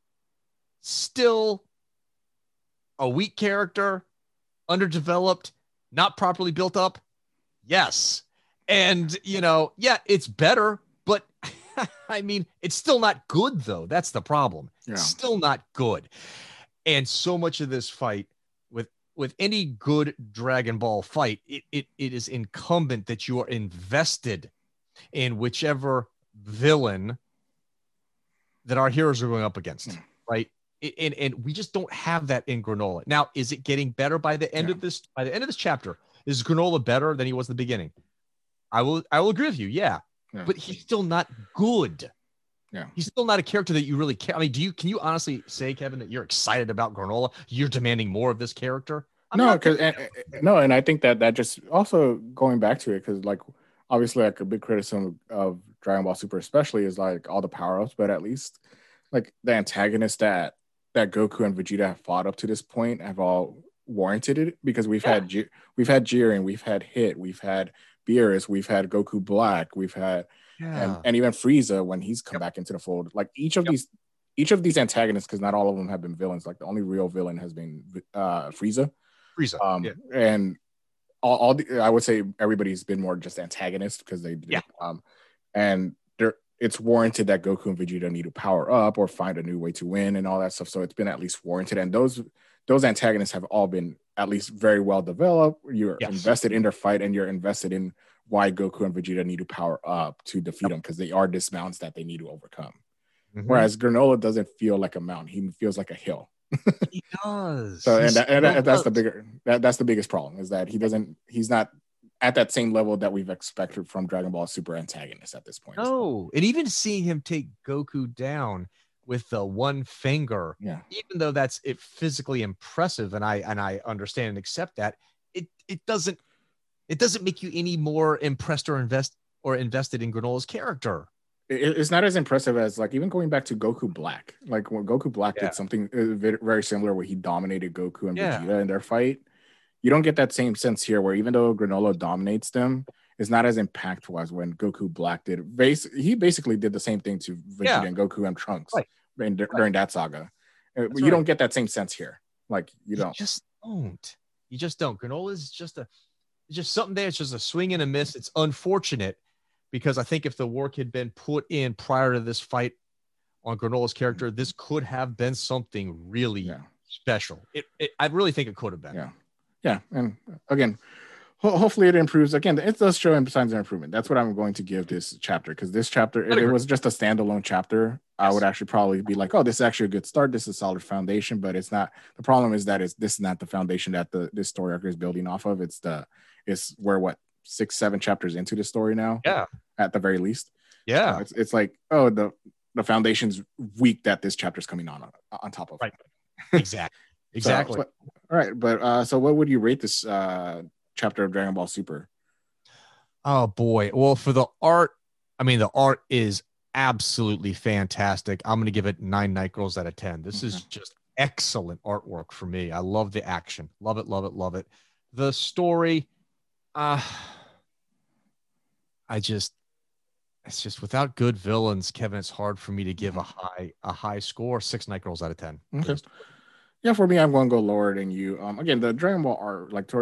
still a weak character, underdeveloped, not properly built up? Yes. And, it's better, but I mean, it's still not good, though. That's the problem. Yeah. It's still not good. And so much of this fight with any good Dragon Ball fight, it is incumbent that you are invested in whichever villain that our heroes are going up against, right? And we just don't have that in Granola. Now, is it getting better by the end of this? By the end of this chapter, is Granola better than he was in the beginning? I will agree with you, yeah. But he's still not good. Yeah, he's still not a character that you really care. I mean, can you honestly say, Kevin, that you're excited about Granola? You're demanding more of this character? And I think that just also going back to it, because like obviously like a big criticism of Dragon Ball Super especially is like all the power-ups, but at least like the antagonists that Goku and Vegeta have fought up to this point have all warranted it, because we've had Jiren, we've had Hit, we've had Beerus, we've had Goku Black, we've had and even Frieza when he's come back into the fold. Like each of these antagonists, because not all of them have been villains. Like the only real villain has been Frieza. And I would say everybody's been more just antagonist because they and it's warranted that Goku and Vegeta need to power up or find a new way to win and all that stuff. So it's been at least warranted, and those antagonists have all been at least very well developed. You're invested in their fight, and you're invested in why Goku and Vegeta need to power up to defeat them, because they are dismounts that they need to overcome. Mm-hmm. Whereas Granola doesn't feel like a mountain; he feels like a hill. He does. So that's the biggest problem, is that he's not at that same level that we've expected from Dragon Ball Super antagonists at this point. No, and even seeing him take Goku down with the one finger, even though that's physically impressive, and I understand and accept that, it doesn't make you any more impressed or invested in Granola's character. It's not as impressive as like even going back to Goku Black. Like when Goku Black did something very similar, where he dominated Goku and Vegeta in their fight. You don't get that same sense here, where even though Granola dominates them, is not as impactful as when Goku Black did. He basically did the same thing to Vegeta and Goku and Trunks during that saga. You don't get that same sense here. Like you don't. You just don't. Granola is just something there. It's just a swing and a miss. It's unfortunate because I think if the work had been put in prior to this fight on Granola's character, this could have been something really special. I really think it could have been. Yeah. And again, hopefully it improves. Again, it does show signs of improvement. That's what I'm going to give this chapter, because this chapter, if it was just a standalone chapter, I would actually probably be like, oh, this is actually a good start. This is a solid foundation, but it's not. The problem is that this is not the foundation that this story arc is building off of. We're 6-7 chapters into the story now. Yeah. At the very least. Yeah. So it's like, oh, the foundation's weak that this chapter's coming on top of. Right. Exactly. All right. But so what would you rate this chapter of Dragon Ball Super? Oh boy. Well, for the art, the art is absolutely fantastic. I'm going to give it 9 Night Girls out of 10. This is just excellent artwork for me. I love the action. Love it, love it, love it. The story, it's just without good villains, Kevin, it's hard for me to give a high score. 6 Night Girls out of 10. Okay. Yeah, for me, I'm going to go lower than you. Again, the Dragon Ball art, like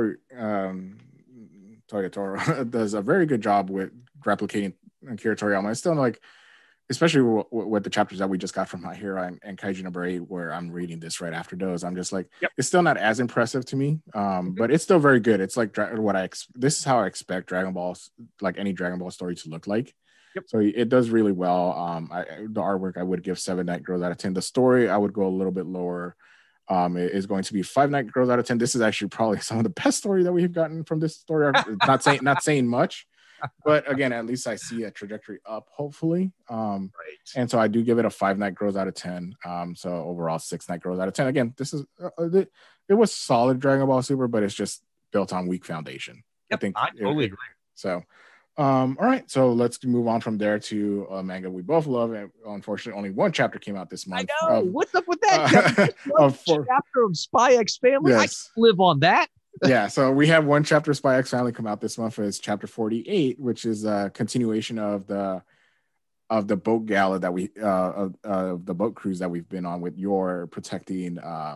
Toya Toro does a very good job with replicating Akira Toriyama. It's still like, especially with the chapters that we just got from My Hero and Kaiju number 8, where I'm reading this right after those. I'm just like, It's still not as impressive to me, but it's still very good. It's like this is how I expect Dragon Ball, like any Dragon Ball story, to look like. Yep. So it does really well. The artwork I would give 7 Night Girls out of 10. The story I would go a little bit lower. It is going to be 5 Night Girls out of 10. This is actually probably some of the best story that we've gotten from this story arc. not saying much, but again, at least I see a trajectory up, hopefully. Right. And so I do give it a 5 Night Girls out of 10. So overall 6 Night Girls out of 10. Again, this is it was solid Dragon Ball Super, but it's just built on weak foundation. Yep, I totally agree. So all right, so let's move on from there to a manga we both love. And unfortunately, only one chapter came out this month. I know. What's up with that? Chapter of Spy X Family. Yes. I can live on that. Yeah, so we have one chapter of Spy X Family come out this month. It's chapter 48, which is a continuation of the boat gala that we of the boat cruise that we've been on, with your protecting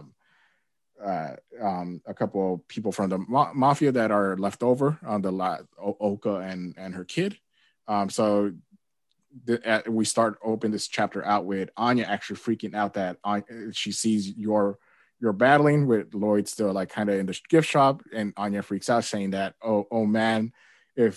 a couple of people from the mafia that are left over on the Oka and her kid. So we open this chapter out with Anya actually freaking out that she sees you're battling with Lloyd still like kind of in the gift shop, and Anya freaks out saying that oh man, if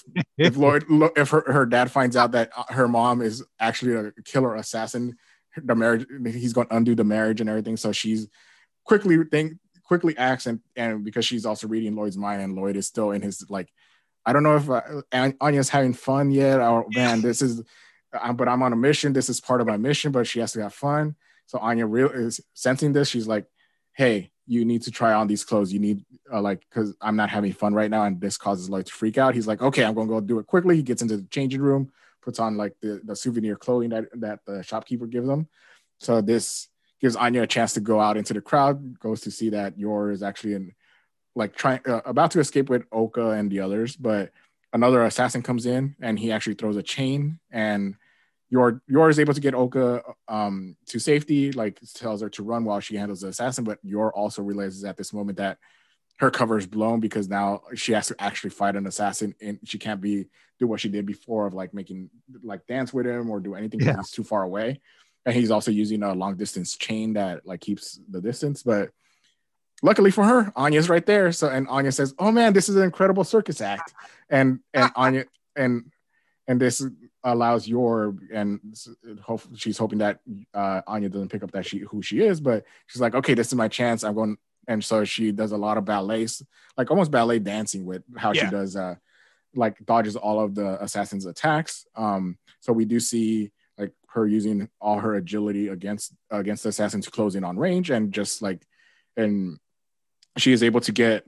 her dad finds out that her mom is actually a killer assassin, the marriage, he's going to undo the marriage and everything. So she's quickly acts, and because she's also reading Lloyd's mind, and Lloyd is still in his like, I don't know if Anya's having fun yet, or man, this is, but I'm on a mission. This is part of my mission, but she has to have fun. So Anya is sensing this. She's like, hey, you need to try on these clothes. You need because I'm not having fun right now, and this causes Lloyd to freak out. He's like, okay, I'm going to go do it quickly. He gets into the changing room, puts on like the souvenir clothing that the shopkeeper gives him. So this gives Anya a chance to go out into the crowd, goes to see that Yor is actually about to escape with Oka and the others, but another assassin comes in and he actually throws a chain, and Yor is able to get Oka to safety, like tells her to run while she handles the assassin, but Yor also realizes at this moment that her cover is blown because now she has to actually fight an assassin, and she can't do what she did before of like making like dance with him or do anything because he's too far away. And he's also using a long distance chain that like keeps the distance. But luckily for her, Anya's right there. So, and Anya says, oh man, this is an incredible circus act. And Anya, and this allows Yor, and she's hoping that Anya doesn't pick up that who she is, but she's like, okay, this is my chance. I'm going. And so she does a lot of ballets, like almost ballet dancing with how she does, like dodges all of the assassin's attacks. So we do see like her using all her agility against the assassin to close in on range, and just like, and she is able to get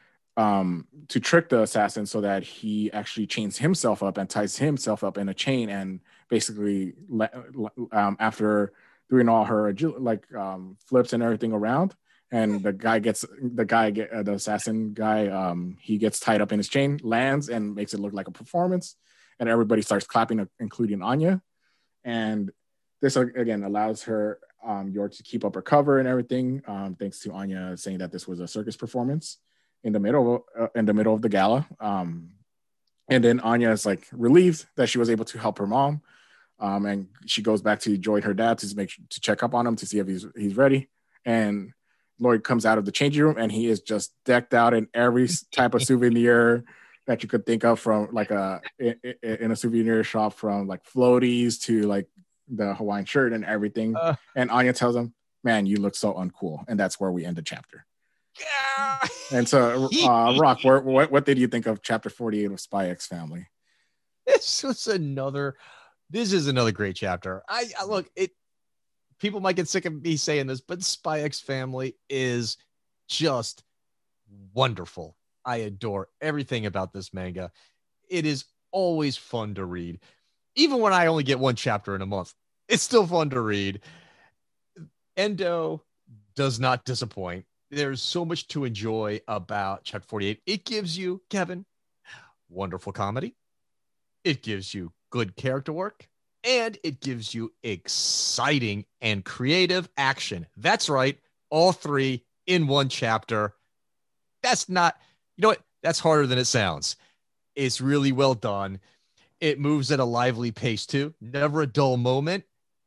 to trick the assassin so that he actually chains himself up and ties himself up in a chain, and basically after doing all her flips and everything around, and the assassin guy, he gets tied up in his chain, lands, and makes it look like a performance, and everybody starts clapping, including Anya. And this again allows her Yor to keep up her cover and everything, thanks to Anya saying that this was a circus performance in the middle of the gala. And then Anya is like relieved that she was able to help her mom, and she goes back to join her dad to check up on him to see if he's ready. And Lloyd comes out of the changing room, and he is just decked out in every type of souvenir that you could think of, from like in a souvenir shop, from like floaties to like the Hawaiian shirt and everything. And Anya tells him, "Man, you look so uncool," and that's where we end the chapter. And so, Rock, what did you think of chapter 48 of Spy X Family? This is another great chapter. I look, people might get sick of me saying this, but Spy X Family is just wonderful. I adore everything about this manga. It is always fun to read. Even when I only get one chapter in a month, it's still fun to read. Endo does not disappoint. There's so much to enjoy about chapter 48. It gives you, Kevin, wonderful comedy. It gives you good character work, and it gives you exciting and creative action. That's right. All three in one chapter. That's not, you know what? That's harder than it sounds. It's really well done. It moves at a lively pace too. Never a dull moment.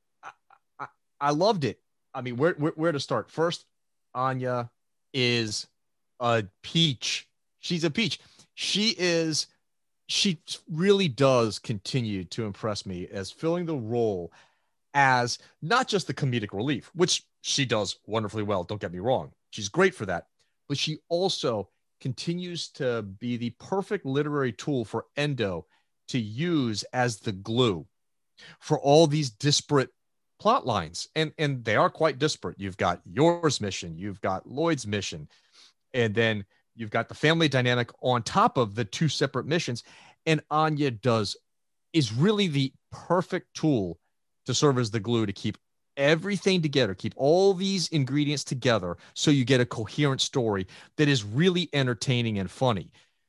I loved it. I mean, where to start? First, Anya is a peach. She's a peach. She really does continue to impress me as filling the role as not just the comedic relief, which she does wonderfully well. Don't get me wrong. She's great for that. But she also continues to be the perfect literary tool for Endo to use as the glue for all these disparate plot lines. And they are quite disparate. You've got Yor's mission, you've got Lloyd's mission, and then you've got the family dynamic on top of the two separate missions. And Anya is really the perfect tool to serve as the glue to keep everything together, keep all these ingredients together, so you get a coherent story that is really entertaining and funny.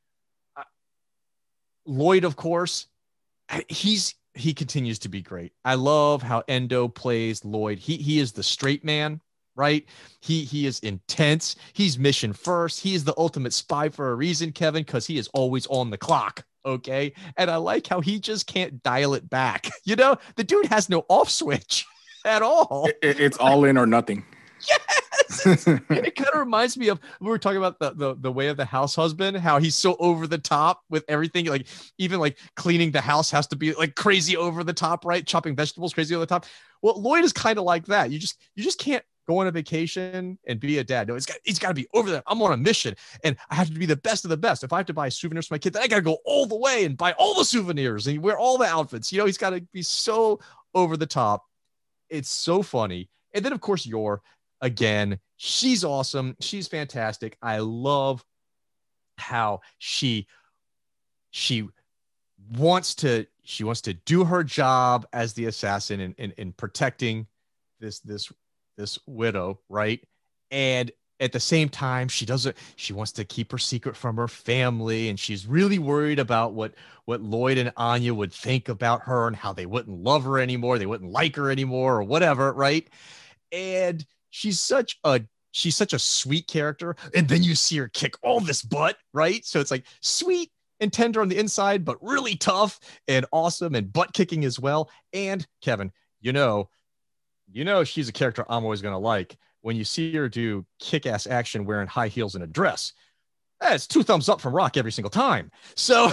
Lloyd, of course, he continues to be great. I love how Endo plays Lloyd. He is the straight man, right? He is intense. He's mission first. He is the ultimate spy for a reason, Kevin, because he is always on the clock. Okay. And I like how he just can't dial it back. You know, the dude has no off switch at all. It's all in or nothing. Yes. It kind of reminds me of, we were talking about the way of the house husband, how he's so over the top with everything. Like even like cleaning the house has to be like crazy over the top, right? Chopping vegetables crazy over the top. Well, Lloyd is kind of like that. You just can't go on a vacation and be a dad. No, he's got to be over there. I'm on a mission and I have to be the best of the best. If I have to buy souvenirs for my kid, then I got to go all the way and buy all the souvenirs and wear all the outfits. You know, he's got to be so over the top. It's so funny. And then of course, Yor, again, she's awesome. She's fantastic. I love how she wants to do her job as the assassin in protecting this widow, right? And at the same time, she wants to keep her secret from her family, and she's really worried about what Lloyd and Anya would think about her and how they wouldn't love her anymore, they wouldn't like her anymore, or whatever, right? And she's such a sweet character, and then you see her kick all this butt, right? So it's like sweet and tender on the inside, but really tough and awesome and butt kicking as well. And Kevin, you know she's a character I'm always going to like when you see her do kick-ass action wearing high heels and a dress. That's 2 thumbs up from Rock every single time. So,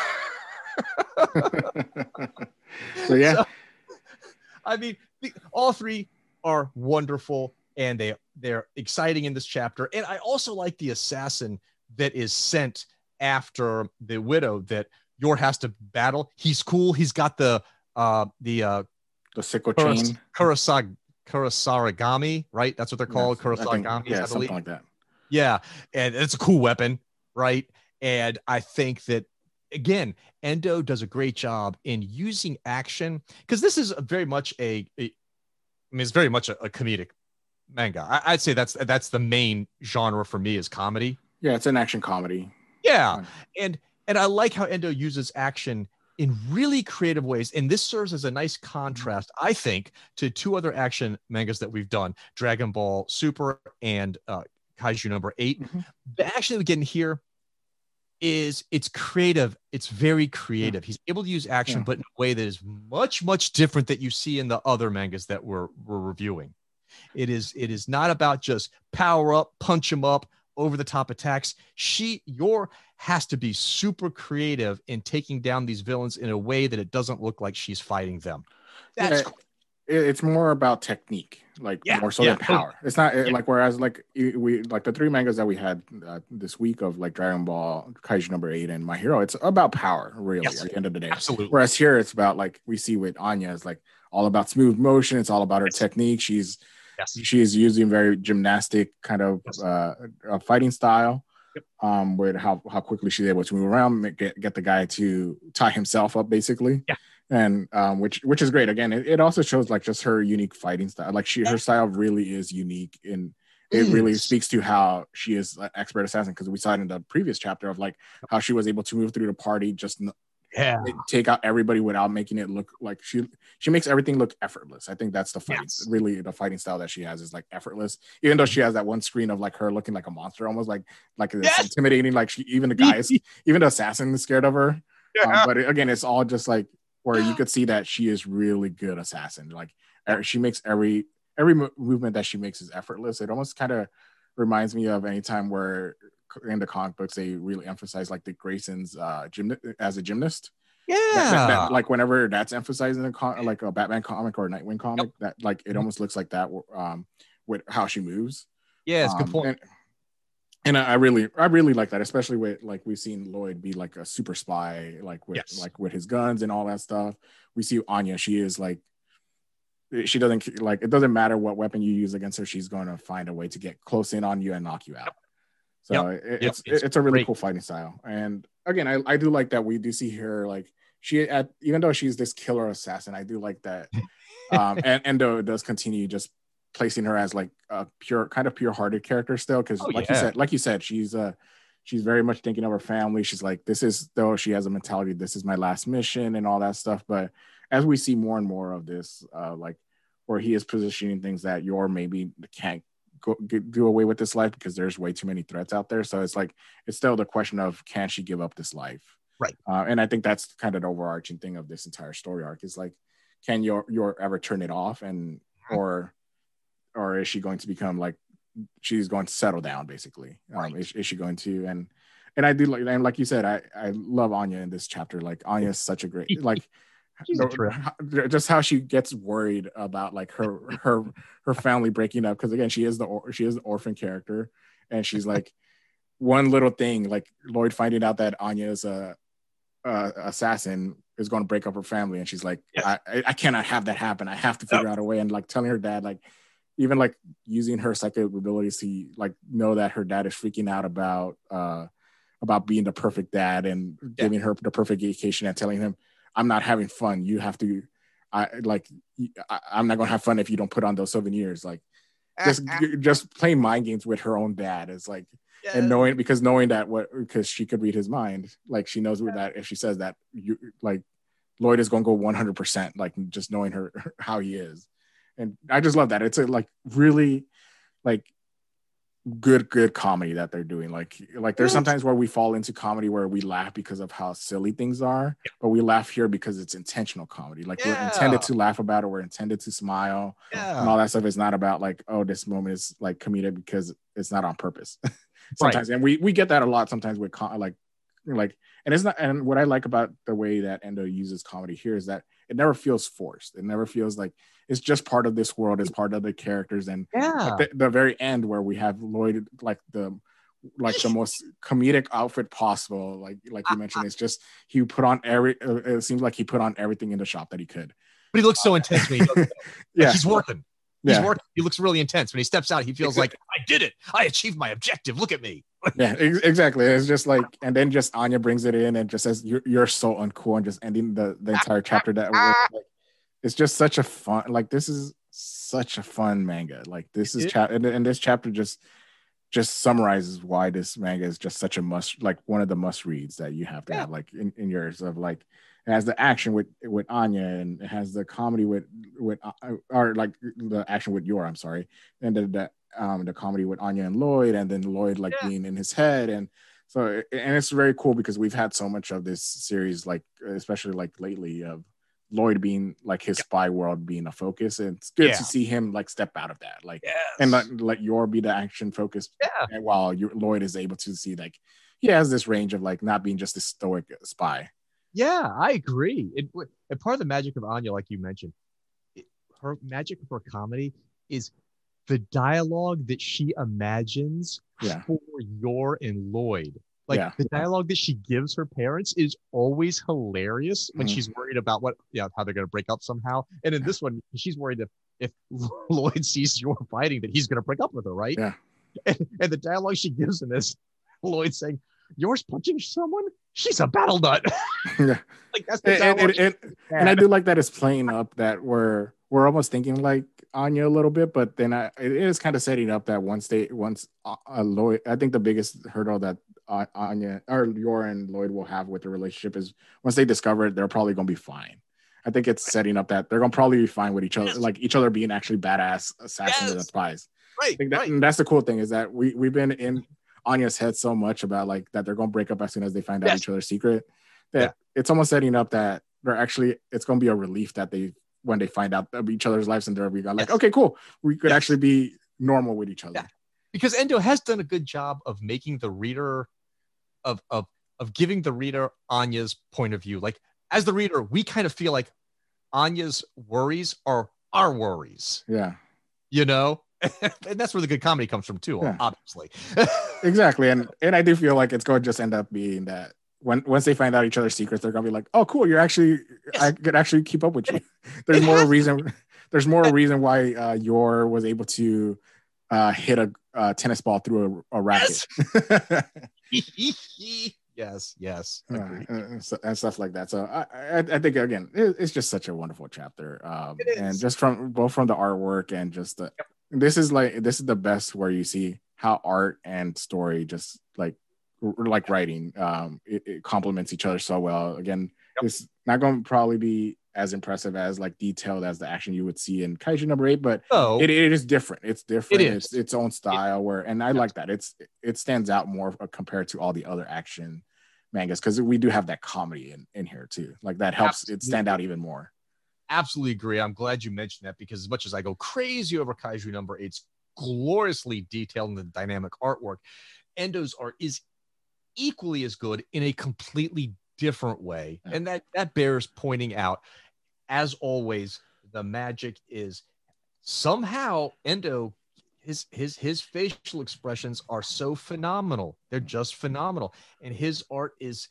so yeah. So, I mean, all three are wonderful and they're exciting in this chapter. And I also like the assassin that is sent after the widow that Yor has to battle. He's cool. He's got the Sicko chain. Kurosarigami, right? That's what they're called. Yes, Kurosarigami. Yeah, something like that. Yeah. And it's a cool weapon, right? And I think that, again, Endo does a great job in using action, because this is very much it's very much a comedic manga. I'd say that's the main genre for me is comedy. Yeah, it's an action comedy. Yeah, and I like how Endo uses action in really creative ways, and this serves as a nice contrast, I think, to two other action mangas that we've done: Dragon Ball Super and Kaiju #8. Mm-hmm. The action we get in here it's creative. It's very creative. He's able to use action, but in a way that is much different that you see in the other mangas that we're reviewing. It is not about just power up, punch him up, over the top attacks. Yor has to be super creative in taking down these villains in a way that it doesn't look like she's fighting them. That's cool. It's more about technique, like more so than power. It's not like, whereas like we like the three mangas that we had this week of like Dragon Ball, Kaiju #8, and My Hero, it's about power really at the end of the day. Absolutely. Whereas here it's about, like we see with Anya, it's like all about smooth motion. It's all about her technique. She is using very gymnastic kind of fighting style. With how quickly she's able to move around, get the guy to tie himself up basically. And which is great. Again, it also shows like just her unique fighting style. Like her style really is unique, and it really speaks to how she is an expert assassin, because we saw it in the previous chapter of like how she was able to move through the party, just take out everybody without making it look like she makes everything look effortless. I think that's the fighting really the fighting style that she has is like effortless, even though she has that one screen of like her looking like a monster, almost like it's intimidating, like even the assassin is scared of her. But again, it's all just like where you could see that she is really good assassin. Like she makes every movement that she makes is effortless. It almost kind of reminds me of any time where in the comic books they really emphasize like the Grayson's as a gymnast. That, like whenever that's emphasized in like a Batman comic or a Nightwing comic, that like it almost looks like that with how she moves. Yeah, it's a good point. And I really like that, especially with like we've seen Lloyd be like a super spy, like with his guns and all that stuff. We see Anya, she is like, she doesn't like, it doesn't matter what weapon you use against her, she's going to find a way to get close in on you and knock you out. So it's a really cool fighting style. And again, I do like that we do see her like even though she's this killer assassin, I do like that. And Endo does continue just placing her as like a pure-hearted character still, because like you said, she's very much thinking of her family. She's like, she has a mentality, this is my last mission and all that stuff. But as we see more and more of this, like where he is positioning things that Yor maybe can't do away with this life because there's way too many threats out there. So it's like it's still the question of, can she give up this life? Right. And I think that's kind of the overarching thing of this entire story arc is like, can Yor ever turn it off, and or is she going to become like, she's going to settle down basically? Is she going to, and I do like, and like you said, I love Anya in this chapter. Like Anya is such a great, like just how she gets worried about like her family breaking up, because again, she is the orphan character, and she's like one little thing, like Lloyd finding out that Anya is a assassin is going to break up her family, and she's like, I cannot have that happen. I have to figure out a way, and like telling her dad, like even like using her psychic abilities to like know that her dad is freaking out about being the perfect dad, and giving her the perfect education, and telling him, I'm not having fun. You have to, I'm not going to have fun if you don't put on those souvenirs. Like just playing mind games with her own dad is like, and knowing that because she could read his mind. Like she knows that if she says that, you like Lloyd is going to go 100%, like just knowing how he is. And I just love that. It's a like really like good comedy that they're doing. Like there's sometimes where we fall into comedy where we laugh because of how silly things are, but we laugh here because it's intentional comedy. Like we're intended to laugh about it. We're intended to smile and all that stuff. It's not about like, oh, this moment is like comedic because it's not on purpose sometimes. And we get that a lot sometimes with like, and it's not, and what I like about the way that Endo uses comedy here is that it never feels forced. It never feels like it's just part of this world, it's part of the characters. And like the very end where we have Lloyd like the most comedic outfit possible, like you mentioned, it's just he put on it seems like he put on everything in the shop that he could. But he looks so intense when he does it. He's working. He's working. He looks really intense. When he steps out, he feels like, I did it. I achieved my objective. Look at me. Exactly. It's just like, and then just Anya brings it in and just says, you're so uncool, and just ending the entire chapter that way. Like, it's just such a fun, like this is such a fun manga. Like this is and this chapter just summarizes why this manga is just such a must, like one of the must reads that you have to have like in yours. Of like, it has the action with Anya, and it has the comedy with or like the action with Yor, I'm sorry, and the comedy with Anya and Lloyd, and then Lloyd like being in his head. And so, and it's very cool because we've had so much of this series, like especially like lately, of Lloyd being like his spy world being a focus, and it's good to see him like step out of that, like, and let Yor be the action focus, and while Lloyd is able to see like he has this range of like not being just a stoic spy. Yeah, I agree. And part of the magic of Anya, like you mentioned, her magic of her comedy is the dialogue that she imagines for Yor and Lloyd. Like the dialogue that she gives her parents is always hilarious when she's worried about how they're going to break up somehow. And in this one, she's worried that if Lloyd sees Yor fighting, that he's going to break up with her, right? Yeah. And the dialogue she gives him is Lloyd saying, "Yor's punching someone? She's a battle nut." Yeah. Like that's the dialogue. And I do like that it's playing up that we're almost thinking like Anya a little bit, but then it is kind of setting up that once Lloyd, I think the biggest hurdle that Anya or Yor and Lloyd will have with the relationship is once they discover it, they're probably going to be fine. I think it's setting up that they're going to probably be fine with each other, like each other being actually badass assassins and spies. Right. And that's the cool thing, is that we've been in Anya's head so much about like that they're going to break up as soon as they find out each other's secret, that it's almost setting up that they're actually, it's going to be a relief that when they find out of each other's lives, and they're like, okay, cool, we could actually be normal with each other. Yeah. Because Endo has done a good job of making the reader of giving the reader Anya's point of view. Like as the reader, we kind of feel like Anya's worries are our worries. Yeah. You know? And that's where the good comedy comes from too, obviously. Exactly. And I do feel like it's going to just end up being that once they find out each other's secrets, they're going to be like, oh, cool, you're actually, I could actually keep up with you. There's more reason why Yor was able to hit a tennis ball through a racket. Yes. And stuff like that. So I think, again, it's just such a wonderful chapter. And just from the artwork and just this is the best where you see how art and story just like writing, it complements each other so well. Again, it's not going to probably be as impressive as like detailed as the action you would see in Kaiju number 8, but it is different. It's different. It's its own style and I like that. It stands out more compared to all the other action mangas, because we do have that comedy in here too. Like that helps it stand out even more. Absolutely agree. I'm glad you mentioned that, because as much as I go crazy over Kaiju number 8's gloriously detailed in the dynamic artwork, Endo's art is equally as good in a completely different way. And that bears pointing out. As always, the magic is somehow Endo, his facial expressions are so phenomenal. They're just phenomenal. And his art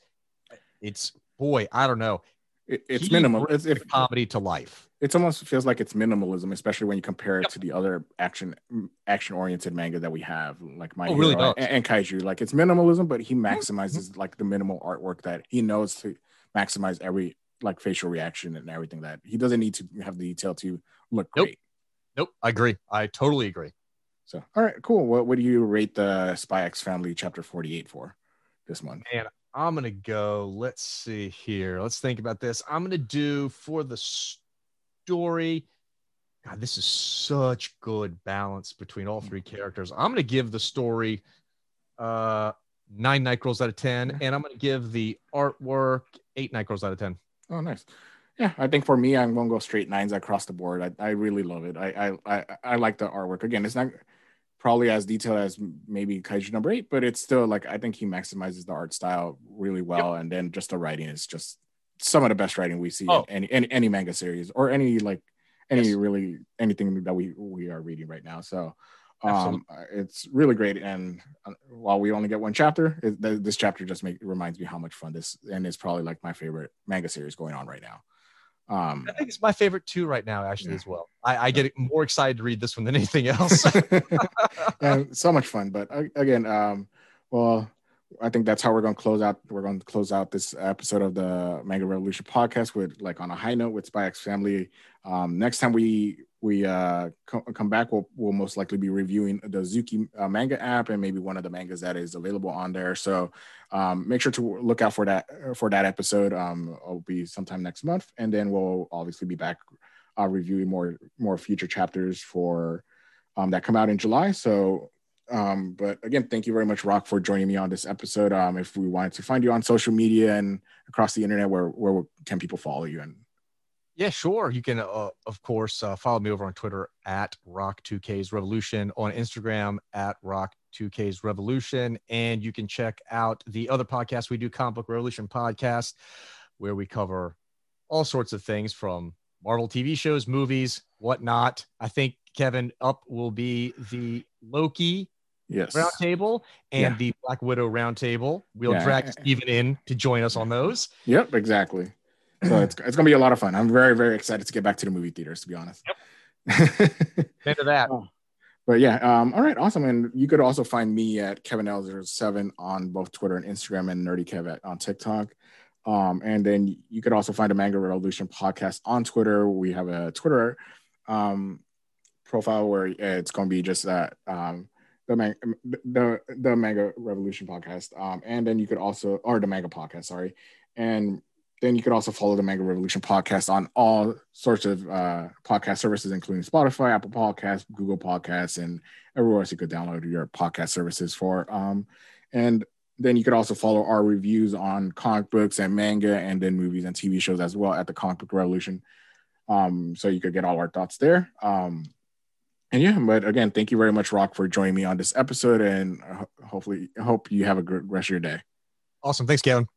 I don't know. It's minimal. It's comedy to life. It almost feels like it's minimalism, especially when you compare it to the other action oriented manga that we have, like My Hero and Kaiju. Like it's minimalism, but he maximizes like the minimal artwork that he knows to maximize every like facial reaction and everything, that he doesn't need to have the detail to look great. Nope. I agree. I totally agree. So, all right, cool. What do you rate the Spy X Family chapter 48 for this month? Man, I'm going to go, let's see here. Let's think about this. I'm going to do for the story. God, this is such good balance between all three characters. I'm going to give the story 9 Night Girls out of 10, and I'm going to give the artwork 8 Night Girls out of 10. Oh, nice. Yeah, I think for me, I'm going to go straight 9s across the board. I really love it. I like the artwork. Again, it's not probably as detailed as maybe Kaiju number 8, but it's still like, I think he maximizes the art style really well. And then just the writing is just some of the best writing we see in any manga series, or anything that we are reading right now. So it's really great. And while we only get one chapter, this chapter just reminds me how much fun this, and it's probably like my favorite manga series going on right now. I think it's my favorite too right now, actually, as well. I get more excited to read this one than anything else. Yeah, so much fun. But again, well, I think that's how we're going to close out. We're going to close out this episode of the Manga Revolution podcast with like on a high note with Spy X Family. Next time we come back, we'll most likely be reviewing the Zuki manga app and maybe one of the mangas that is available on there. So make sure to look out for that episode. It'll be sometime next month, and then we'll obviously be back reviewing more future chapters for that come out in July. So. But again, thank you very much, Rock, for joining me on this episode. If we wanted to find you on social media and across the internet, where can people follow you? And yeah, sure. You can, of course, follow me over on Twitter at Rock2Ks Revolution, on Instagram at Rock2Ks Revolution, and you can check out the other podcasts we do, Comic Book Revolution Podcast, where we cover all sorts of things from Marvel TV shows, movies, whatnot. I think, Kevin, up will be the Loki roundtable and the Black Widow roundtable. We'll drag Steven in to join us on those. Yep, exactly. So it's going to be a lot of fun. I'm very, very excited to get back to the movie theaters, to be honest. Yep. Into that. But yeah, all right, awesome. And you could also find me at KevinL07 on both Twitter and Instagram, and Nerdy Kev on TikTok. And then you could also find a Manga Revolution podcast on Twitter. We have a Twitter profile where it's going to be just that the Manga Revolution podcast, and then you could also, or the Manga podcast, sorry, and then you could also follow the Manga Revolution podcast on all sorts of podcast services, including Spotify, Apple Podcasts, Google Podcasts, and everywhere else you could download your podcast services for. And then you could also follow our reviews on comic books and manga, and then movies and TV shows as well at the Comic Book Revolution. So you could get all our thoughts there. And yeah, but again, thank you very much, Rock, for joining me on this episode, and hope you have a good rest of your day. Awesome. Thanks, Kevin.